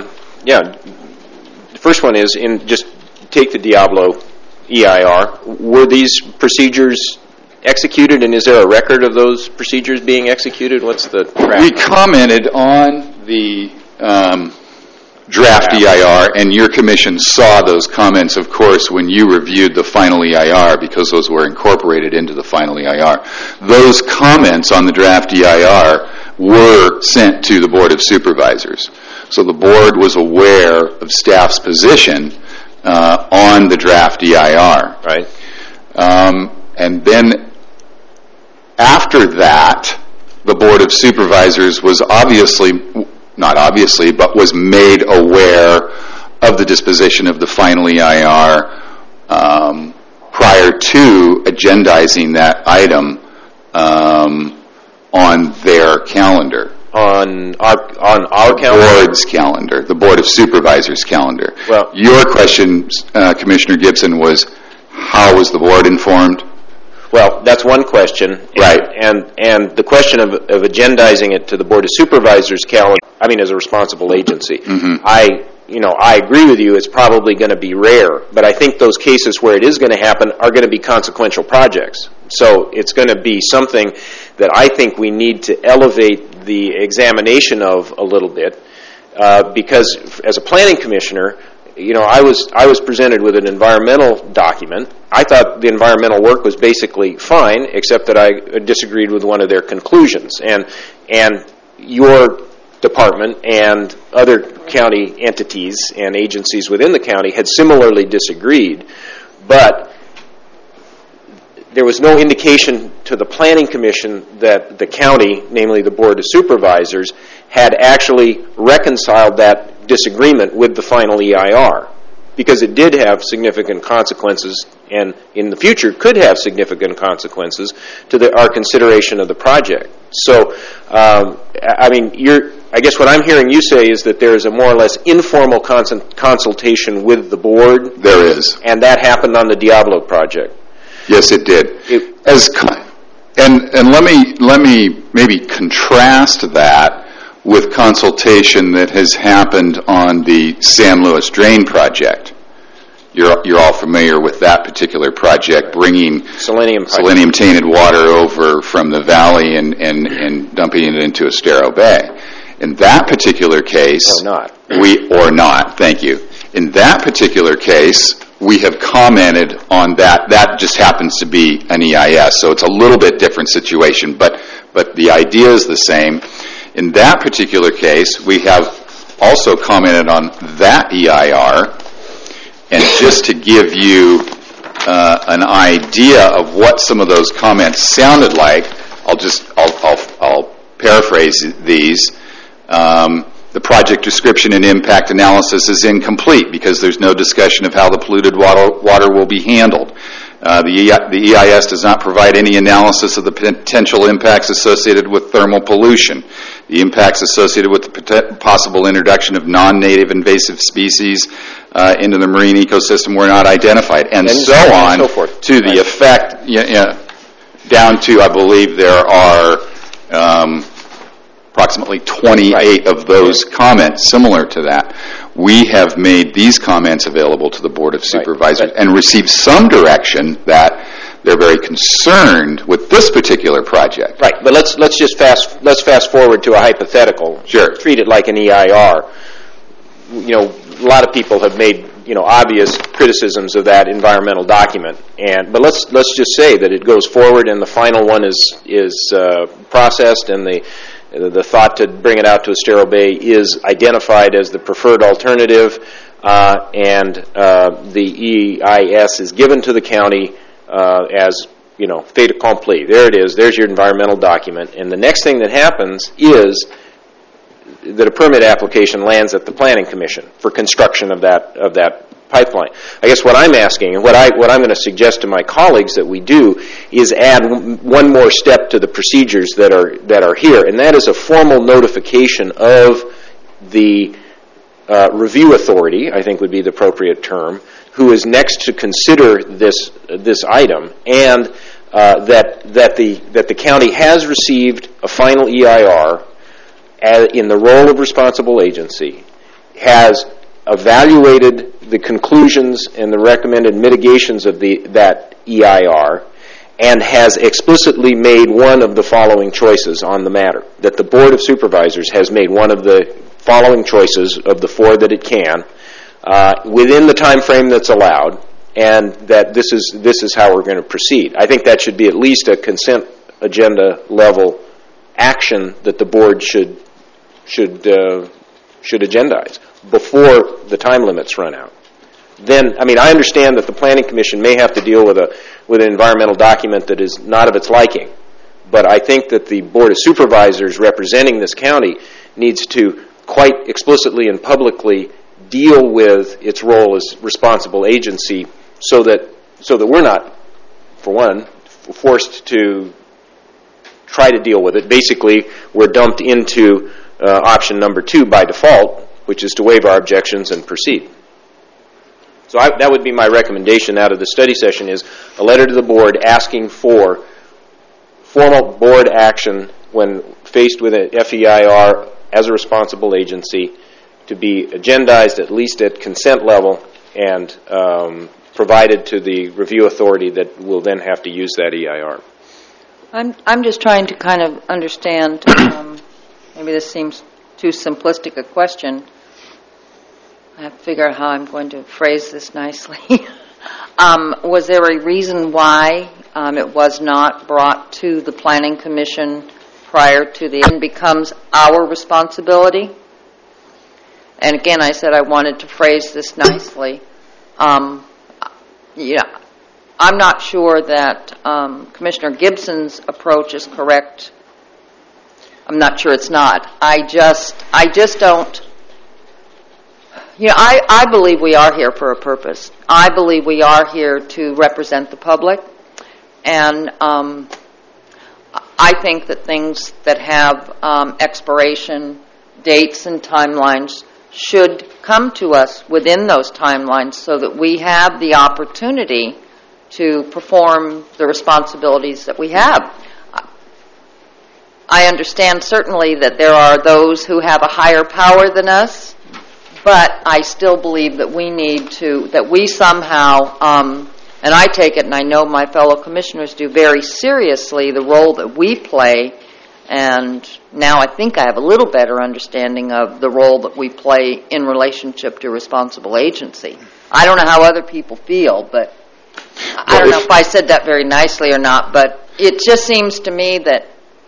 the first one is, just take the Diablo EIR. Were these procedures executed, and is there a record of those procedures being executed? What's the track? We commented on the draft EIR, and your commission saw those comments, of course, when you reviewed the final EIR, because those were incorporated into the final EIR. Those comments on the draft EIR were sent to the Board of Supervisors. So the board was aware of staff's position on the draft EIR. Right. And then after that, the Board of Supervisors was was made aware of the disposition of the final EIR prior to agendizing that item on their calendar. On our calendar? Board's calendar, the Board of Supervisors' calendar. Well, your question, Commissioner Gibson, was how was the board informed? Well, that's one question. Right. And the question of agendizing it to the Board of Supervisors' calendar, I mean, as a responsible agency, Mm-hmm. I agree with you, it's probably going to be rare, but I think those cases where it is going to happen are going to be consequential projects. So it's going to be something that I think we need to elevate the examination of a little bit, because as a planning commissioner, I was presented with an environmental document. I thought the environmental work was basically fine, except that I disagreed with one of their conclusions. And your department and other county entities and agencies within the county had similarly disagreed, but there was no indication to the Planning Commission that the county, namely the Board of Supervisors, had actually reconciled that disagreement with the final EIR, because it did have significant consequences and in the future could have significant consequences to our consideration of the project. So, I guess what I'm hearing you say is that there is a more or less informal consultation with the board. There is. And that happened on the Diablo project. Yes, it did. And let me maybe contrast that with consultation that has happened on the San Luis Drain project. You're all familiar with that particular project, bringing selenium-tainted water over from the valley and dumping it into Estero Bay. In that particular case, thank you. In that particular case, we have commented on that. That just happens to be an EIS, so it's a little bit different situation, but the idea is the same. In that particular case, we have also commented on that EIR. And just to give you an idea of what some of those comments sounded like, I'll paraphrase these. The project description and impact analysis is incomplete because there's no discussion of how the polluted water will be handled. The EIS does not provide any analysis of the potential impacts associated with thermal pollution. The impacts associated with the possible introduction of non-native invasive species into the marine ecosystem were not identified, and so on, so forth. To the effect, down to, I believe there are approximately 28 of those comments similar to that. We have made these comments available to the Board of Supervisors and received some direction that they're very concerned with this particular project. Right, but let's fast forward to a hypothetical. Sure. Treat it like an EIR. A lot of people have made obvious criticisms of that environmental document, but let's just say that it goes forward and the final one is processed and the thought to bring it out to Estero Bay is identified as the preferred alternative, and the EIS is given to the county as fait accompli. There it is. There's your environmental document. And the next thing that happens is that a permit application lands at the Planning Commission for construction of that pipeline. I guess what I'm asking, and what I'm going to suggest to my colleagues that we do, is add one more step to the procedures that are here, and that is a formal notification of the review authority, I think would be the appropriate term, who is next to consider this item, and that the county has received a final EIR in the role of responsible agency, has evaluated the conclusions and the recommended mitigations of that EIR, and has explicitly made one of the following choices on the matter. That the Board of Supervisors has made one of the following choices of the four that it can within the time frame that's allowed, and that this is how we're going to proceed. I think that should be at least a consent agenda level action that the board should agendize before the time limits run out. Then, I understand that the Planning Commission may have to deal with an environmental document that is not of its liking, but I think that the Board of Supervisors representing this county needs to quite explicitly and publicly deal with its role as responsible agency so that we're not, for one, forced to try to deal with it. Basically, we're dumped into option number 2 by default, which is to waive our objections and proceed. So that would be my recommendation out of the study session, is a letter to the board asking for formal board action when faced with an FEIR as a responsible agency to be agendized at least at consent level and provided to the review authority that will then have to use that EIR. I'm just trying to kind of understand, maybe this seems too simplistic a question. I have to figure out how I'm going to phrase this nicely. Was there a reason why it was not brought to the Planning Commission prior to the end becomes our responsibility? And again, I said I wanted to phrase this nicely. I'm not sure that Commissioner Gibson's approach is correct. I'm not sure it's not. I just don't. I believe we are here for a purpose. I believe we are here to represent the public, and I think that things that have expiration dates and timelines should come to us within those timelines so that we have the opportunity to perform the responsibilities that we have. I understand certainly that there are those who have a higher power than us, but I still believe that we need to, that we somehow, and I take it, and I know my fellow commissioners do very seriously, the role that we play, and now I think I have a little better understanding of the role that we play in relationship to responsible agency. I don't know how other people feel, but I don't know if I said that very nicely or not, but it just seems to me that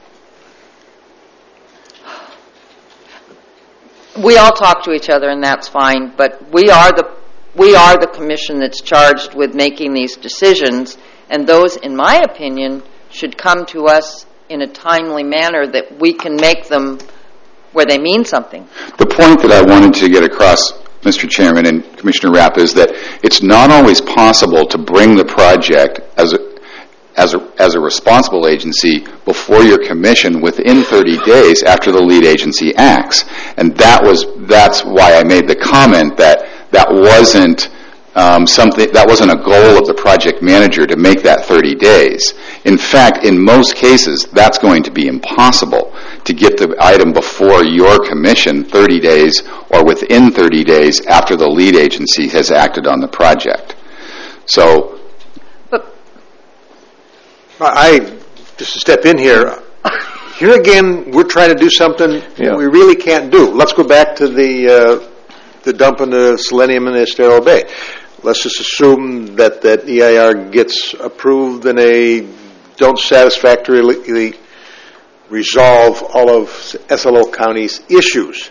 we all talk to each other, and that's fine, but we are the commission that's charged with making these decisions, and those, in my opinion, should come to us in a timely manner that we can make them where they mean something. The point that I wanted to get across, Mr. Chairman and Commissioner Rapp, is that it's not always possible to bring the project as a responsible agency before your commission within 30 days after the lead agency acts. And that's why I made the comment that wasn't that wasn't a goal of the project manager to make that 30 days. In fact, in most cases, that's going to be impossible to get the item before your commission 30 days or within 30 days after the lead agency has acted on the project. So, just to step in here again, we're trying to do something we really can't do. Let's go back to the dump in the selenium in the Estero Bay. Let's just assume that EIR gets approved and they don't satisfactorily resolve all of SLO County's issues.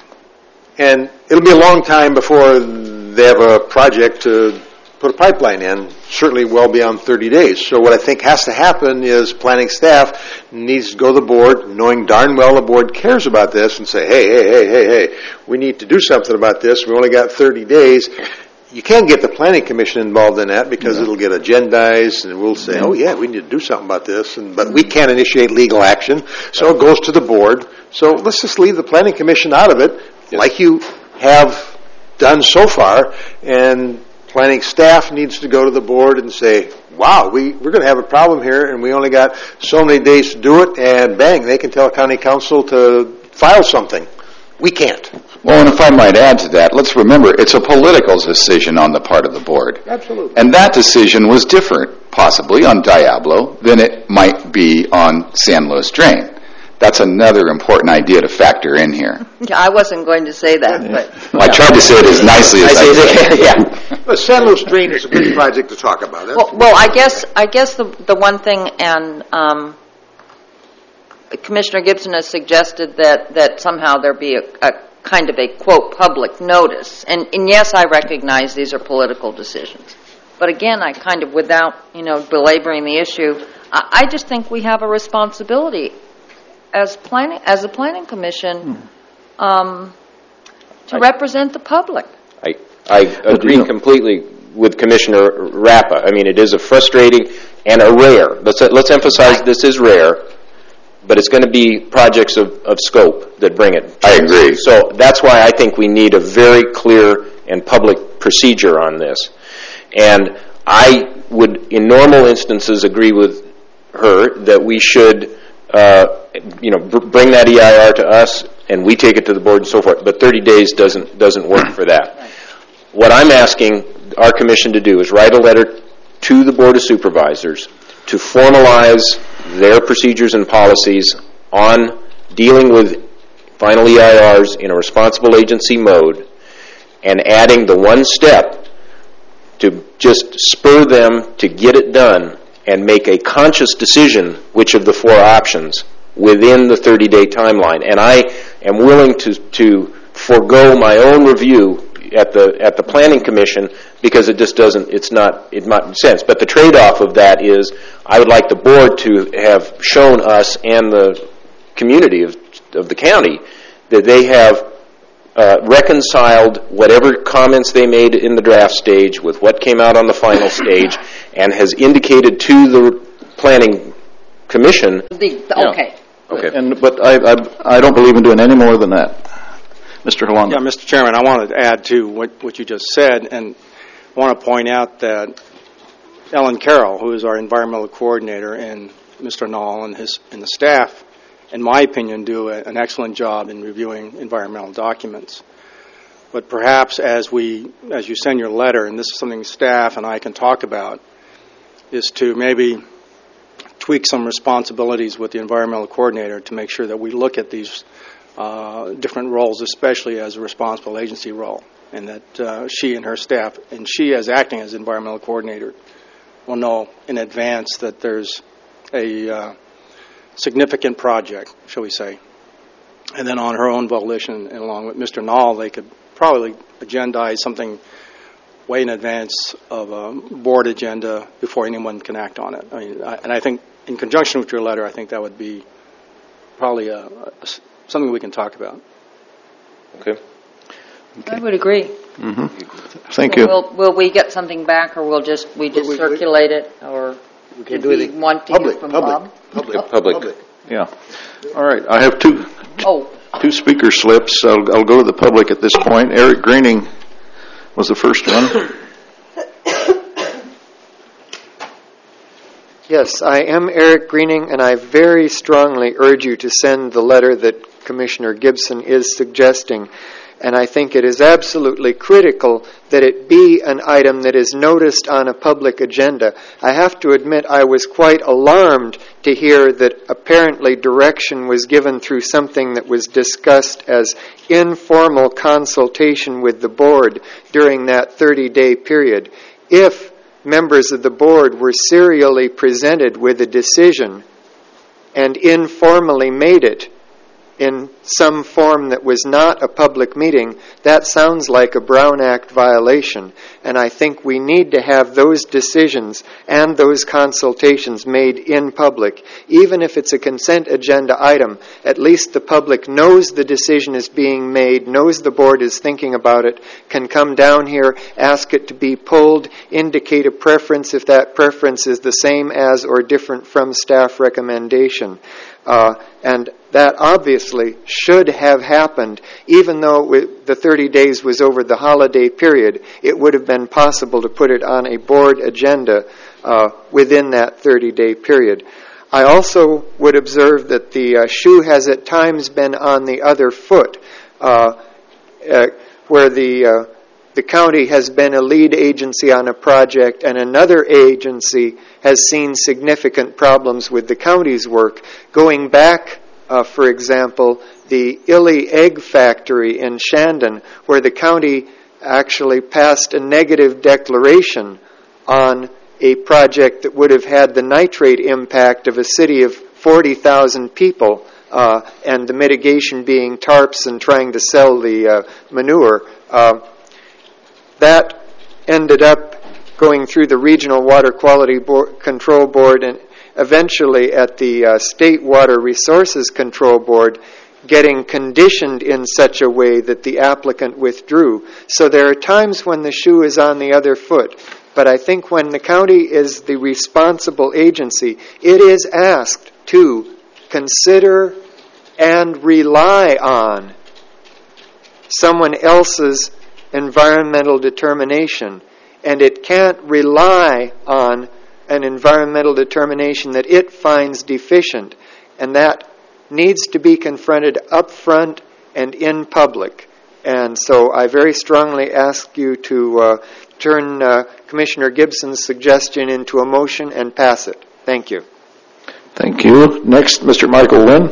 And it'll be a long time before they have a project to put a pipeline in, certainly well beyond 30 days. So what I think has to happen is planning staff needs to go to the board, knowing darn well the board cares about this, and say, hey, we need to do something about this. We only got 30 days. You can't get the planning commission involved in that because it'll get agendized, and we'll say, oh yeah, we need to do something about this, but we can't initiate legal action, so it goes to the board. So let's just leave the planning commission out of it, like you have done so far, and planning staff needs to go to the board and say, wow, we're going to have a problem here, and we only got so many days to do it, and bang, they can tell county council to file something. We can't. Well, and if I might add to that, let's remember, it's a political decision on the part of the board. Absolutely. And that decision was different, possibly, on Diablo than it might be on San Luis Drain. That's another important idea to factor in here. I wasn't going to say that, but... Well, I tried to say it as nicely as I could. Yeah. But San Luis Drain is a good project to talk about. Well, I guess the one thing, and Commissioner Gibson has suggested that somehow there be a kind of a, quote, public notice. And yes, I recognize these are political decisions. But again, I kind of, without, belaboring the issue, I just think we have a responsibility as a planning commission to represent the public. I agree completely with Commissioner Rappa. I mean, it is a frustrating and a rare. Let's emphasize this is rare, but it's going to be projects of scope that bring it. I agree. So that's why I think we need a very clear and public procedure on this. And I would, in normal instances, agree with her that we should bring that EIR to us and we take it to the board and so forth. But 30 days doesn't work for that. What I'm asking our commission to do is write a letter to the Board of Supervisors to formalize their procedures and policies on dealing with final EIRs in a responsible agency mode, and adding the one step to just spur them to get it done and make a conscious decision which of the four options within the 30-day timeline. And I am willing to forego my own review at the Planning Commission because it just doesn't, it makes sense. But the trade-off of that is I would like the board to have shown us and the community of the county that they have reconciled whatever comments they made in the draft stage with what came out on the final stage and has indicated to the Planning Commission. Okay. But I don't believe in doing any more than that. Mr. Halanda. Yeah, Mr. Chairman, I wanted to add to what you just said, and I want to point out that Ellen Carroll, who is our environmental coordinator, and Mr. Nall and the staff, in my opinion, do an excellent job in reviewing environmental documents. But perhaps as you send your letter, and this is something staff and I can talk about, is to maybe tweak some responsibilities with the environmental coordinator to make sure that we look at these different roles, especially as a responsible agency role, and that she and her staff, and she as acting as environmental coordinator, will know in advance that there's a significant project, shall we say. And then on her own volition, and along with Mr. Nall, they could probably agendize something way in advance of a board agenda before anyone can act on it. I mean, and I think in conjunction with your letter, I think that would be probably something we can talk about. Okay. I would agree. Mm-hmm. Thank you. Will we get something back, or we just circulate it, or did we want to hear from Bob? Public. Yeah. All right. I have two speaker slips. I'll go to the public at this point. Eric Greening was the first one. Yes, I am Eric Greening, and I very strongly urge you to send the letter that Commissioner Gibson is suggesting. And I think it is absolutely critical that it be an item that is noticed on a public agenda. I have to admit I was quite alarmed to hear that apparently direction was given through something that was discussed as informal consultation with the board during that 30-day period. If members of the board were serially presented with a decision and informally made it in some form that was not a public meeting, that sounds like a Brown Act violation. And I think we need to have those decisions and those consultations made in public. Even if it's a consent agenda item, at least the public knows the decision is being made, knows the board is thinking about it, can come down here, ask it to be pulled, indicate a preference if that preference is the same as or different from staff recommendation. And that obviously should have happened. Even though the 30 days was over the holiday period, it would have been possible to put it on a board agenda within that 30-day period. I also would observe that the shoe has at times been on the other foot, where the county has been a lead agency on a project and another agency has seen significant problems with the county's work. Going back, for example, the Illy Egg Factory in Shandon, where the county actually passed a negative declaration on a project that would have had the nitrate impact of a city of 40,000 people, and the mitigation being tarps and trying to sell the manure. That ended up going through the Regional Water Quality Control Board and eventually at the State Water Resources Control Board, getting conditioned in such a way that the applicant withdrew. So there are times when the shoe is on the other foot. But I think when the county is the responsible agency, it is asked to consider and rely on someone else's environmental determination, and it can't rely on an environmental determination that it finds deficient, and that needs to be confronted up front and in public. And so I very strongly ask you to turn Commissioner Gibson's suggestion into a motion and pass it. Thank you. Thank you. Next, Mr. Michael Wynn.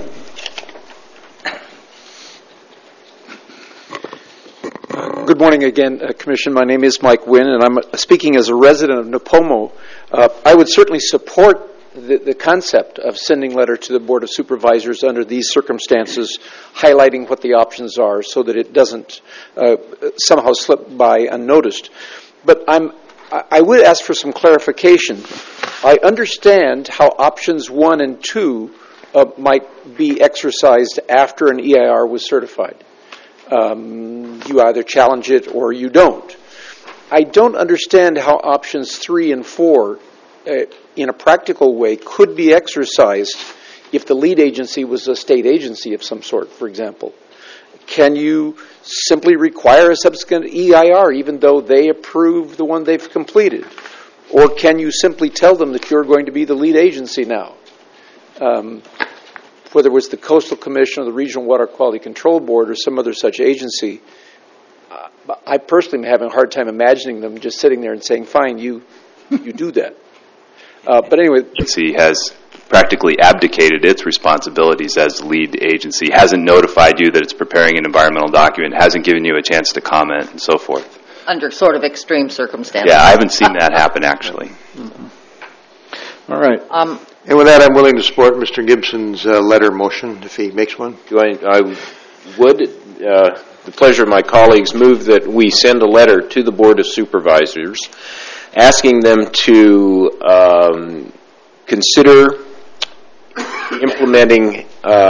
Good morning again, Commission. My name is Mike Wynn, and I'm speaking as a resident of Nipomo. I would certainly support the concept of sending a letter to the Board of Supervisors under these circumstances, highlighting what the options are so that it doesn't somehow slip by unnoticed. But I would ask for some clarification. I understand how options 1 and 2 might be exercised after an EIR was certified. You either challenge it or you don't. I don't understand how options 3 and 4, in a practical way, could be exercised if the lead agency was a state agency of some sort, for example. can you simply require a subsequent EIR even though they approve the one they've completed? Or can you simply tell them that you're going to be the lead agency now? Whether it was the Coastal Commission or the Regional Water Quality Control Board or some other such agency, I personally am having a hard time imagining them just sitting there and saying, fine, you do that. But anyway. The agency has practically abdicated its responsibilities as the lead agency, hasn't notified you that it's preparing an environmental document, hasn't given you a chance to comment, and so forth. Under sort of extreme circumstances. Yeah, I haven't seen that happen, actually. Mm-hmm. All right. And with that, I'm willing to support Mr. Gibson's letter motion, if he makes one. I would, the pleasure of my colleagues, move that we send a letter to the Board of Supervisors asking them to consider implementing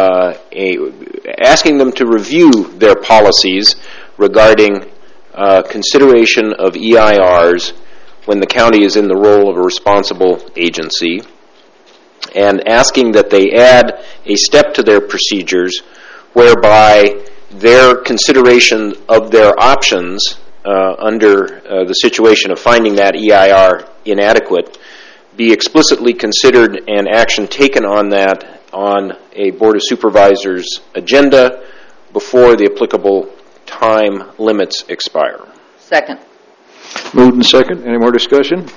asking them to review their policies regarding consideration of EIRs when the county is in the role of a responsible agency, and asking that they add a step to their procedures whereby their consideration of their options under the situation of finding that EIR inadequate be explicitly considered and action taken on that on a Board of Supervisors agenda before the applicable time limits expire. Second. Moved and second. Any more discussion?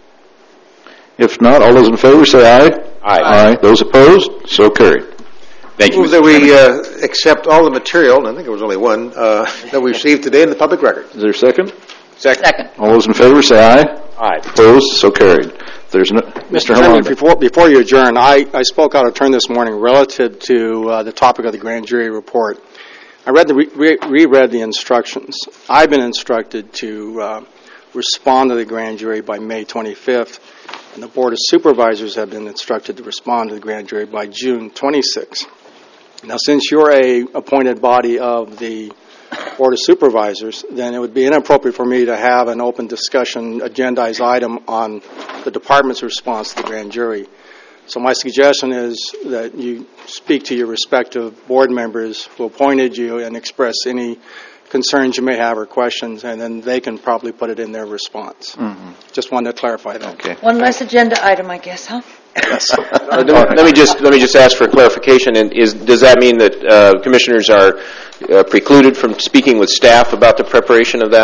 If not, all those in favor say aye. Aye. Aye. Those opposed? So carried. Thank you, Move that we accept all the material, and I think there was only one, that we received today in the public record. Is there a second? Second. All those in favor say aye. Aye. Opposed? So carried. There's no, Mr. Chairman, before you adjourn, I spoke out of turn this morning relative to the topic of the grand jury report. I reread the instructions. I've been instructed to respond to the grand jury by May 25th, and the Board of Supervisors have been instructed to respond to the grand jury by June 26th. Now, since you're a appointed body of the Board of Supervisors, then it would be inappropriate for me to have an open discussion agendized item on the department's response to the grand jury. So my suggestion is that you speak to your respective board members who appointed you and express any concerns you may have or questions, and then they can probably put it in their response. Mm-hmm. Just wanted to clarify that. Okay. One less agenda item, I guess, huh? Let me just ask for clarification. And does that mean that commissioners are precluded from speaking with staff about the preparation of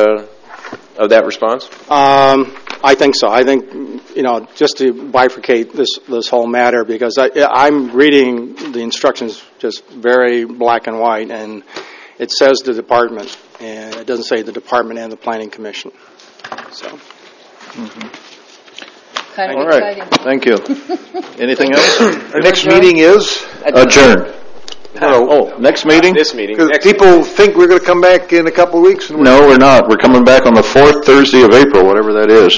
that response? I think so. I think, just to bifurcate this whole matter, because I'm reading the instructions just very black and white, and it says the department, and it doesn't say the department and the planning commission. So. Mm-hmm. Kind of all exciting. Right. Thank you. Anything else? Our next meeting is? Adjourned. Next meeting? This meeting. Because people think we're going to come back in a couple of weeks. No, we're not. We're coming back on the 4th Thursday of April, whatever that is.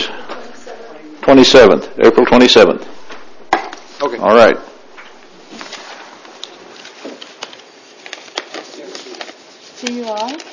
27th. April 27th. Okay. All right. See you all.